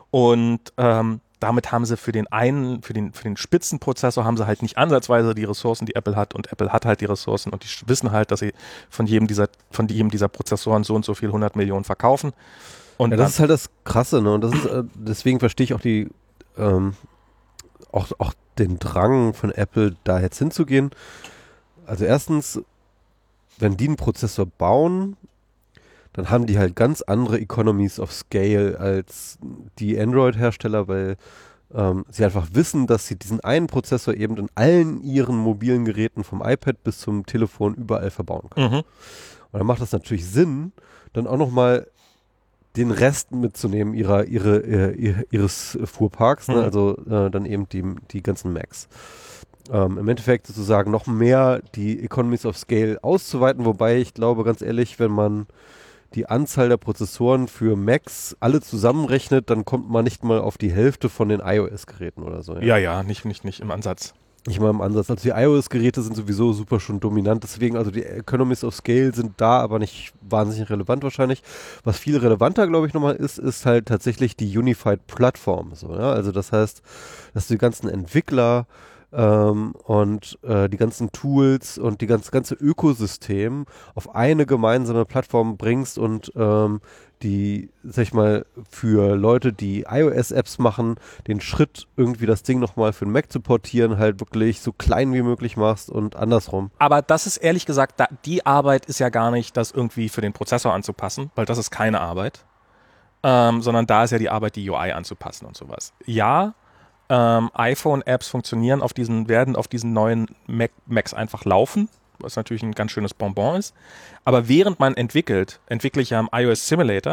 Und ähm, damit haben sie für den einen, für den, für den Spitzenprozessor haben sie halt nicht ansatzweise die Ressourcen, die Apple hat, und Apple hat halt die Ressourcen und die wissen halt, dass sie von jedem dieser, von jedem dieser Prozessoren so und so viel hundert Millionen verkaufen. Und ja, das ist halt das Krasse, ne? Und das ist, äh, deswegen verstehe ich auch die, ähm, auch, auch den Drang von Apple, da jetzt hinzugehen. Also erstens, wenn die einen Prozessor bauen, dann haben die halt ganz andere Economies of Scale als die Android-Hersteller, weil ähm, sie einfach wissen, dass sie diesen einen Prozessor eben in allen ihren mobilen Geräten vom iPad bis zum Telefon überall verbauen können. Mhm. Und dann macht das natürlich Sinn, dann auch nochmal den Rest mitzunehmen ihrer, ihre, ihre, ihres Fuhrparks, ne? Mhm. Also äh, dann eben die, die ganzen Macs. Ähm, Im Endeffekt sozusagen noch mehr die Economies of Scale auszuweiten, wobei ich glaube, ganz ehrlich, wenn man die Anzahl der Prozessoren für Macs alle zusammenrechnet, dann kommt man nicht mal auf die Hälfte von den iOS-Geräten oder so. Ja, ja, nicht, nicht, nicht im Ansatz. Nicht mal im Ansatz. Also die iOS-Geräte sind sowieso super schon dominant, deswegen, also die Economies of Scale sind da, aber nicht wahnsinnig relevant wahrscheinlich. Was viel relevanter, glaube ich, nochmal ist, ist halt tatsächlich die Unified Platform. So, ja? Also das heißt, dass die ganzen Entwickler ähm, und äh, die ganzen Tools und die ganze, ganze Ökosystem auf eine gemeinsame Plattform bringst und ähm, die, sag ich mal, für Leute, die iOS-Apps machen, den Schritt, irgendwie das Ding nochmal für den Mac zu portieren, halt wirklich so klein wie möglich machst und andersrum. Aber das ist ehrlich gesagt, da, die Arbeit ist ja gar nicht, das irgendwie für den Prozessor anzupassen, weil das ist keine Arbeit, ähm, sondern da ist ja die Arbeit, die U I anzupassen und sowas. Ja, ähm, iPhone-Apps funktionieren auf diesen, werden auf diesen neuen Mac, Macs einfach laufen, was natürlich ein ganz schönes Bonbon ist. Aber während man entwickelt, entwickle ich ja im iOS Simulator.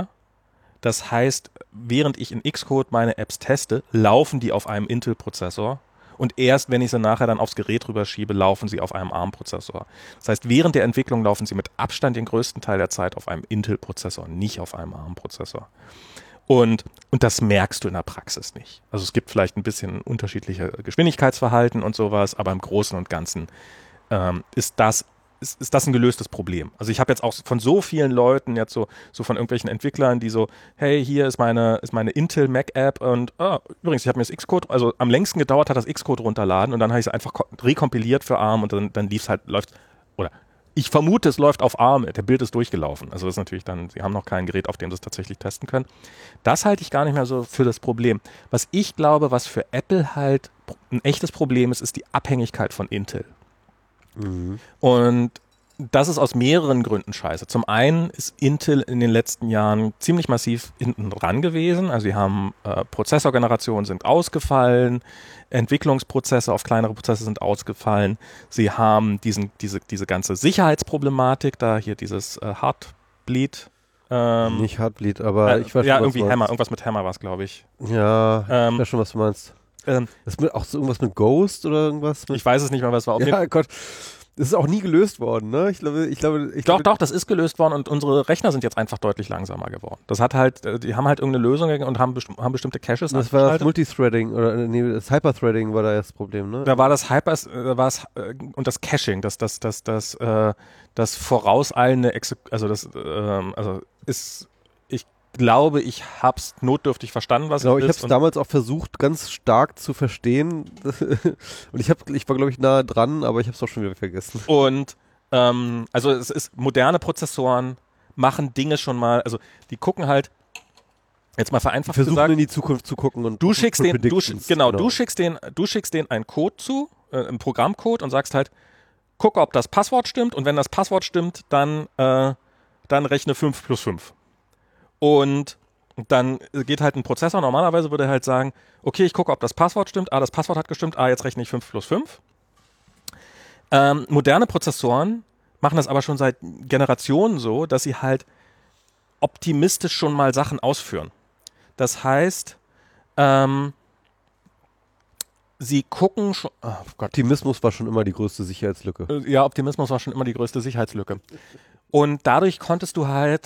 Das heißt, während ich in Xcode meine Apps teste, laufen die auf einem Intel-Prozessor. Und erst, wenn ich sie nachher dann aufs Gerät rüberschiebe, laufen sie auf einem ARM-Prozessor. Das heißt, während der Entwicklung laufen sie mit Abstand den größten Teil der Zeit auf einem Intel-Prozessor, nicht auf einem ARM-Prozessor. Und, und das merkst du in der Praxis nicht. Also es gibt vielleicht ein bisschen unterschiedliche Geschwindigkeitsverhalten und sowas, aber im Großen und Ganzen ähm, ist das Ist, ist das ein gelöstes Problem. Also ich habe jetzt auch von so vielen Leuten, jetzt so, so von irgendwelchen Entwicklern, die so, hey, hier ist meine, ist meine Intel Mac App und oh, übrigens, ich habe mir das Xcode, also am längsten gedauert hat das Xcode runterladen und dann habe ich es einfach rekompiliert für ARM und dann, dann lief es halt, läuft, oder ich vermute, es läuft auf ARM, der Bild ist durchgelaufen. Also das ist natürlich dann, sie haben noch kein Gerät, auf dem sie es tatsächlich testen können. Das halte ich gar nicht mehr so für das Problem. Was ich glaube, was für Apple halt ein echtes Problem ist, ist die Abhängigkeit von Intel. Mhm. Und das ist aus mehreren Gründen scheiße. Zum einen ist Intel in den letzten Jahren ziemlich massiv hinten dran gewesen. Also sie haben äh, Prozessorgenerationen sind ausgefallen, Entwicklungsprozesse auf kleinere Prozesse sind ausgefallen. Sie haben diesen, diese, diese ganze Sicherheitsproblematik, da hier dieses äh, Heartbleed. Ähm, Nicht Heartbleed, aber äh, ich weiß ja, schon, was irgendwie du meinst. Hammer, irgendwas mit Hammer war es, glaube ich. Ja, Ähm, ich weiß schon, was du meinst. Ähm, das ist mit, auch so irgendwas mit Ghost oder irgendwas? Mit, ich weiß es nicht mehr, was es war. Auf ja, Gott. Das ist auch nie gelöst worden, ne? Ich glaube, ich glaube, ich doch, glaube, doch, das ist gelöst worden und unsere Rechner sind jetzt einfach deutlich langsamer geworden. Das hat halt, die haben halt irgendeine Lösung und haben, besti- haben bestimmte Caches. Das war das Multithreading oder nee, das Hyperthreading war da das Problem, ne? Da war das Hyper, da war es äh, und das Caching, das, das, das, das, äh, das vorauseilende, Exe- also das, ähm, also ist, ich glaube, ich hab's notdürftig verstanden, was Genau, es ich ist. habe es damals auch versucht, ganz stark zu verstehen. Und ich habe, ich war, glaube ich, nah dran, aber ich habe es auch schon wieder vergessen. Und ähm, also es ist moderne Prozessoren machen Dinge schon mal, also die gucken halt jetzt mal vereinfacht Versuchen gesagt, in die Zukunft zu gucken und du schickst den, du, Predictions, genau, du schickst den, du schickst den einen Code zu, äh, einen Programmcode und sagst halt, guck, ob das Passwort stimmt und wenn das Passwort stimmt, dann, äh, dann rechne fünf plus fünf. Und dann geht halt ein Prozessor, normalerweise würde er halt sagen, okay, ich gucke, ob das Passwort stimmt, ah, das Passwort hat gestimmt, ah, jetzt rechne ich fünf plus fünf. Ähm, moderne Prozessoren machen das aber schon seit Generationen so, dass sie halt optimistisch schon mal Sachen ausführen. Das heißt, ähm, sie gucken schon, oh Gott. Optimismus war schon immer die größte Sicherheitslücke. Ja, Optimismus war schon immer die größte Sicherheitslücke. Und dadurch konntest du halt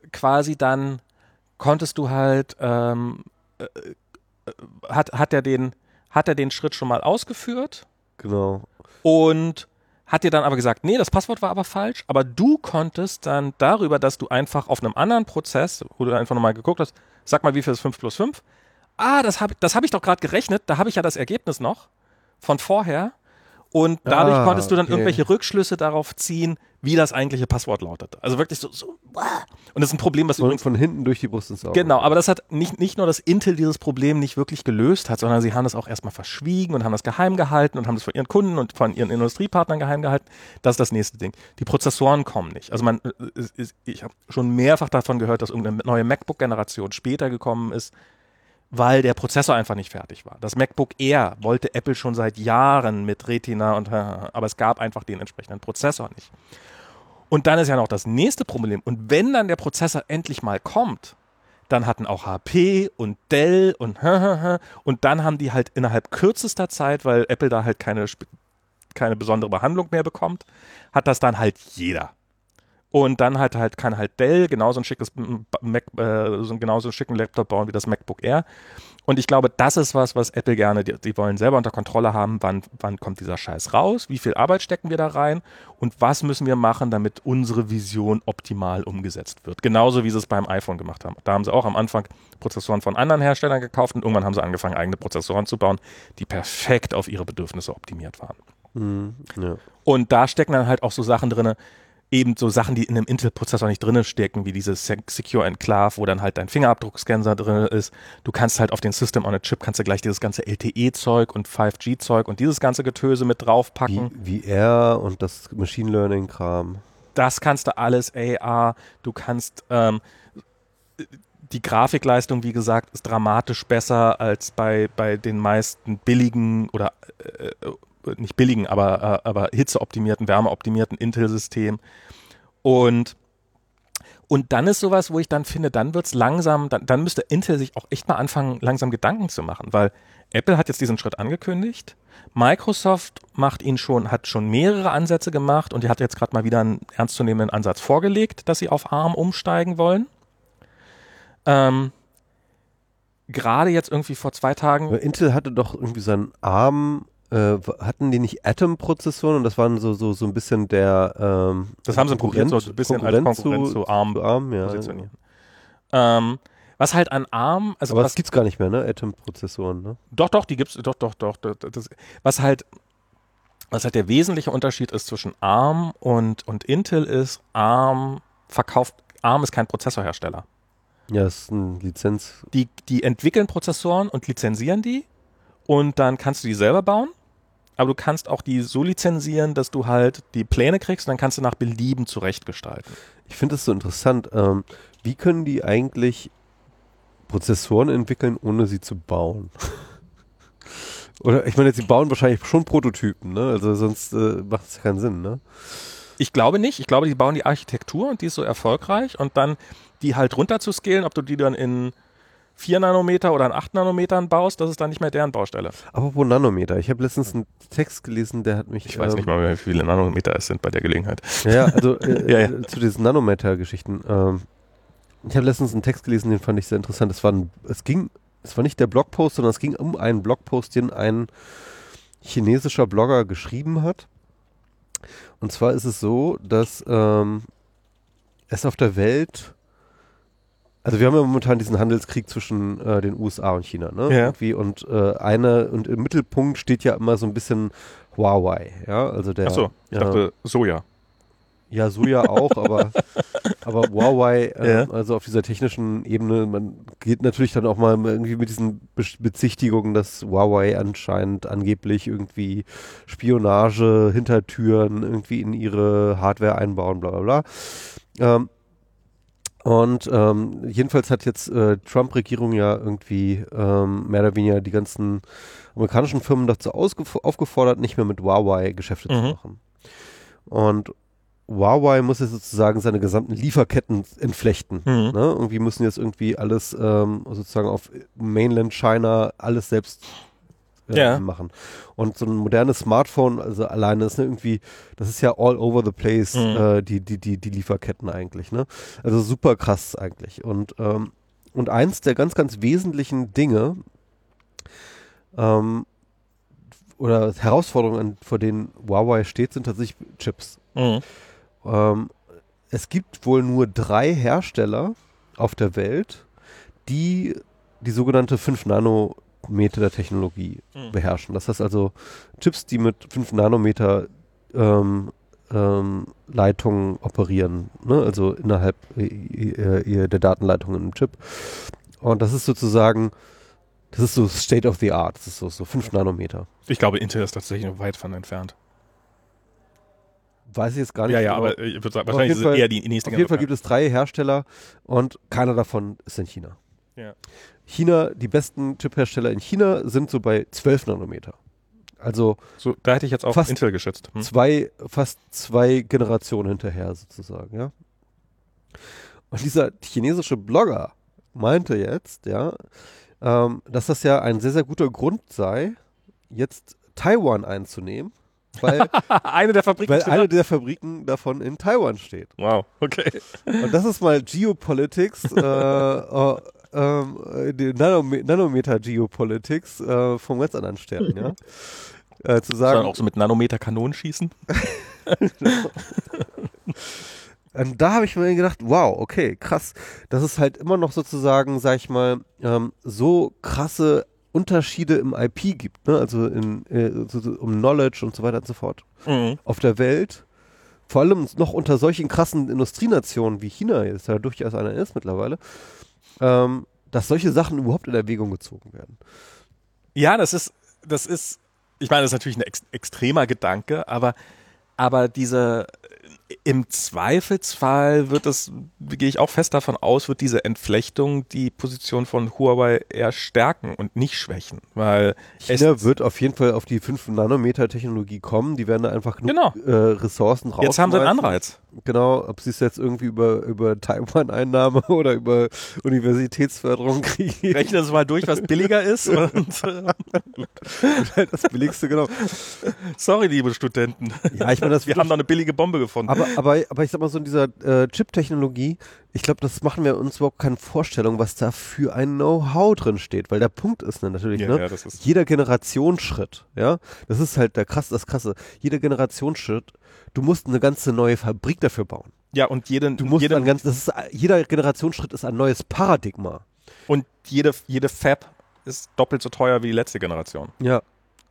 quasi dann konntest du halt, ähm, äh, hat, hat er den, hat er den Schritt schon mal ausgeführt Genau. und hat dir dann aber gesagt, nee, das Passwort war aber falsch, aber du konntest dann darüber, dass du einfach auf einem anderen Prozess, wo du einfach nochmal geguckt hast, sag mal, wie viel ist fünf plus fünf? Ah, das habe das hab ich doch gerade gerechnet, da habe ich ja das Ergebnis noch von vorher. Und dadurch Ah, konntest du dann okay. irgendwelche Rückschlüsse darauf ziehen, wie das eigentliche Passwort lautet. Also wirklich so, so wow. Und das ist ein Problem, was Von, übrigens von hinten durch die Brust ins Auge. genau, aber das hat nicht, nicht nur, dass Intel dieses Problem nicht wirklich gelöst hat, sondern sie haben das auch erstmal verschwiegen und haben das geheim gehalten und haben das von ihren Kunden und von ihren Industriepartnern geheim gehalten. Das ist das nächste Ding. Die Prozessoren kommen nicht. Also man, ich habe schon mehrfach davon gehört, dass irgendeine neue MacBook-Generation später gekommen ist, weil der Prozessor einfach nicht fertig war. Das MacBook Air wollte Apple schon seit Jahren mit Retina und aber es gab einfach den entsprechenden Prozessor nicht. Und dann ist ja noch das nächste Problem. Und wenn dann der Prozessor endlich mal kommt, dann hatten auch H P und Dell und und dann haben die halt innerhalb kürzester Zeit, weil Apple da halt keine, keine besondere Behandlung mehr bekommt, hat das dann halt jeder. Und dann halt halt kann halt Dell genauso ein schickes Mac, äh, so genauso einen schicken Laptop bauen wie das MacBook Air. Und ich glaube, das ist was, was Apple gerne, die, die wollen selber unter Kontrolle haben, wann, wann kommt dieser Scheiß raus, wie viel Arbeit stecken wir da rein und was müssen wir machen, damit unsere Vision optimal umgesetzt wird. Genauso wie sie es beim iPhone gemacht haben. Da haben sie auch am Anfang Prozessoren von anderen Herstellern gekauft und irgendwann haben sie angefangen, eigene Prozessoren zu bauen, die perfekt auf ihre Bedürfnisse optimiert waren. Mhm, ja. Und da stecken dann halt auch so Sachen drin, eben so Sachen, die in einem Intel-Prozessor nicht drin stecken, wie dieses Secure Enclave, wo dann halt dein Fingerabdruckscanner drin ist. Du kannst halt auf den System on a Chip, kannst du gleich dieses ganze L T E-Zeug und fünf G-Zeug und dieses ganze Getöse mit draufpacken. Wie, V R und das Machine Learning-Kram. Das kannst du alles, A R. Du kannst, ähm, die Grafikleistung, wie gesagt, ist dramatisch besser als bei, bei den meisten billigen oder äh, nicht billigen, aber, aber hitzeoptimierten, wärmeoptimierten Intel-Systemen. Und, und dann ist sowas, wo ich dann finde, dann wird es langsam, dann, dann müsste Intel sich auch echt mal anfangen, langsam Gedanken zu machen, weil Apple hat jetzt diesen Schritt angekündigt, Microsoft macht ihn schon, hat schon mehrere Ansätze gemacht und die hat jetzt gerade mal wieder einen ernstzunehmenden Ansatz vorgelegt, dass sie auf ARM umsteigen wollen. Ähm, gerade jetzt irgendwie vor zwei Tagen. Aber Intel hatte doch irgendwie seinen ARM. Äh, hatten die nicht Atom-Prozessoren und das waren so, so, so ein bisschen der ähm, das haben sie probiert, so ein bisschen als Konkurrenz zu, zu ARM, zu ARM ja, positionieren. Ja. Ähm, was halt an ARM, also aber was, das gibt's gar nicht mehr, ne? Atom-Prozessoren, ne? Doch, doch, die gibt's, doch, doch, doch. Das, was halt, was halt der wesentliche Unterschied ist zwischen ARM und, und Intel ist, ARM verkauft, ARM ist kein Prozessorhersteller. Ja, das ist eine Lizenz. Die, die entwickeln Prozessoren und lizenzieren die und dann kannst du die selber bauen. Aber du kannst auch die so lizenzieren, dass du halt die Pläne kriegst und dann kannst du nach Belieben zurechtgestalten. Ich finde das so interessant. Ähm, wie können die eigentlich Prozessoren entwickeln, ohne sie zu bauen? Oder ich meine, sie bauen wahrscheinlich schon Prototypen, ne? Also sonst äh, macht es ja keinen Sinn, ne? Ich glaube nicht. Ich glaube, die bauen die Architektur und die ist so erfolgreich und dann die halt runter zu scalen, ob du die dann in vier Nanometer oder in acht Nanometern baust, das ist dann nicht mehr deren Baustelle. Apropos Nanometer, ich habe letztens einen Text gelesen, der hat mich... Ich weiß ähm, nicht mal mehr, wie viele Nanometer es sind bei der Gelegenheit. Ja, also äh, ja, ja. zu diesen Nanometer-Geschichten. Ähm, ich habe letztens einen Text gelesen, den fand ich sehr interessant. Es war, ein, es ging, es war nicht der Blogpost, sondern es ging um einen Blogpost, den ein chinesischer Blogger geschrieben hat. Und zwar ist es so, dass ähm, es auf der Welt... Also wir haben ja momentan diesen Handelskrieg zwischen äh, den U S A und China, ne? Ja. Irgendwie und äh, eine und im Mittelpunkt steht ja immer so ein bisschen Huawei, ja, also der. Ach so, ich ja, dachte Soja. Ja, Soja auch, aber aber Huawei, äh, Ja. also auf dieser technischen Ebene, man geht natürlich dann auch mal irgendwie mit diesen Be Bezichtigungen, dass Huawei anscheinend angeblich irgendwie Spionage, Hintertüren irgendwie in ihre Hardware einbauen, bla bla bla. Ähm, Und ähm, jedenfalls hat jetzt äh, Trump-Regierung ja irgendwie ähm, mehr oder weniger die ganzen amerikanischen Firmen dazu aufgefordert, nicht mehr mit Huawei Geschäfte Mhm. zu machen. Und Huawei muss jetzt sozusagen seine gesamten Lieferketten entflechten. Mhm. Ne? Irgendwie müssen jetzt irgendwie alles ähm, sozusagen auf Mainland China alles selbst äh, Ja. machen. Und so ein modernes Smartphone, also alleine ist ne, irgendwie, das ist ja all over the place, Mhm. äh, die, die, die, die Lieferketten eigentlich, ne? Also super krass eigentlich. Und, ähm, und eins der ganz, ganz wesentlichen Dinge, ähm, oder Herausforderungen, vor denen Huawei steht, sind tatsächlich Chips. Mhm. Ähm, es gibt wohl nur drei Hersteller auf der Welt, die die sogenannte fünf Nanometer der Technologie Mhm. beherrschen. Das heißt also Chips, die mit fünf Nanometer ähm, ähm, Leitungen operieren, ne? Also innerhalb äh, äh, der Datenleitung im Chip. Und das ist sozusagen, das ist so State of the Art, das ist so, so fünf Nanometer. Ich glaube, Intel ist tatsächlich noch weit von entfernt. Weiß ich jetzt gar nicht. Ja, ja, genau. aber ich würde sagen, Aber wahrscheinlich auf ist jeden es Fall- eher die nächste Auf jeden Fall Generation. gibt es drei Hersteller und keiner davon ist in China. Ja. China, die besten Chip-Hersteller in China sind so bei zwölf Nanometer. Also So, da hätte ich jetzt auch Fast- Intel geschätzt. Hm? zwei, fast zwei Generationen hinterher sozusagen, ja. Und dieser chinesische Blogger meinte jetzt, ja, ähm, dass das ja ein sehr, sehr guter Grund sei, jetzt Taiwan einzunehmen, weil, Eine der Fabriken. weil steht eine da? der Fabriken davon in Taiwan steht. Wow, okay. Und das ist mal Geopolitics, äh, äh, ähm, die Nanome Nanometer Geopolitics äh, vom ganz anderen Stern, ja. Äh, zu Sondern sagen, auch so mit Nanometer-Kanonen schießen. und da habe ich mir gedacht, wow, okay, krass. Das ist halt immer noch sozusagen, sag ich mal, ähm, so krasse Unterschiede im I P gibt, ne? Also in, äh, so, so, um Knowledge und so weiter und so fort. Mhm. Auf der Welt, vor allem noch unter solchen krassen Industrienationen wie China jetzt ja durchaus einer ist mittlerweile, ähm, dass solche Sachen überhaupt in Erwägung gezogen werden. Ja, das ist, das ist, ich meine, das ist natürlich ein ex extremer Gedanke, aber, aber diese, im Zweifelsfall wird es, gehe ich auch fest davon aus, wird diese Entflechtung die Position von Huawei eher stärken und nicht schwächen, weil China es, wird auf jeden Fall auf die fünf Nanometer Technologie kommen, die werden da einfach genug Genau. äh, Ressourcen raus. jetzt haben sie einen Anreiz. Genau, ob sie es jetzt irgendwie über, über Taiwan-Einnahme oder über Universitätsförderung kriegen. Rechnen Sie mal durch, was billiger ist und äh, Das billigste, genau. sorry, liebe Studenten. Ja, ich meine, das Wir haben noch eine billige Bombe gefunden. aber, aber, aber ich sag mal so in dieser äh, Chip-Technologie, ich glaube, das machen wir uns überhaupt keine Vorstellung, was da für ein Know-how drin steht, weil der Punkt ist ne, natürlich, ja, ne, ja, das ist, jeder Generationsschritt, ja, das ist halt der krass, das krasse, jeder Generationsschritt, du musst eine ganze neue Fabrik dafür bauen. ja, und jede, Du musst jede, ein ganz, das ist, jeder Generationsschritt ist ein neues Paradigma. und jede, jede Fab ist doppelt so teuer wie die letzte Generation. Ja.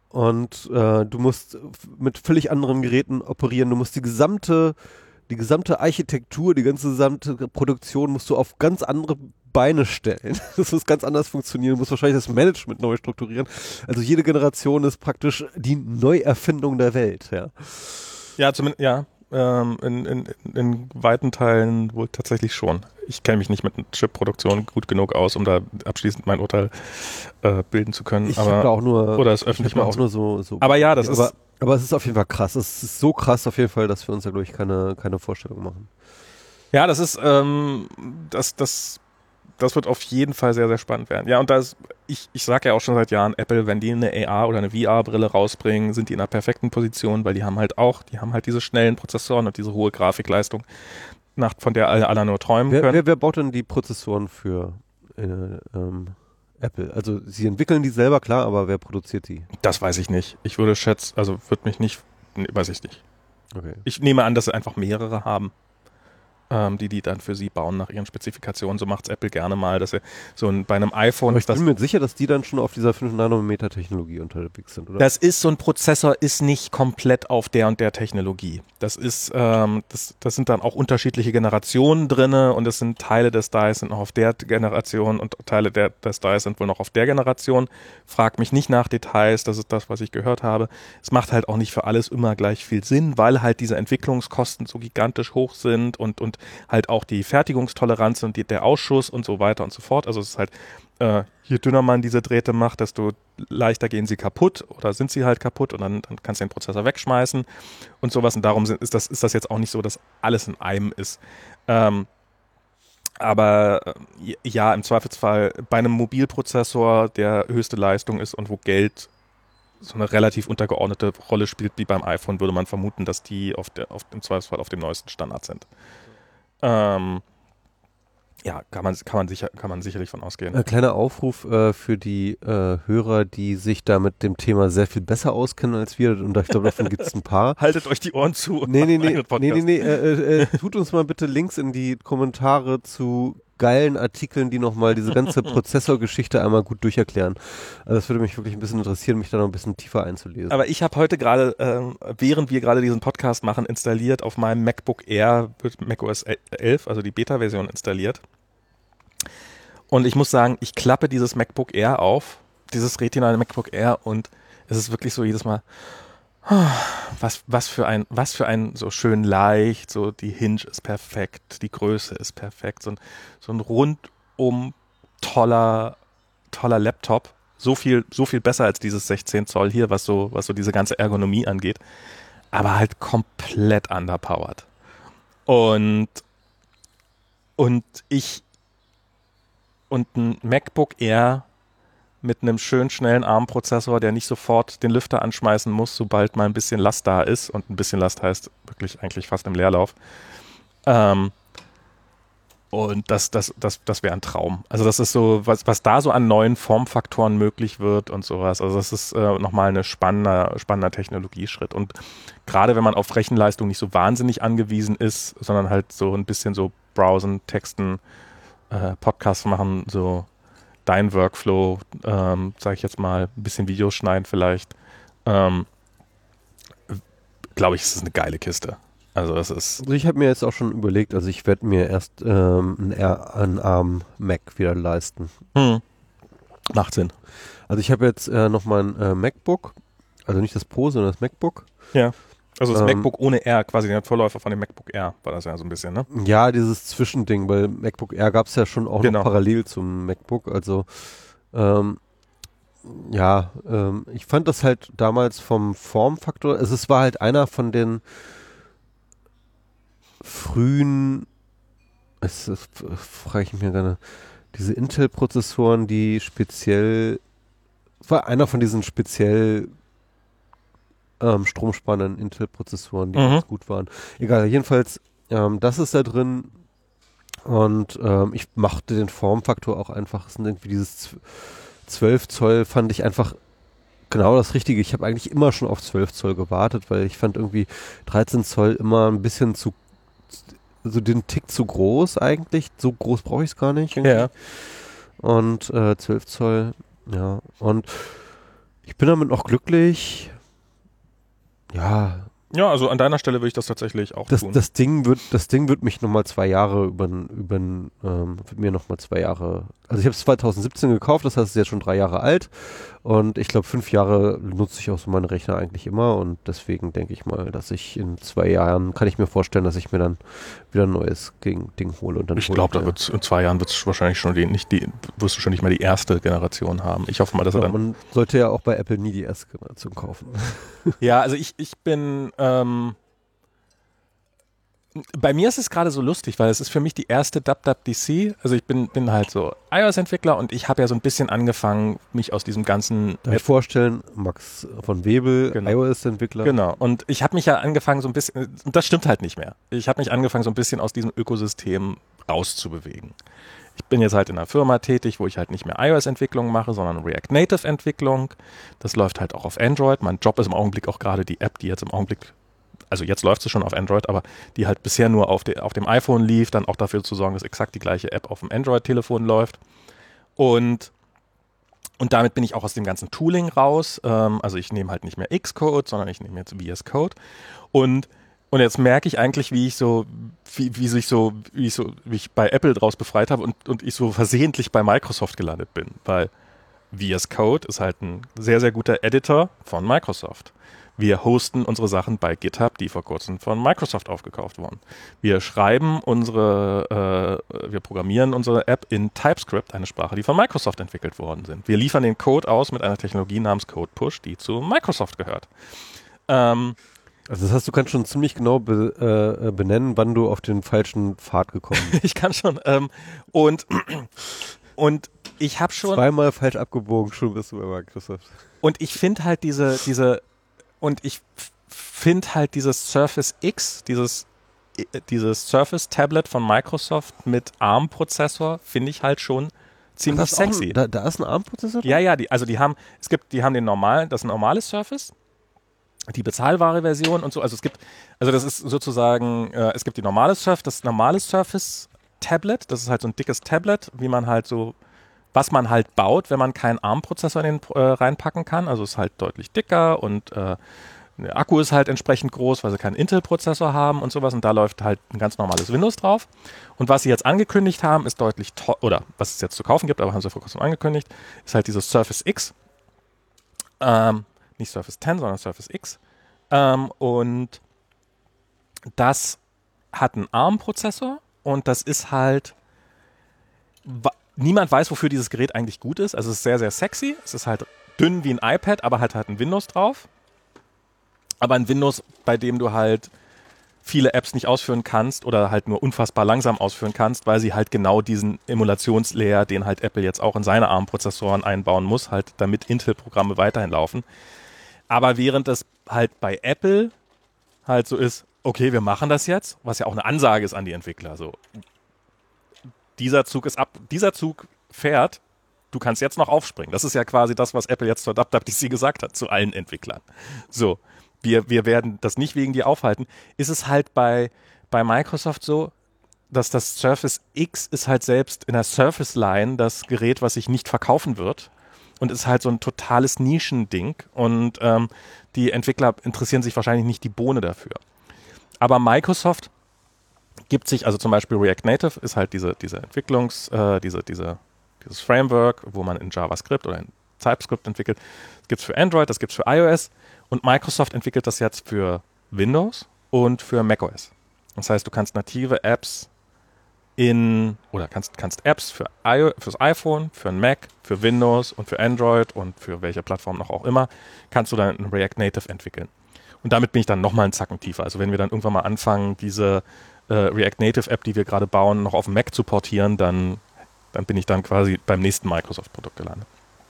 Und äh, du musst f- mit völlig anderen Geräten operieren. Du musst die gesamte, die gesamte Architektur, die ganze gesamte Produktion musst du auf ganz andere Beine stellen. Das muss ganz anders funktionieren. Du musst wahrscheinlich das Management neu strukturieren. Also jede Generation ist praktisch die Neuerfindung der Welt. Ja. Ja, zumindest, ja, ähm, in, in, in weiten Teilen wohl tatsächlich schon. Ich kenne mich nicht mit Chip-Produktion gut genug aus, um da abschließend mein Urteil äh, bilden zu können. Ich habe da aber, auch nur, oder es ich öffentlich hab da machen auch zu nur so, so. aber ja, das Ja, ist, aber, aber es ist auf jeden Fall krass. Es ist so krass auf jeden Fall, dass wir uns da, glaube ich, keine, keine Vorstellung machen. ja, das ist, ähm, das, das, das wird auf jeden Fall sehr, sehr spannend werden. Ja, und da ist, ich, ich sage ja auch schon seit Jahren, Apple, wenn die eine A R oder eine V R-Brille rausbringen, sind die in einer perfekten Position, weil die haben halt auch, die haben halt diese schnellen Prozessoren und diese hohe Grafikleistung, nach, von der alle, alle nur träumen Wer, können. wer, wer baut denn die Prozessoren für äh, ähm, Apple? Also sie entwickeln die selber, klar, aber wer produziert die? Das weiß ich nicht. Ich würde schätzen, also würde mich nicht, nee, weiß ich nicht. Okay. Ich nehme an, dass sie einfach mehrere haben, ähm, die die dann für sie bauen nach ihren Spezifikationen. So macht es Apple gerne mal, dass sie so ein, bei einem iPhone Aber ich ist das, bin mir sicher, dass die dann schon auf dieser fünf Nanometer Technologie unterwegs sind, oder? das ist so ein Prozessor, ist nicht komplett auf der und der Technologie. Das ist, ähm, das, das sind dann auch unterschiedliche Generationen drinne und es sind Teile des Dies sind noch auf der Generation und Teile der, des Dies sind wohl noch auf der Generation. Frag mich nicht nach Details, das ist das, was ich gehört habe. Es macht halt auch nicht für alles immer gleich viel Sinn, weil halt diese Entwicklungskosten so gigantisch hoch sind und, und halt auch die Fertigungstoleranz und die, der Ausschuss und so weiter und so fort. Also es ist halt, äh, je dünner man diese Drähte macht, desto leichter gehen sie kaputt oder sind sie halt kaputt und dann, dann kannst du den Prozessor wegschmeißen und sowas. Und darum sind, ist, das, ist das jetzt auch nicht so, dass alles in einem ist. Ähm, aber äh, ja, im Zweifelsfall bei einem Mobilprozessor, der höchste Leistung ist und wo Geld so eine relativ untergeordnete Rolle spielt wie beim iPhone, würde man vermuten, dass die auf der, auf dem Zweifelsfall auf dem neuesten Standard sind. Ähm, ja, kann man, kann man, sicher, kann man sicherlich von ausgehen. Ein kleiner Aufruf äh, für die äh, Hörer, die sich da mit dem Thema sehr viel besser auskennen als wir. Und ich glaube, davon gibt es ein paar. Haltet euch die Ohren zu. Nee, nee, nee, nee, nee, nee äh, äh, tut uns mal bitte Links in die Kommentare zu geilen Artikeln, die nochmal diese ganze Prozessorgeschichte einmal gut durcherklären. Also das würde mich wirklich ein bisschen interessieren, mich da noch ein bisschen tiefer einzulesen. Aber ich habe heute gerade, ähm, während wir gerade diesen Podcast machen, installiert auf meinem MacBook Air, wird macOS elf, also die Beta-Version installiert. Und ich muss sagen, ich klappe dieses MacBook Air auf, dieses Retina MacBook Air, und es ist wirklich so jedes Mal, was, was für ein, was für ein so schön leicht, so die Hinge ist perfekt, die Größe ist perfekt, so ein, so ein rundum toller, toller Laptop, so viel, so viel besser als dieses sechzehn Zoll hier, was so, was so diese ganze Ergonomie angeht, aber halt komplett underpowered. Und, und ich, und ein MacBook Air mit einem schön schnellen ARM-Prozessor, der nicht sofort den Lüfter anschmeißen muss, sobald mal ein bisschen Last da ist. Und ein bisschen Last heißt wirklich eigentlich fast im Leerlauf. Ähm, und das, das, das, das wäre ein Traum. Also das ist so, was, was da so an neuen Formfaktoren möglich wird und sowas. Also das ist äh, nochmal ein spannender, spannender Technologieschritt. Und gerade wenn man auf Rechenleistung nicht so wahnsinnig angewiesen ist, sondern halt so ein bisschen so browsen, texten, äh, Podcasts machen, so dein Workflow, ähm, sage ich jetzt mal, ein bisschen Videos schneiden vielleicht, ähm, glaube ich, ist das eine geile Kiste. Also das ist... Also ich habe mir jetzt auch schon überlegt, also ich werde mir erst ähm, einen, R- einen ARM-Mac wieder leisten. Hm. Macht Sinn. Also ich habe jetzt äh, noch mal ein äh, MacBook, also nicht das Pro, sondern das MacBook. Ja. Also das Ähm, MacBook ohne R, quasi der Vorläufer von dem MacBook Air, war das ja so ein bisschen, ne? Ja, dieses Zwischending, weil MacBook Air gab es ja schon auch Genau. noch parallel zum MacBook. Also ähm, ja, ähm, ich fand das halt damals vom Formfaktor, also es war halt einer von den frühen, es, es frage ich mich gerne, diese Intel-Prozessoren, die speziell, es war einer von diesen speziell ähm, stromsparenden Intel-Prozessoren, die Mhm. ganz gut waren. Egal, jedenfalls, ähm, das ist da drin und ähm, ich machte den Formfaktor auch einfach, es sind irgendwie dieses zwölf Zoll fand ich einfach genau das Richtige. Ich habe eigentlich immer schon auf zwölf Zoll gewartet, weil ich fand irgendwie dreizehn Zoll immer ein bisschen zu, so den Tick zu groß eigentlich. So groß brauche ich es gar nicht. irgendwie. Ja. Und äh, zwölf Zoll, ja. Und ich bin damit noch glücklich. Ja, Ja, also an deiner Stelle würde ich das tatsächlich auch das, tun. das Ding wird, das Ding wird mich nochmal zwei Jahre über, über ähm, wird mir nochmal zwei Jahre, also ich habe es zwanzig siebzehn gekauft, das heißt, es ist jetzt schon drei Jahre alt und ich glaube, fünf Jahre nutze ich auch so meine Rechner eigentlich immer und deswegen denke ich mal, dass ich in zwei Jahren, kann ich mir vorstellen, dass ich mir dann wieder ein neues Ding, Ding hole und dann Ich hole glaube, da mir- wird's in zwei Jahren wird's wahrscheinlich schon die, nicht die, wirst du schon nicht mehr die erste Generation haben. Ich hoffe mal, dass er ja, dann. man sollte ja auch bei Apple nie die erste Generation kaufen. Ja, also ich, ich bin, ähm, bei mir ist es gerade so lustig, weil es ist für mich die erste W W D C. Also ich bin, bin halt so iOS-Entwickler und ich habe ja so ein bisschen angefangen, mich aus diesem ganzen Darf ich vorstellen, Max von Webel, Genau. iOS-Entwickler. Genau. Und ich habe mich ja angefangen so ein bisschen, und das stimmt halt nicht mehr. Ich habe mich angefangen so ein bisschen aus diesem Ökosystem rauszubewegen. Ich bin jetzt halt in einer Firma tätig, wo ich halt nicht mehr iOS-Entwicklung mache, sondern React-Native-Entwicklung. Das läuft halt auch auf Android. Mein Job ist im Augenblick auch gerade die App, die jetzt im Augenblick, also jetzt läuft sie schon auf Android, aber die halt bisher nur auf, de, auf dem iPhone lief, dann auch dafür zu sorgen, dass exakt die gleiche App auf dem Android-Telefon läuft. Und Und damit bin ich auch aus dem ganzen Tooling raus. Ähm, also ich nehme halt nicht mehr Xcode, sondern ich nehme jetzt V S Code. Und, und jetzt merke ich eigentlich, wie ich so, wie, wie sich so, wie ich so, wie ich bei Apple draus befreit habe und, und ich so versehentlich bei Microsoft gelandet bin. Weil V S Code ist halt ein sehr, sehr guter Editor von Microsoft. Wir hosten unsere Sachen bei GitHub, die vor kurzem von Microsoft aufgekauft wurden. Wir schreiben unsere, äh, wir programmieren unsere App in TypeScript, eine Sprache, die von Microsoft entwickelt worden sind. Wir liefern den Code aus mit einer Technologie namens CodePush, die zu Microsoft gehört. Ähm, Also das heißt, du kannst schon ziemlich genau be, äh, benennen, wann du auf den falschen Pfad gekommen bist. ich kann schon. Ähm, und, und ich habe schon... Zweimal falsch abgebogen, schon bist du bei Microsoft. Und ich finde halt diese, diese, und ich finde halt dieses Surface X, dieses, dieses Surface Tablet von Microsoft mit ARM-Prozessor, finde ich halt schon ziemlich Ach, das ist sexy. Ein, da, da ist ein ARM-Prozessor drin? Ja, ja, die, also die haben, es gibt, die haben den normalen, das normale Surface, die bezahlbare Version und so, also es gibt, also das ist sozusagen, äh, es gibt die normale Surface, das normale Surface Tablet, das ist halt so ein dickes Tablet, wie man halt so, was man halt baut, wenn man keinen ARM-Prozessor in den äh, reinpacken kann, also ist halt deutlich dicker und äh, der Akku ist halt entsprechend groß, weil sie keinen Intel-Prozessor haben und sowas und da läuft halt ein ganz normales Windows drauf. Und was sie jetzt angekündigt haben, ist deutlich teuer, oder was es jetzt zu kaufen gibt, aber haben sie vor kurzem angekündigt, ist halt dieses Surface X. Ähm, nicht Surface zehn, sondern Surface X. Ähm, und das hat einen ARM-Prozessor und das ist halt, niemand weiß, wofür dieses Gerät eigentlich gut ist. Also es ist sehr, sehr sexy. Es ist halt dünn wie ein iPad, aber hat halt ein Windows drauf. Aber ein Windows, bei dem du halt viele Apps nicht ausführen kannst oder halt nur unfassbar langsam ausführen kannst, weil sie halt genau diesen Emulationslayer, den halt Apple jetzt auch in seine ARM-Prozessoren einbauen muss, halt damit Intel-Programme weiterhin laufen. Aber während es halt bei Apple halt so ist, okay, wir machen das jetzt, was ja auch eine Ansage ist an die Entwickler, so dieser Zug ist ab, dieser Zug fährt, du kannst jetzt noch aufspringen. Das ist ja quasi das, was Apple jetzt zur W W D C gesagt hat, zu allen Entwicklern. So, wir, wir werden das nicht wegen dir aufhalten. Ist es halt bei, bei Microsoft so, dass das Surface X ist halt selbst in der Surface Line das Gerät, was sich nicht verkaufen wird und ist halt so ein totales Nischending und ähm, die Entwickler interessieren sich wahrscheinlich nicht die Bohne dafür. Aber Microsoft gibt sich, also zum Beispiel React Native ist halt diese, diese Entwicklungs, äh, diese, diese, dieses Framework, wo man in JavaScript oder in TypeScript entwickelt. Das gibt es für Android, das gibt es für iOS und Microsoft entwickelt das jetzt für Windows und für macOS. Das heißt, du kannst native Apps in, oder kannst, kannst Apps für I, fürs iPhone, für ein Mac, für Windows und für Android und für welche Plattform noch auch immer, kannst du dann in React Native entwickeln. Und damit bin ich dann nochmal einen Zacken tiefer. Also wenn wir dann irgendwann mal anfangen, diese äh, React Native App, die wir gerade bauen, noch auf dem Mac zu portieren, dann, dann bin ich dann quasi beim nächsten Microsoft-Produkt gelandet.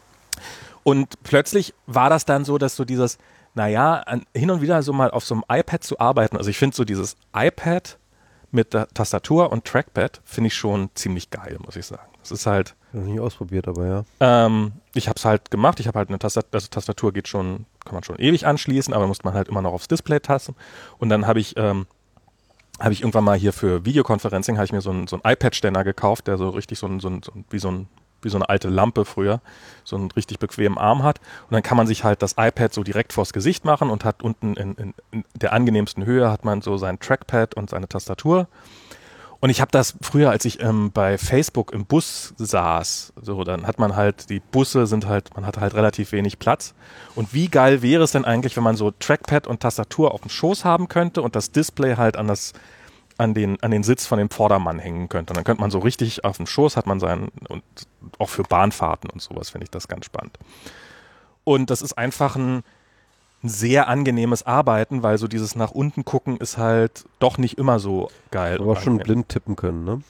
Und plötzlich war das dann so, dass so dieses, naja, an, hin und wieder so mal auf so einem iPad zu arbeiten, also ich finde so dieses iPad mit der Tastatur und Trackpad finde ich schon ziemlich geil, muss ich sagen. Das ist halt... Noch nie ausprobiert, aber ja. Ähm, ich habe es halt gemacht. Ich habe halt eine Tastatur, also Tastatur geht schon, kann man schon ewig anschließen, aber muss man halt immer noch aufs Display tasten. Und dann habe ich, ähm, habe ich irgendwann mal hier für Videoconferencing habe ich mir so einen so einen iPad-Ständer gekauft, der so richtig so ein, so ein, so ein wie so ein wie so eine alte Lampe früher, so einen richtig bequemen Arm hat. Und dann kann man sich halt das iPad so direkt vors Gesicht machen und hat unten in, in, in der angenehmsten Höhe hat man so sein Trackpad und seine Tastatur. Und ich habe das früher, als ich ähm, bei Facebook im Bus saß, so dann hat man halt, die Busse sind halt, man hat halt relativ wenig Platz. Und wie geil wäre es denn eigentlich, wenn man so Trackpad und Tastatur auf dem Schoß haben könnte und das Display halt an das an den, an den Sitz von dem Vordermann hängen könnte. Und dann könnte man so richtig auf dem Schoß hat man seinen, und auch für Bahnfahrten und sowas finde ich das ganz spannend. Und das ist einfach ein, ein sehr angenehmes Arbeiten, weil so dieses nach unten gucken ist halt doch nicht immer so geil. Aber schon blind tippen können, ne?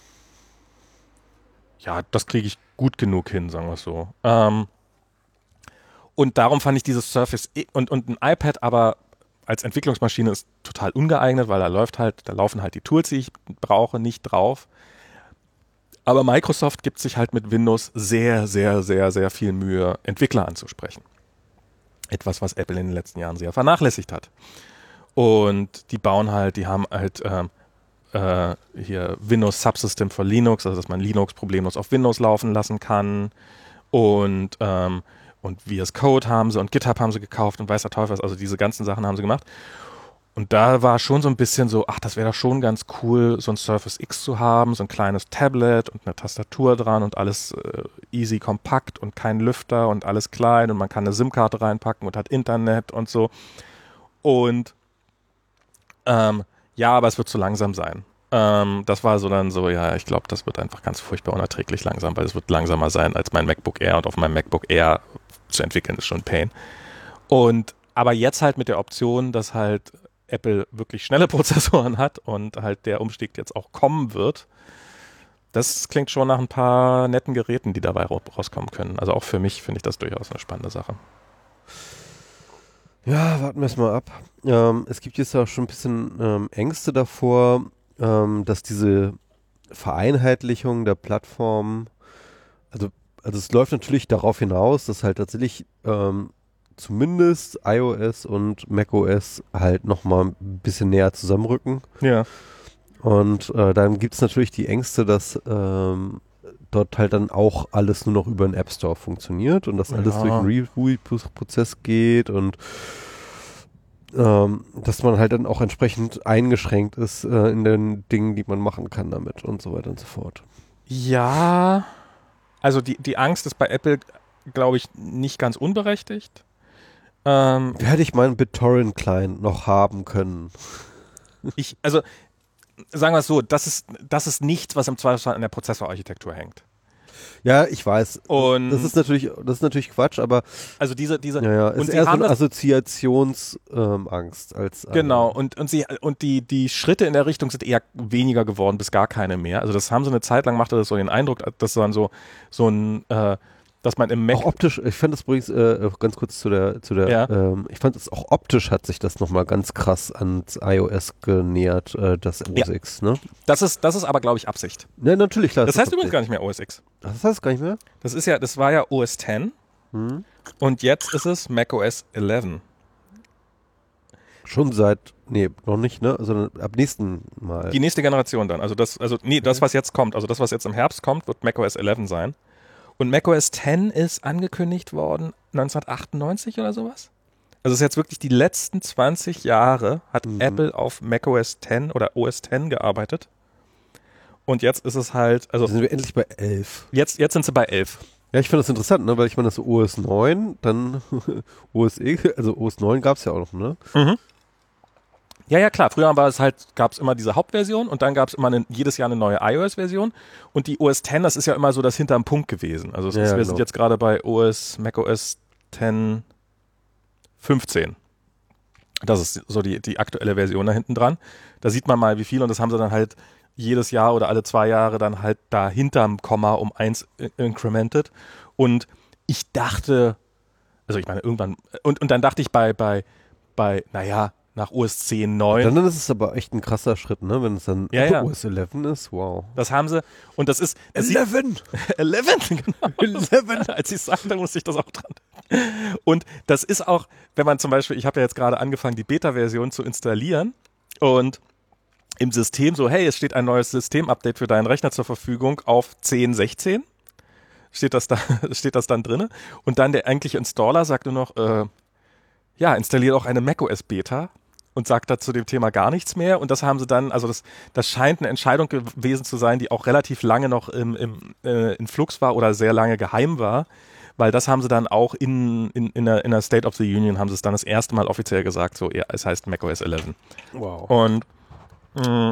Ja, das kriege ich gut genug hin, sagen wir es so. Ähm, und darum fand ich dieses Surface und, und ein iPad aber als Entwicklungsmaschine ist total ungeeignet, weil da läuft halt, da laufen halt die Tools, die ich brauche, nicht drauf. Aber Microsoft gibt sich halt mit Windows sehr, sehr, sehr, sehr viel Mühe, Entwickler anzusprechen. Etwas, was Apple in den letzten Jahren sehr vernachlässigt hat. Und die bauen halt, die haben halt ähm, äh, hier Windows Subsystem für Linux, also dass man Linux problemlos auf Windows laufen lassen kann. Und ähm, Und V S Code haben sie und GitHub haben sie gekauft und weiß der Teufel was, also diese ganzen Sachen haben sie gemacht. Und da war schon so ein bisschen so, ach, das wäre doch schon ganz cool, so ein Surface X zu haben, so ein kleines Tablet und eine Tastatur dran und alles äh, easy kompakt und kein Lüfter und alles klein und man kann eine SIM-Karte reinpacken und hat Internet und so. Und ähm, ja, aber es wird zu langsam sein. Ähm, das war so dann so, ja, ich glaube, das wird einfach ganz furchtbar unerträglich langsam, weil es wird langsamer sein als mein MacBook Air und auf meinem MacBook Air zu entwickeln ist schon ein Pain. Und aber jetzt halt mit der Option, dass halt Apple wirklich schnelle Prozessoren hat und halt der Umstieg jetzt auch kommen wird, Das klingt schon nach ein paar netten Geräten, die dabei rauskommen können. Also auch für mich finde ich das durchaus eine spannende Sache. Ja, warten wir es mal ab. Ähm, es gibt jetzt auch schon ein bisschen ähm, Ängste davor, ähm, dass diese Vereinheitlichung der Plattform, also, also es läuft natürlich darauf hinaus, dass halt tatsächlich ähm, zumindest iOS und macOS halt nochmal ein bisschen näher zusammenrücken. Ja. Und äh, dann gibt es natürlich die Ängste, dass ähm, dort halt dann auch alles nur noch über den App Store funktioniert und dass alles Ja. durch einen Reboot-Prozess geht und ähm, dass man halt dann auch entsprechend eingeschränkt ist äh, in den Dingen, die man machen kann damit und so weiter und so fort. Ja, also die, die Angst ist bei Apple, glaube ich, nicht ganz unberechtigt. Ähm, Hätte ich meinen BitTorrent-Client noch haben können. ich, also sagen wir es so, das ist, das ist nichts, was im Zweifelsfall an der Prozessorarchitektur hängt. Ja, ich weiß. Und das ist natürlich, das ist natürlich Quatsch, aber also diese, diese, ja, ja, und ist sie eher so haben eine das, Assoziationsangst ähm, Angst als genau, eine- und, und sie, und die, die Schritte in der Richtung sind eher weniger geworden, bis gar keine mehr. Also das haben sie eine Zeit lang, machte das so den Eindruck, dass dann so, so ein, äh, dass man im Mac. Auch optisch, ich fand das übrigens, äh, ganz kurz zu der, zu der, Ja. ähm, ich fand es auch optisch hat sich das nochmal ganz krass ans iOS genähert, äh, das O S X, ne? Das ist, das ist aber, glaube ich, Absicht. Ja, natürlich, klar. Das ist heißt übrigens Absicht. gar nicht mehr O S X. Ach, das heißt gar nicht mehr? Das ist ja, das war ja O S X Hm. und jetzt ist es macOS elf. Schon seit, nee, noch nicht, ne? Sondern ab nächsten Mal. Die nächste Generation dann. Also das, also nee, das, was jetzt kommt, also das, was jetzt im Herbst kommt, wird macOS elf sein. Und macOS X ist angekündigt worden neunzehnhundertachtundneunzig oder sowas. Also es ist jetzt wirklich die letzten zwanzig Jahre hat Mhm. Apple auf macOS X oder O S X gearbeitet. Und jetzt ist es halt, also Da sind wir endlich bei elf. jetzt, jetzt sind sie bei elf. Ja, ich finde das interessant, ne? Weil ich meine, das O S neun, dann O S X, also O S neun gab es ja auch noch, ne? Mhm. Ja, ja, klar. Früher war es halt, gab es immer diese Hauptversion und dann gab es immer eine, jedes Jahr eine neue iOS-Version. Und die O S X, das ist ja immer so das hinterm Punkt gewesen. Also es Ja, ist, ja, wir genau. sind jetzt gerade bei O S, macOS X fünfzehn. Das ist so die, die aktuelle Version da hinten dran. Da sieht man mal, wie viel, und das haben sie dann halt jedes Jahr oder alle zwei Jahre dann halt da hinterm Komma um eins incremented. Und ich dachte, also ich meine, irgendwann, und, und dann dachte ich bei, bei, bei, naja, nach O S zehn neun. Dann ist es aber echt ein krasser Schritt, ne? Wenn es dann Ja, ja. O S elf ist, wow. Das haben sie, und das ist. Das elf! elf, genau. elf. Als ich sagte, musste ich das auch dran. Und das ist auch, wenn man zum Beispiel, ich habe ja jetzt gerade angefangen, die Beta-Version zu installieren und im System so, hey, es steht ein neues System-Update für deinen Rechner zur Verfügung auf zehn sechzehn. Steht das da, steht das dann drin? Und dann der eigentliche Installer sagt nur noch, äh, ja, installiere auch eine macOS Beta. Und sagt da zu dem Thema gar nichts mehr. Und das haben sie dann, also das, das scheint eine Entscheidung gewesen zu sein, die auch relativ lange noch im, im, äh, in Flux war oder sehr lange geheim war. Weil das haben sie dann auch in, in, in, der, in der State of the Union, haben sie es dann das erste Mal offiziell gesagt, so, ja, es heißt macOS elf. Wow. Und mh,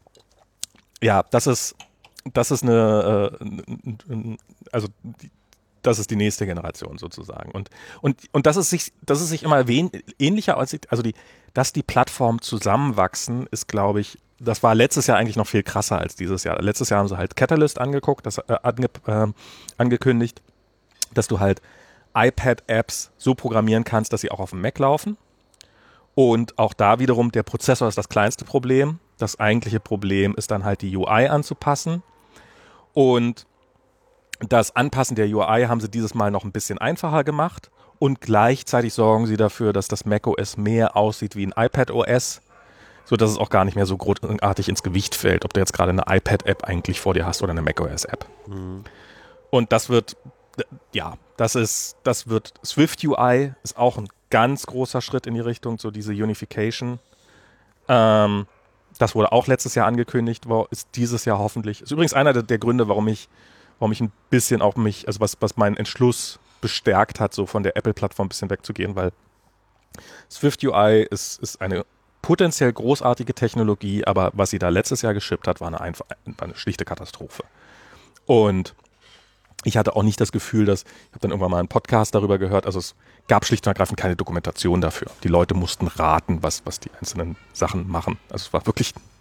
ja, das ist, das ist eine, äh, also die, das ist die nächste Generation sozusagen. Und, und, und das ist sich, das ist sich immer wen, ähnlicher als, also die, dass die Plattformen zusammenwachsen, ist, glaube ich, das war letztes Jahr eigentlich noch viel krasser als dieses Jahr. Letztes Jahr haben sie halt Catalyst angeguckt, das äh, ange, äh, angekündigt, dass du halt iPad-Apps so programmieren kannst, dass sie auch auf dem Mac laufen. Und auch da wiederum, der Prozessor ist das kleinste Problem. Das eigentliche Problem ist dann halt die U I anzupassen. Und das Anpassen der U I haben sie dieses Mal noch ein bisschen einfacher gemacht. Und gleichzeitig sorgen sie dafür, dass das macOS mehr aussieht wie ein iPadOS, sodass es auch gar nicht mehr so großartig ins Gewicht fällt, ob du jetzt gerade eine iPad-App eigentlich vor dir hast oder eine macOS-App. Mhm. Und das wird, ja, das ist, das wird, Swift U I ist auch ein ganz großer Schritt in die Richtung, so diese Unification. Ähm, das wurde auch letztes Jahr angekündigt, ist dieses Jahr hoffentlich, ist übrigens einer der, der Gründe, warum ich, warum ich ein bisschen auch mich, also was, was meinen Entschluss bestärkt hat, so von der Apple-Plattform ein bisschen wegzugehen, weil Swift U I ist, ist eine potenziell großartige Technologie, aber was sie da letztes Jahr geschippt hat, war eine, einfach, war eine schlichte Katastrophe. Und ich hatte auch nicht das Gefühl, dass, ich habe dann irgendwann mal einen Podcast darüber gehört, also es gab schlicht und ergreifend keine Dokumentation dafür. Die Leute mussten raten, was, was die einzelnen Sachen machen. Also es war wirklich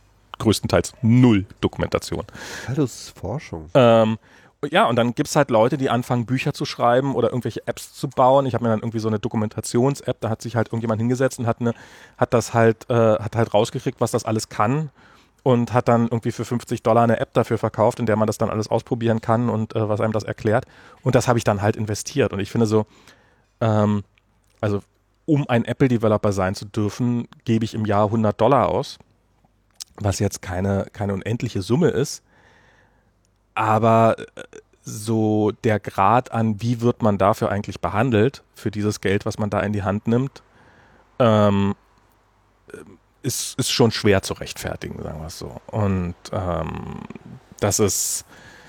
größtenteils null Dokumentation. Das ist Forschung. Ähm, ja, und dann gibt es halt Leute, die anfangen, Bücher zu schreiben oder irgendwelche Apps zu bauen. Ich habe mir dann irgendwie so eine Dokumentations-App, da hat sich halt irgendjemand hingesetzt und hat, eine, hat das halt, äh, hat halt rausgekriegt, was das alles kann und hat dann irgendwie für fünfzig Dollar eine App dafür verkauft, in der man das dann alles ausprobieren kann und äh, was einem das erklärt. Und das habe ich dann halt investiert. Und ich finde so, ähm, also um ein Apple-Developer sein zu dürfen, gebe ich im Jahr hundert Dollar aus, was jetzt keine, keine unendliche Summe ist. Aber so der Grad an, wie wird man dafür eigentlich behandelt, für dieses Geld, was man da in die Hand nimmt, ähm, ist, ist schon schwer zu rechtfertigen, sagen wir es so. Und ähm, das ist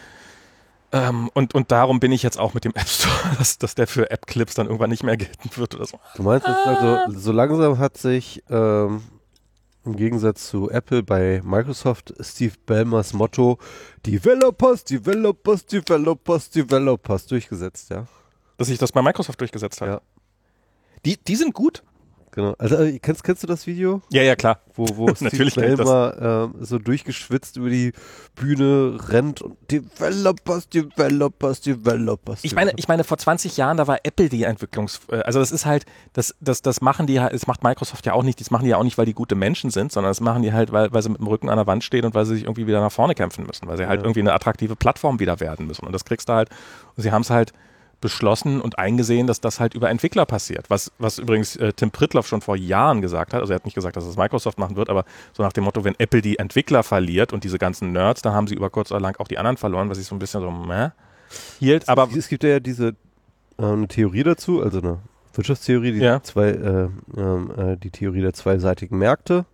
ähm, und, und darum bin ich jetzt auch mit dem App Store, dass, dass der für App-Clips dann irgendwann nicht mehr gelten wird oder so. Du meinst jetzt also, so langsam hat sich ähm, im Gegensatz zu Apple bei Microsoft Steve Ballmers Motto Developers, Developers, Developers, Developers durchgesetzt, ja. Dass sich das bei Microsoft durchgesetzt hat. Ja. Die, die sind gut. Genau. Also äh, kennst, kennst du das Video? Ja, ja, klar. Wo, wo Steve Ballmer äh, so durchgeschwitzt über die Bühne rennt und Developers, Developers, Developers. Ich meine, ich meine, vor zwanzig Jahren, da war Apple die Entwicklungs... Also das ist halt, das, das, das machen die halt, das macht Microsoft ja auch nicht, das machen die ja auch nicht, weil die gute Menschen sind, sondern das machen die halt, weil, weil sie mit dem Rücken an der Wand stehen und weil sie sich irgendwie wieder nach vorne kämpfen müssen, weil sie halt ja. irgendwie eine attraktive Plattform wieder werden müssen. Und das kriegst du halt, und sie haben es halt beschlossen und eingesehen, dass das halt über Entwickler passiert. Was, was übrigens äh, Tim Pritlove schon vor Jahren gesagt hat, also er hat nicht gesagt, dass es Microsoft machen wird, aber so nach dem Motto, wenn Apple die Entwickler verliert und diese ganzen Nerds, dann haben sie über kurz oder lang auch die anderen verloren, was ich so ein bisschen so meh hielt. Aber es gibt ja diese äh, eine Theorie dazu, also eine Wirtschaftstheorie, die ja. zwei, äh, äh, die Theorie der zweiseitigen Märkte.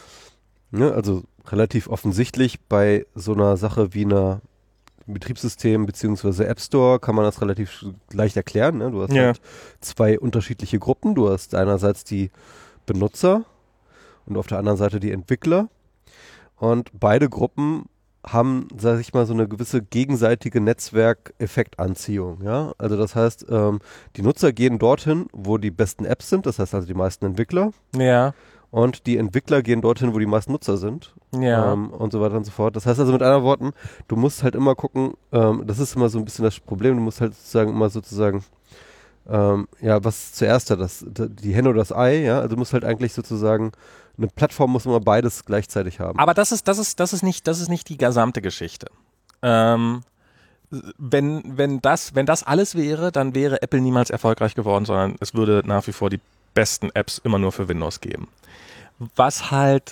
Ja, also relativ offensichtlich bei so einer Sache wie einer Betriebssystem beziehungsweise App Store kann man das relativ leicht erklären. Ne? Du hast ja. halt zwei unterschiedliche Gruppen. Du hast einerseits die Benutzer und auf der anderen Seite die Entwickler. Und beide Gruppen haben, sage ich mal, so eine gewisse gegenseitige Netzwerkeffektanziehung. Ja? Also das heißt, ähm, die Nutzer gehen dorthin, wo die besten Apps sind. Das heißt also die meisten Entwickler. Ja. Und die Entwickler gehen dorthin, wo die meisten Nutzer sind. Ja. Ähm, und so weiter und so fort. Das heißt also mit anderen Worten, du musst halt immer gucken, ähm, das ist immer so ein bisschen das Problem, du musst halt sozusagen immer sozusagen, ähm, ja, was zuerst da, das, die Henne oder das Ei, ja, also du musst halt eigentlich sozusagen, eine Plattform muss immer beides gleichzeitig haben. Aber das ist, das ist, das ist nicht, das ist nicht die gesamte Geschichte. Ähm, wenn, wenn das, wenn das alles wäre, dann wäre Apple niemals erfolgreich geworden, sondern es würde nach wie vor die besten Apps immer nur für Windows geben. Was halt,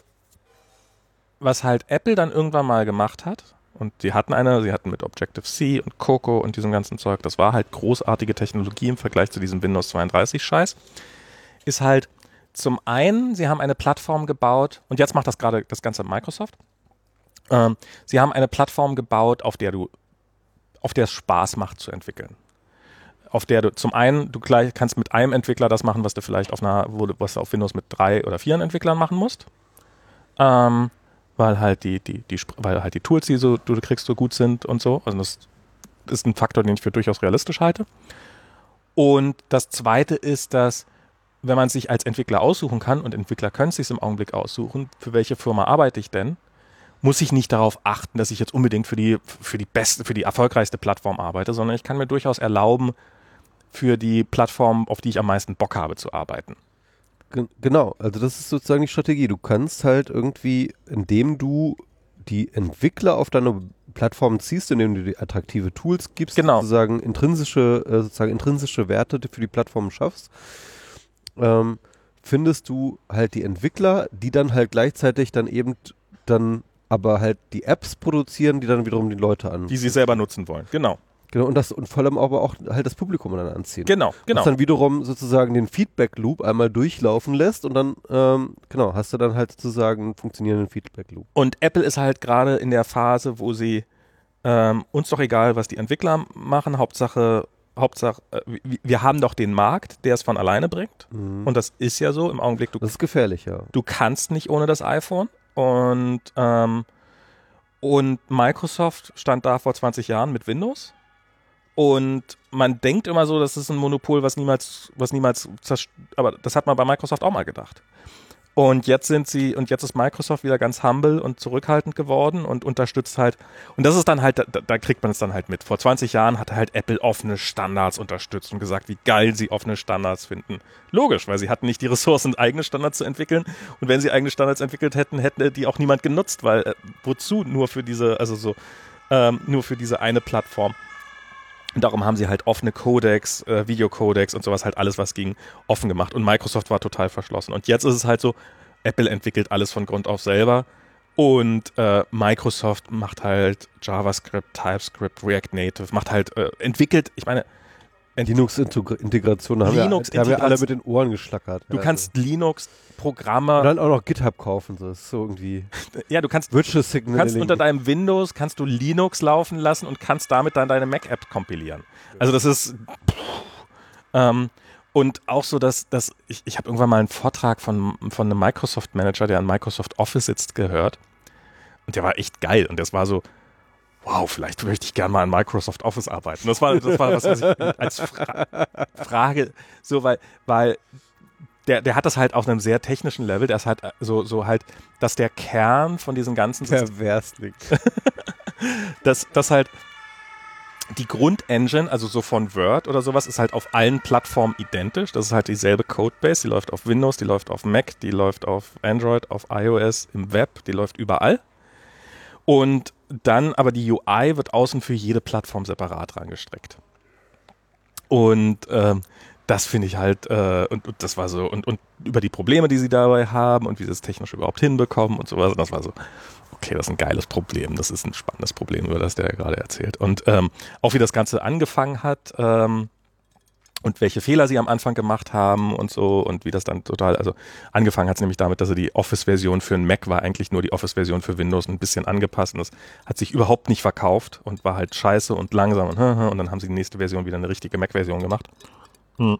was halt Apple dann irgendwann mal gemacht hat, und sie hatten eine, sie hatten mit Objective-C und Coco und diesem ganzen Zeug, das war halt großartige Technologie im Vergleich zu diesem Windows zweiunddreißig Scheiß, ist halt zum einen, sie haben eine Plattform gebaut, und jetzt macht das gerade das Ganze Microsoft, ähm, sie haben eine Plattform gebaut, auf der du, auf der es Spaß macht zu entwickeln. Auf der du zum einen, du gleich kannst mit einem Entwickler das machen, was du vielleicht auf einer, wo du, was du auf Windows mit drei oder vier Entwicklern machen musst. Ähm, weil halt die, die, die, weil halt die Tools, die so, du kriegst, so gut sind und so. Also das ist ein Faktor, den ich für durchaus realistisch halte. Und das zweite ist, dass, wenn man sich als Entwickler aussuchen kann, und Entwickler können es sich im Augenblick aussuchen, für welche Firma arbeite ich denn, muss ich nicht darauf achten, dass ich jetzt unbedingt für die, für die beste, für die erfolgreichste Plattform arbeite, sondern ich kann mir durchaus erlauben, für die Plattform, auf die ich am meisten Bock habe, zu arbeiten. Genau, also das ist sozusagen die Strategie. Du kannst halt irgendwie, indem du die Entwickler auf deine Plattform ziehst, indem du die attraktive Tools gibst, genau. sozusagen intrinsische, äh, sozusagen intrinsische Werte für die Plattform schaffst, ähm, findest du halt die Entwickler, die dann halt gleichzeitig dann eben dann aber halt die Apps produzieren, die dann wiederum die Leute an. Die sie selber nutzen wollen, genau. Genau, und das und vor allem aber auch halt das Publikum dann anziehen. Genau, genau. Was dann wiederum sozusagen den Feedback-Loop einmal durchlaufen lässt und dann, ähm, genau, hast du dann halt sozusagen einen funktionierenden Feedback-Loop. Und Apple ist halt gerade in der Phase, wo sie ähm, uns doch egal, was die Entwickler machen, Hauptsache, Hauptsache, äh, wir, wir haben doch den Markt, der es von alleine bringt. Mhm. Und das ist ja so im Augenblick. Du, das ist gefährlich, ja. Du kannst nicht ohne das iPhone. Und, ähm, und Microsoft stand da vor zwanzig Jahren mit Windows. Und man denkt immer so, das ist ein Monopol, was niemals, was niemals, aber das hat man bei Microsoft auch mal gedacht. Und jetzt sind sie, und jetzt ist Microsoft wieder ganz humble und zurückhaltend geworden und unterstützt halt, und das ist dann halt, da, da kriegt man es dann halt mit. Vor zwanzig Jahren hat halt Apple offene Standards unterstützt und gesagt, wie geil sie offene Standards finden. Logisch, weil sie hatten nicht die Ressourcen, eigene Standards zu entwickeln. Und wenn sie eigene Standards entwickelt hätten, hätte die auch niemand genutzt, weil äh, wozu nur für diese, also so, ähm, nur für diese eine Plattform. Und darum haben sie halt offene Codecs, äh, Videocodecs und sowas, halt alles, was ging, offen gemacht. Und Microsoft war total verschlossen. Und jetzt ist es halt so, Apple entwickelt alles von Grund auf selber und äh, Microsoft macht halt JavaScript, TypeScript, React Native, macht halt, äh, entwickelt, ich meine, Linux-Integration, da haben, Linux wir, haben wir alle mit den Ohren geschlackert. Du ja, kannst also. Linux-Programme... Und dann auch noch GitHub kaufen, so das ist so irgendwie... Ja, du kannst, Virtual du kannst unter deinem Windows, kannst du Linux laufen lassen und kannst damit dann deine Mac-App kompilieren. Also das ist... Ähm, und auch so, dass, dass ich, ich habe irgendwann mal einen Vortrag von, von einem Microsoft-Manager, der an Microsoft Office sitzt, gehört. Und der war echt geil. Und das war so, wow, vielleicht möchte ich gerne mal an Microsoft Office arbeiten. Das war, das war was, was ich als Fra Frage, so, weil, weil der, der hat das halt auf einem sehr technischen Level, der ist halt so, so halt, dass der Kern von diesen ganzen Perversling. dass, dass halt die Grundengine, also so von Word oder sowas, ist halt auf allen Plattformen identisch. Das ist halt dieselbe Codebase, die läuft auf Windows, die läuft auf Mac, die läuft auf Android, auf iOS, im Web, die läuft überall. Und dann aber die U I wird außen für jede Plattform separat rangestreckt. Und ähm, das finde ich halt, äh, und, und das war so, und, und über die Probleme, die sie dabei haben und wie sie es technisch überhaupt hinbekommen und sowas, das war so, okay, das ist ein geiles Problem, das ist ein spannendes Problem, über das der gerade erzählt. Und ähm, auch wie das Ganze angefangen hat, ähm, und welche Fehler sie am Anfang gemacht haben und so und wie das dann total, also angefangen hat es nämlich damit, dass sie die Office-Version für einen Mac war eigentlich nur die Office-Version für Windows ein bisschen angepasst und das hat sich überhaupt nicht verkauft und war halt scheiße und langsam und, und dann haben sie die nächste Version wieder eine richtige Mac-Version gemacht. Hm.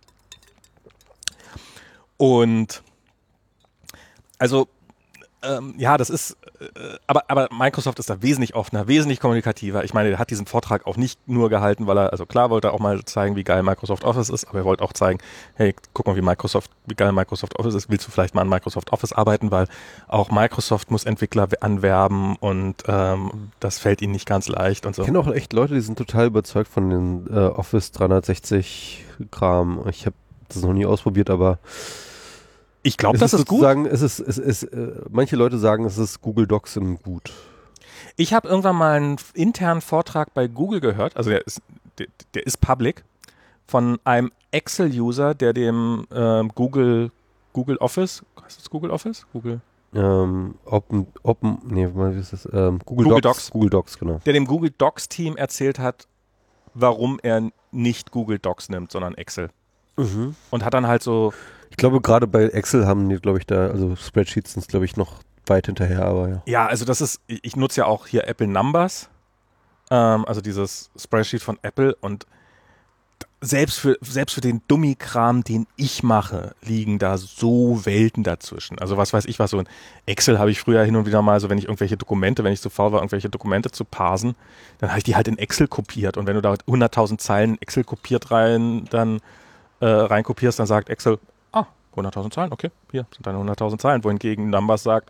Und also ähm, ja, das ist äh, aber, aber Microsoft ist da wesentlich offener, wesentlich kommunikativer. Ich meine, er hat diesen Vortrag auch nicht nur gehalten, weil er, also klar wollte er auch mal zeigen, wie geil Microsoft Office ist, aber er wollte auch zeigen, hey, guck mal, wie Microsoft, wie geil Microsoft Office ist, willst du vielleicht mal an Microsoft Office arbeiten, weil auch Microsoft muss Entwickler anwerben und ähm, das fällt ihnen nicht ganz leicht und so. Ich kenne auch echt Leute, die sind total überzeugt von den äh, Office dreihundertsechzig Kram. Ich habe das noch nie ausprobiert, aber ich glaube, das ist, ist gut. Es ist, es ist, äh, manche Leute sagen, es ist Google Docs im Gut. Ich habe irgendwann mal einen internen Vortrag bei Google gehört, also der ist, der, der ist public, von einem Excel-User, der dem ähm, Google, Google Office, heißt das Google Office? Google? Ähm, Open, Open, nee, wie ist das? Ähm, Google, Google Docs, Docs. Google Docs, genau. Der dem Google Docs-Team erzählt hat, warum er nicht Google Docs nimmt, sondern Excel. Mhm. Und hat dann halt so... Ich glaube, gerade bei Excel haben die, glaube ich, da, also Spreadsheets sind, glaube ich, noch weit hinterher, aber ja. Ja, also das ist, ich nutze ja auch hier Apple Numbers, ähm, also dieses Spreadsheet von Apple und selbst für, selbst für den Dummy-Kram, den ich mache, liegen da so Welten dazwischen. Also was weiß ich was, so in Excel habe ich früher hin und wieder mal, so wenn ich irgendwelche Dokumente, wenn ich zu faul war, irgendwelche Dokumente zu parsen, dann habe ich die halt in Excel kopiert und wenn du da hunderttausend Zeilen in Excel kopiert rein, dann äh, reinkopierst, dann sagt Excel, ah, hunderttausend Zeilen, okay, hier sind deine hunderttausend Zeilen, wohingegen Numbers sagt,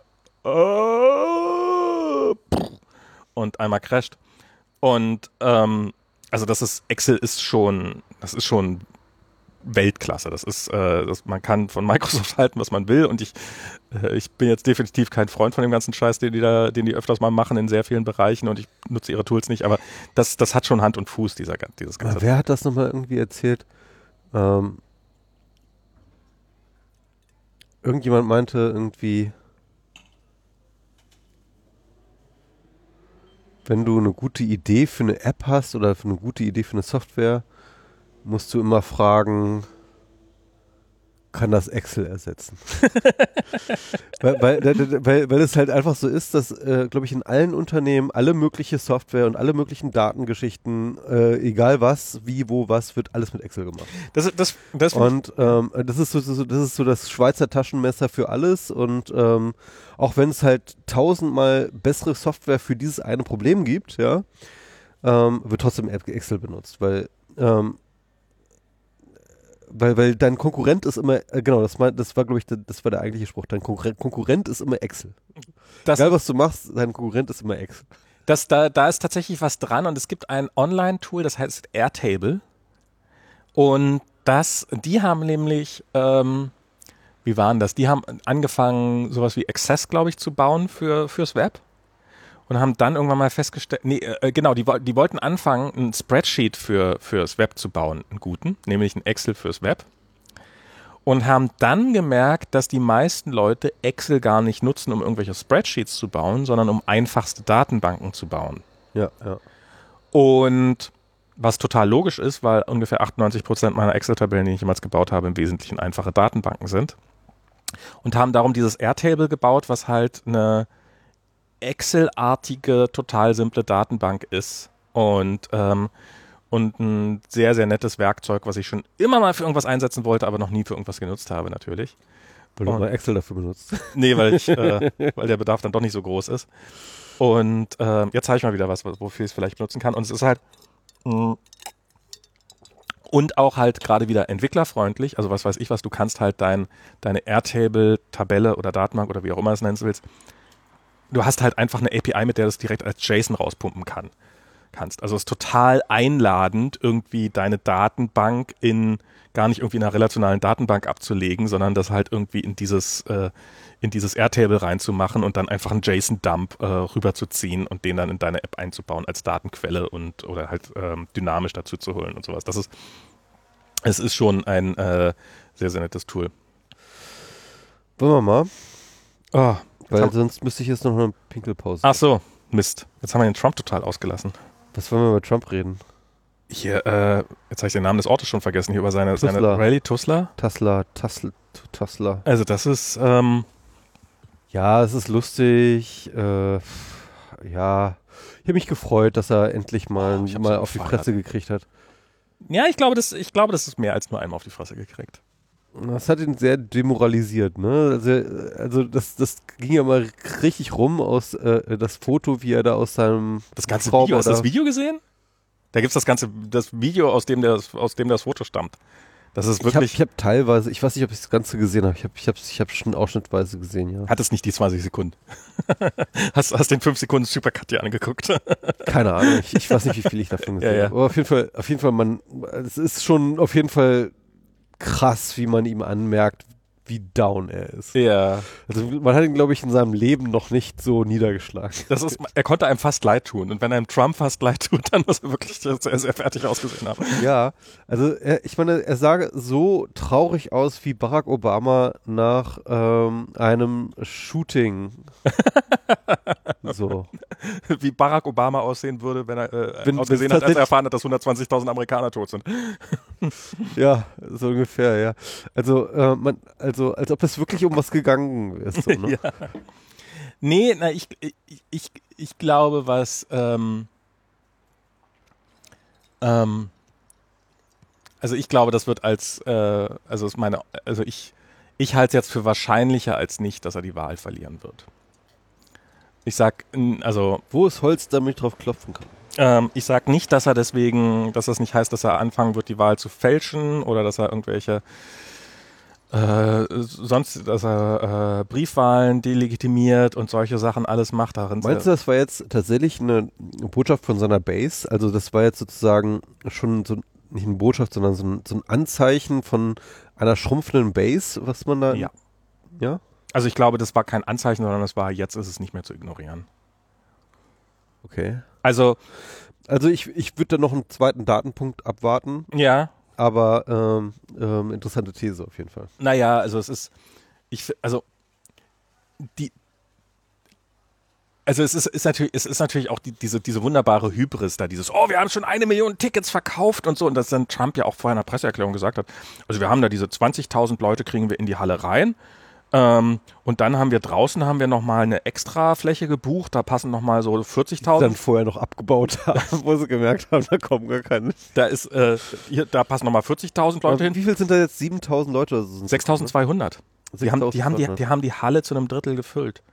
äh, und einmal crasht. Und ähm, also das ist, Excel ist schon, das ist schon Weltklasse. Das ist, äh, das, man kann von Microsoft halten, was man will und ich, äh, ich bin jetzt definitiv kein Freund von dem ganzen Scheiß, den die da, den die öfters mal machen in sehr vielen Bereichen und ich nutze ihre Tools nicht, aber das, das hat schon Hand und Fuß, dieser, dieses ganze. Aber wer hat das nochmal irgendwie erzählt? Ähm, irgendjemand meinte irgendwie, wenn du eine gute Idee für eine App hast oder für eine gute Idee für eine Software, musst du immer fragen, kann das Excel ersetzen? weil, weil, weil, weil es halt einfach so ist, dass, äh, glaube ich, in allen Unternehmen alle mögliche Software und alle möglichen Datengeschichten, äh, egal was, wie, wo, was, wird alles mit Excel gemacht. Das, das, das und ähm, das, ist so, so, das ist so das Schweizer Taschenmesser für alles und ähm, auch wenn es halt tausendmal bessere Software für dieses eine Problem gibt, ja, ähm, wird trotzdem Excel benutzt, weil ähm, weil, weil dein Konkurrent ist immer, äh, genau, das, mein, das war, glaube ich, der, das war der eigentliche Spruch. Dein Konkurrent, Konkurrent ist immer Excel. Das, Egal, was du machst, dein Konkurrent ist immer Excel. das, da, da ist tatsächlich was dran und es gibt ein Online-Tool, das heißt Airtable. Und das, die haben nämlich, ähm, wie waren das? Die haben angefangen, sowas wie Access, glaube ich, zu bauen für, fürs Web. Und haben dann irgendwann mal festgestellt, nee, äh, genau, die, die wollten anfangen, ein Spreadsheet für, fürs Web zu bauen, einen guten, nämlich ein Excel fürs Web. Und haben dann gemerkt, dass die meisten Leute Excel gar nicht nutzen, um irgendwelche Spreadsheets zu bauen, sondern um einfachste Datenbanken zu bauen. Ja, ja. Und was total logisch ist, weil ungefähr achtundneunzig Prozent meiner Excel-Tabellen, die ich jemals gebaut habe, im Wesentlichen einfache Datenbanken sind. Und haben darum dieses Airtable gebaut, was halt eine Excel-artige, total simple Datenbank ist. Und, ähm, und ein sehr, sehr nettes Werkzeug, was ich schon immer mal für irgendwas einsetzen wollte, aber noch nie für irgendwas genutzt habe, natürlich. Weil du mal Excel dafür benutzt. Nee, weil, ich, äh, weil der Bedarf dann doch nicht so groß ist. Und ähm, jetzt zeige ich mal wieder was, wofür ich es vielleicht benutzen kann. Und es ist halt mh, und auch halt gerade wieder entwicklerfreundlich. Also was weiß ich was, du kannst halt dein, deine Airtable-Tabelle oder Datenbank oder wie auch immer es nennen willst, du hast halt einfach eine A P I, mit der du es direkt als JSON rauspumpen kann, kannst. Also es ist total einladend, irgendwie deine Datenbank in gar nicht irgendwie in einer relationalen Datenbank abzulegen, sondern das halt irgendwie in dieses äh, in dieses Airtable reinzumachen und dann einfach einen JSON-Dump äh, rüberzuziehen und den dann in deine App einzubauen als Datenquelle und oder halt ähm, dynamisch dazu zu holen und sowas. Das ist es ist schon ein äh, sehr, sehr nettes Tool. Wollen wir mal? Oh, Weil haben, sonst müsste ich jetzt noch eine Pinkelpause. ach so, Mist. Jetzt haben wir den Trump total ausgelassen. Was wollen wir über Trump reden? Hier, äh, jetzt habe ich den Namen des Ortes schon vergessen, hier über seine, Tuzla. seine Rallye, Tuzla. Tesla, Tesla, Tesla. Also das ist, ähm, Ja, es ist lustig. Äh, ja, ich habe mich gefreut, dass er endlich mal, Oh, ich hab mal so auf die gefeiert. Fresse gekriegt hat. ja, ich glaube, das, ich glaube, das ist mehr als nur einmal auf die Fresse gekriegt. Das hat ihn sehr demoralisiert, ne? Also, also das, das ging ja mal richtig rum aus äh, das Foto, wie er da aus seinem Das ganze Hubschrauber Video, hast du das da- Video gesehen? Da gibt's das ganze, das Video, aus dem das, aus dem das Foto stammt. Das ist Ich habe wirklich, ich hab teilweise, ich weiß nicht, ob ich das Ganze gesehen habe. Ich habe ich hab, ich hab schon ausschnittweise gesehen, ja. hat es nicht die zwanzig Sekunden. hast, hast den fünf Sekunden Supercut dir angeguckt. Keine Ahnung, ich, ich weiß nicht, wie viel ich davon gesehen Ja, ja. habe. Aber auf jeden Fall, auf jeden Fall, man, es ist schon auf jeden Fall krass, wie man ihm anmerkt, wie down er ist. ja. Also man hat ihn, glaube ich, in seinem Leben noch nicht so niedergeschlagen. Das ist, er konnte einem fast leid tun. Und wenn einem Trump fast leid tut, dann muss er wirklich sehr, sehr fertig ausgesehen haben. Ja, also er, ich meine, er sah so traurig aus wie Barack Obama nach ähm, einem Shooting. So. Wie Barack Obama aussehen würde, wenn er äh, Wenn- ausgesehen wenn hat, als er tatsächlich- erfahren hat, dass hundertzwanzigtausend Amerikaner tot sind. Ja, so ungefähr, ja. Also, äh, man, also als ob es wirklich um was gegangen ist. So, ne? Ja. Nee, na, ich, ich, ich, ich glaube, was ähm, ähm, also ich glaube, das wird als äh, also ist meine, also ich ich halte es jetzt für wahrscheinlicher als nicht, dass er die Wahl verlieren wird. Ich sag, n- also Wo ist Holz, damit ich drauf klopfen kann? ähm, ich sag nicht, dass er deswegen, dass das nicht heißt, dass er anfangen wird, die Wahl zu fälschen oder dass er irgendwelche äh, sonst, dass er äh, Briefwahlen delegitimiert und solche Sachen alles macht darin. Meinst du, das war jetzt tatsächlich eine Botschaft von seiner Base? Also das war jetzt sozusagen schon so, nicht eine Botschaft, sondern so ein, so ein Anzeichen von einer schrumpfenden Base, was man da... Ja. Ja? Also ich glaube, das war kein Anzeichen, sondern das war, jetzt ist es nicht mehr zu ignorieren. Okay. Also, Also ich, ich würde da noch einen zweiten Datenpunkt abwarten, ja, aber ähm, ähm, interessante These auf jeden Fall. naja, also es ist, ich, fi- also die, also es ist, ist natürlich, es ist natürlich auch die, diese, diese wunderbare Hybris da, dieses, oh, wir haben schon eine Million Tickets verkauft und so, und das dann Trump ja auch vorher in der Presseerklärung gesagt hat. Also wir haben da diese zwanzigtausend Leute kriegen wir in die Halle rein. Ähm, und dann haben wir draußen haben wir nochmal eine Extrafläche gebucht, da passen nochmal so Dann vierzigtausend. vorher noch abgebaut haben, wo sie gemerkt haben, da kommen gar keine. Da ist, äh, hier, da passen nochmal vierzigtausend Leute hin. Wie viel sind da jetzt? siebentausend Leute? Oder so? sechstausendzweihundert. Die haben, die, haben die, sechstausendzweihundert. die haben die Halle zu einem Drittel gefüllt.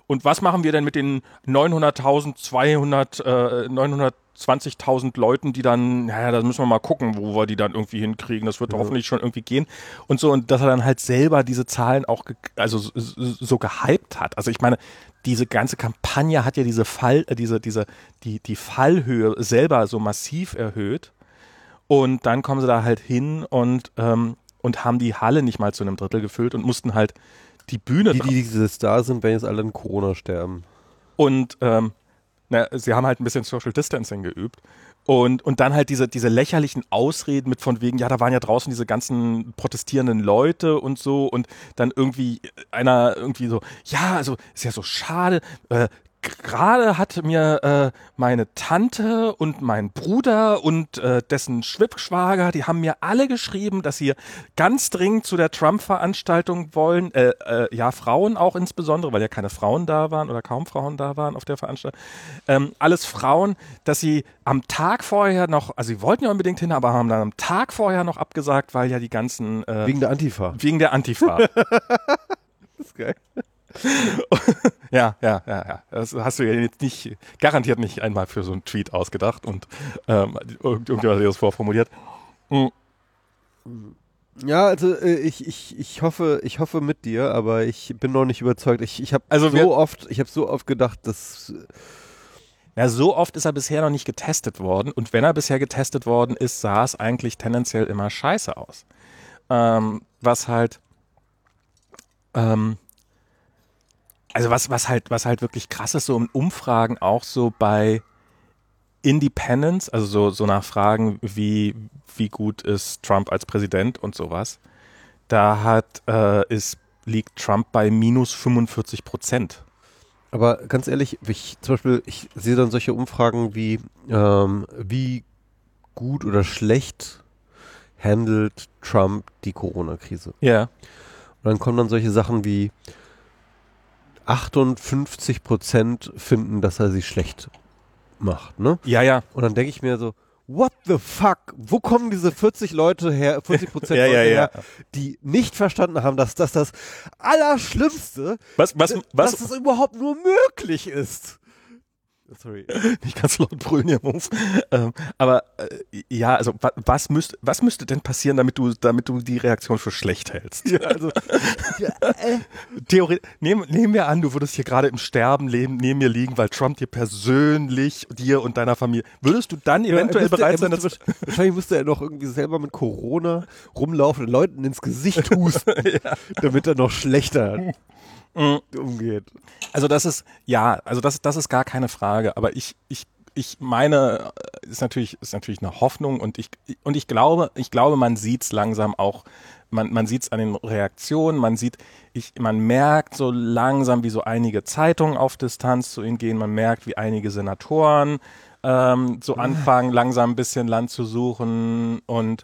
und was machen wir denn mit den neunhunderttausend, zweihundert, äh, neunhundertzwanzigtausend Leuten, die dann, naja, da müssen wir mal gucken, wo wir die dann irgendwie hinkriegen. Das wird Ja. hoffentlich schon irgendwie gehen. Und so, und dass er dann halt selber diese Zahlen auch ge also so, so gehypt hat. Also ich meine, diese ganze Kampagne hat ja diese Fall, äh, diese, diese, die, die Fallhöhe selber so massiv erhöht. Und dann kommen sie da halt hin und, ähm, und haben die Halle nicht mal zu einem Drittel gefüllt und mussten halt die Bühne. Die, die dieses da sind, werden jetzt alle an Corona sterben. Und ähm, na, sie haben halt ein bisschen Social Distancing geübt. Und, und dann halt diese, diese lächerlichen Ausreden mit von wegen, ja, da waren ja draußen diese ganzen protestierenden Leute und so. Und dann irgendwie einer irgendwie so, ja, also ist ja so schade, äh, gerade hat mir äh, meine Tante und mein Bruder und äh, dessen Schwibschwager, die haben mir alle geschrieben, dass sie ganz dringend zu der Trump-Veranstaltung wollen. Äh, äh, ja, Frauen auch insbesondere, weil ja keine Frauen da waren oder kaum Frauen da waren auf der Veranstaltung. Ähm, alles Frauen, dass sie am Tag vorher noch, also sie wollten ja unbedingt hin, aber haben dann am Tag vorher noch abgesagt, weil ja die ganzen... Äh, Wegen der Antifa. Wegen der Antifa. Das ist geil. Ja, ja, ja, ja. Das hast du ja jetzt nicht, garantiert nicht einmal für so einen Tweet ausgedacht und ähm, irgendjemand hat das vorformuliert. Mhm. Ja, also äh, ich, ich, ich hoffe, ich hoffe mit dir, aber ich bin noch nicht überzeugt. Ich, ich habe Also wir- so oft, ich habe so oft gedacht, dass Ja, so oft ist er bisher noch nicht getestet worden und wenn er bisher getestet worden ist, sah es eigentlich tendenziell immer scheiße aus. Ähm, was halt, ähm, also was, was halt, was halt wirklich krass ist, so in Umfragen auch so bei Independents, also so, so nach Fragen, wie, wie gut ist Trump als Präsident und sowas, da hat, äh, ist, liegt Trump bei minus fünfundvierzig Prozent. Aber ganz ehrlich, ich, zum Beispiel, ich sehe dann solche Umfragen wie, ähm, wie gut oder schlecht handelt Trump die Corona-Krise. Ja. Und dann kommen dann solche Sachen wie achtundfünfzig Prozent finden, dass er sie schlecht macht, ne? Ja, ja. Und dann denke ich mir so, what the fuck? Wo kommen diese vierzig Leute her, vierzig Prozent Ja, ja, Leute ja. her, die nicht verstanden haben, dass das das Allerschlimmste, Was, was, was, dass es überhaupt nur möglich ist. Sorry. nicht ganz laut brüllen hier, Move. Ähm, aber äh, ja, also wa, was, müsst, was müsste denn passieren, damit du, damit du die Reaktion für schlecht hältst? Ja, also, ja, äh, Theorie, nehm, nehmen wir an, du würdest hier gerade im Sterben leben, neben mir liegen, weil Trump dir persönlich, dir und deiner Familie, würdest du dann eventuell er müsste, bereit er sein, müsste, das wahrscheinlich müsste er noch irgendwie selber mit Corona rumlaufen und Leuten ins Gesicht husten, ja. damit er noch schlechter umgeht. Also das ist, ja, also das, das ist gar keine Frage, aber ich, ich, ich meine, ist natürlich, ist natürlich eine Hoffnung und ich, und ich glaube, ich glaube, man sieht's langsam auch, man, man sieht's an den Reaktionen, man sieht, ich, man merkt so langsam, wie so einige Zeitungen auf Distanz zu ihm gehen, man merkt, wie einige Senatoren ähm, so anfangen, langsam ein bisschen Land zu suchen und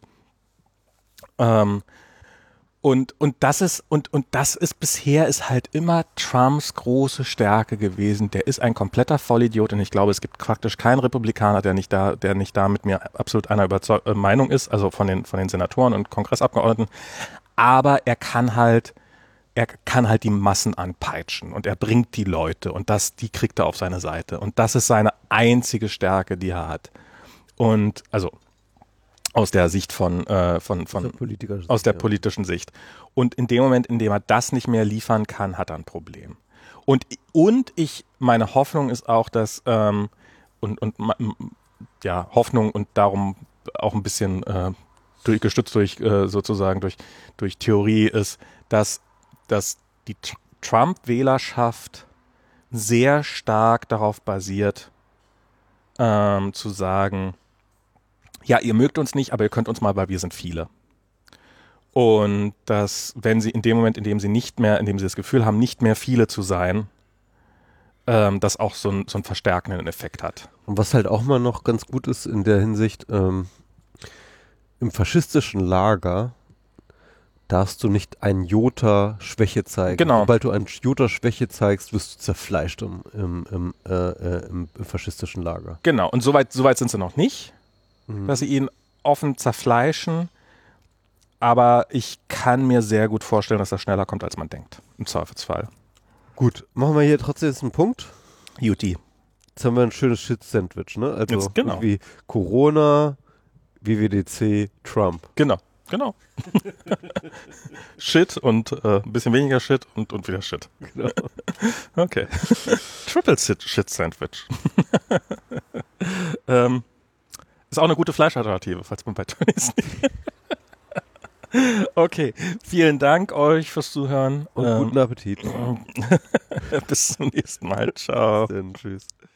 ähm, Und, und das ist, und, und das ist bisher ist halt immer Trumps große Stärke gewesen. Der ist ein kompletter Vollidiot und ich glaube, es gibt praktisch keinen Republikaner, der nicht da, der nicht da mit mir absolut einer Überzeug äh, Meinung ist, also von den, von den Senatoren und Kongressabgeordneten. Aber er kann halt, er kann halt die Massen anpeitschen und er bringt die Leute und das, die kriegt er auf seine Seite. Und das ist seine einzige Stärke, die er hat. Und, also, aus der Sicht von, äh, von, von Aus der politischen Sicht, aus der ja. politischen Sicht. Und in dem Moment, in dem er das nicht mehr liefern kann, hat er ein Problem. Und, und ich, meine Hoffnung ist auch, dass, ähm, und, und ja, Hoffnung und darum auch ein bisschen äh, durch, gestützt durch äh, sozusagen durch, durch Theorie ist, dass, dass die Tr- Trump-Wählerschaft sehr stark darauf basiert, ähm, zu sagen, ja, ihr mögt uns nicht, aber ihr könnt uns mal, weil wir sind viele. Und dass, wenn sie in dem Moment, in dem sie nicht mehr, in dem sie das Gefühl haben, nicht mehr viele zu sein, ähm, das auch so, ein, so einen verstärkenden Effekt hat. Und was halt auch mal noch ganz gut ist in der Hinsicht, ähm, im faschistischen Lager darfst du nicht ein Jota Schwäche zeigen. Genau. Sobald du ein Jota Schwäche zeigst, wirst du zerfleischt im, im, im, äh, äh, im, im faschistischen Lager. Genau, und soweit so weit sind sie noch nicht, Mhm. dass sie ihn offen zerfleischen, aber ich kann mir sehr gut vorstellen, dass das schneller kommt, als man denkt, im Zweifelsfall. Gut, machen wir hier trotzdem jetzt einen Punkt. Juti. Jetzt haben wir ein schönes Shit-Sandwich, ne? Also Jetzt, genau. wie Corona, W W D C, Trump. Genau, genau. Shit und äh, ein bisschen weniger Shit und, und wieder Shit. Genau. Okay. Triple Shit Sandwich. ähm, ist auch eine gute Fleischalternative, falls man bei Tönnies nicht. Okay, vielen Dank euch fürs Zuhören. Und ähm, guten Appetit. Bis zum nächsten Mal. Ciao. Dann tschüss.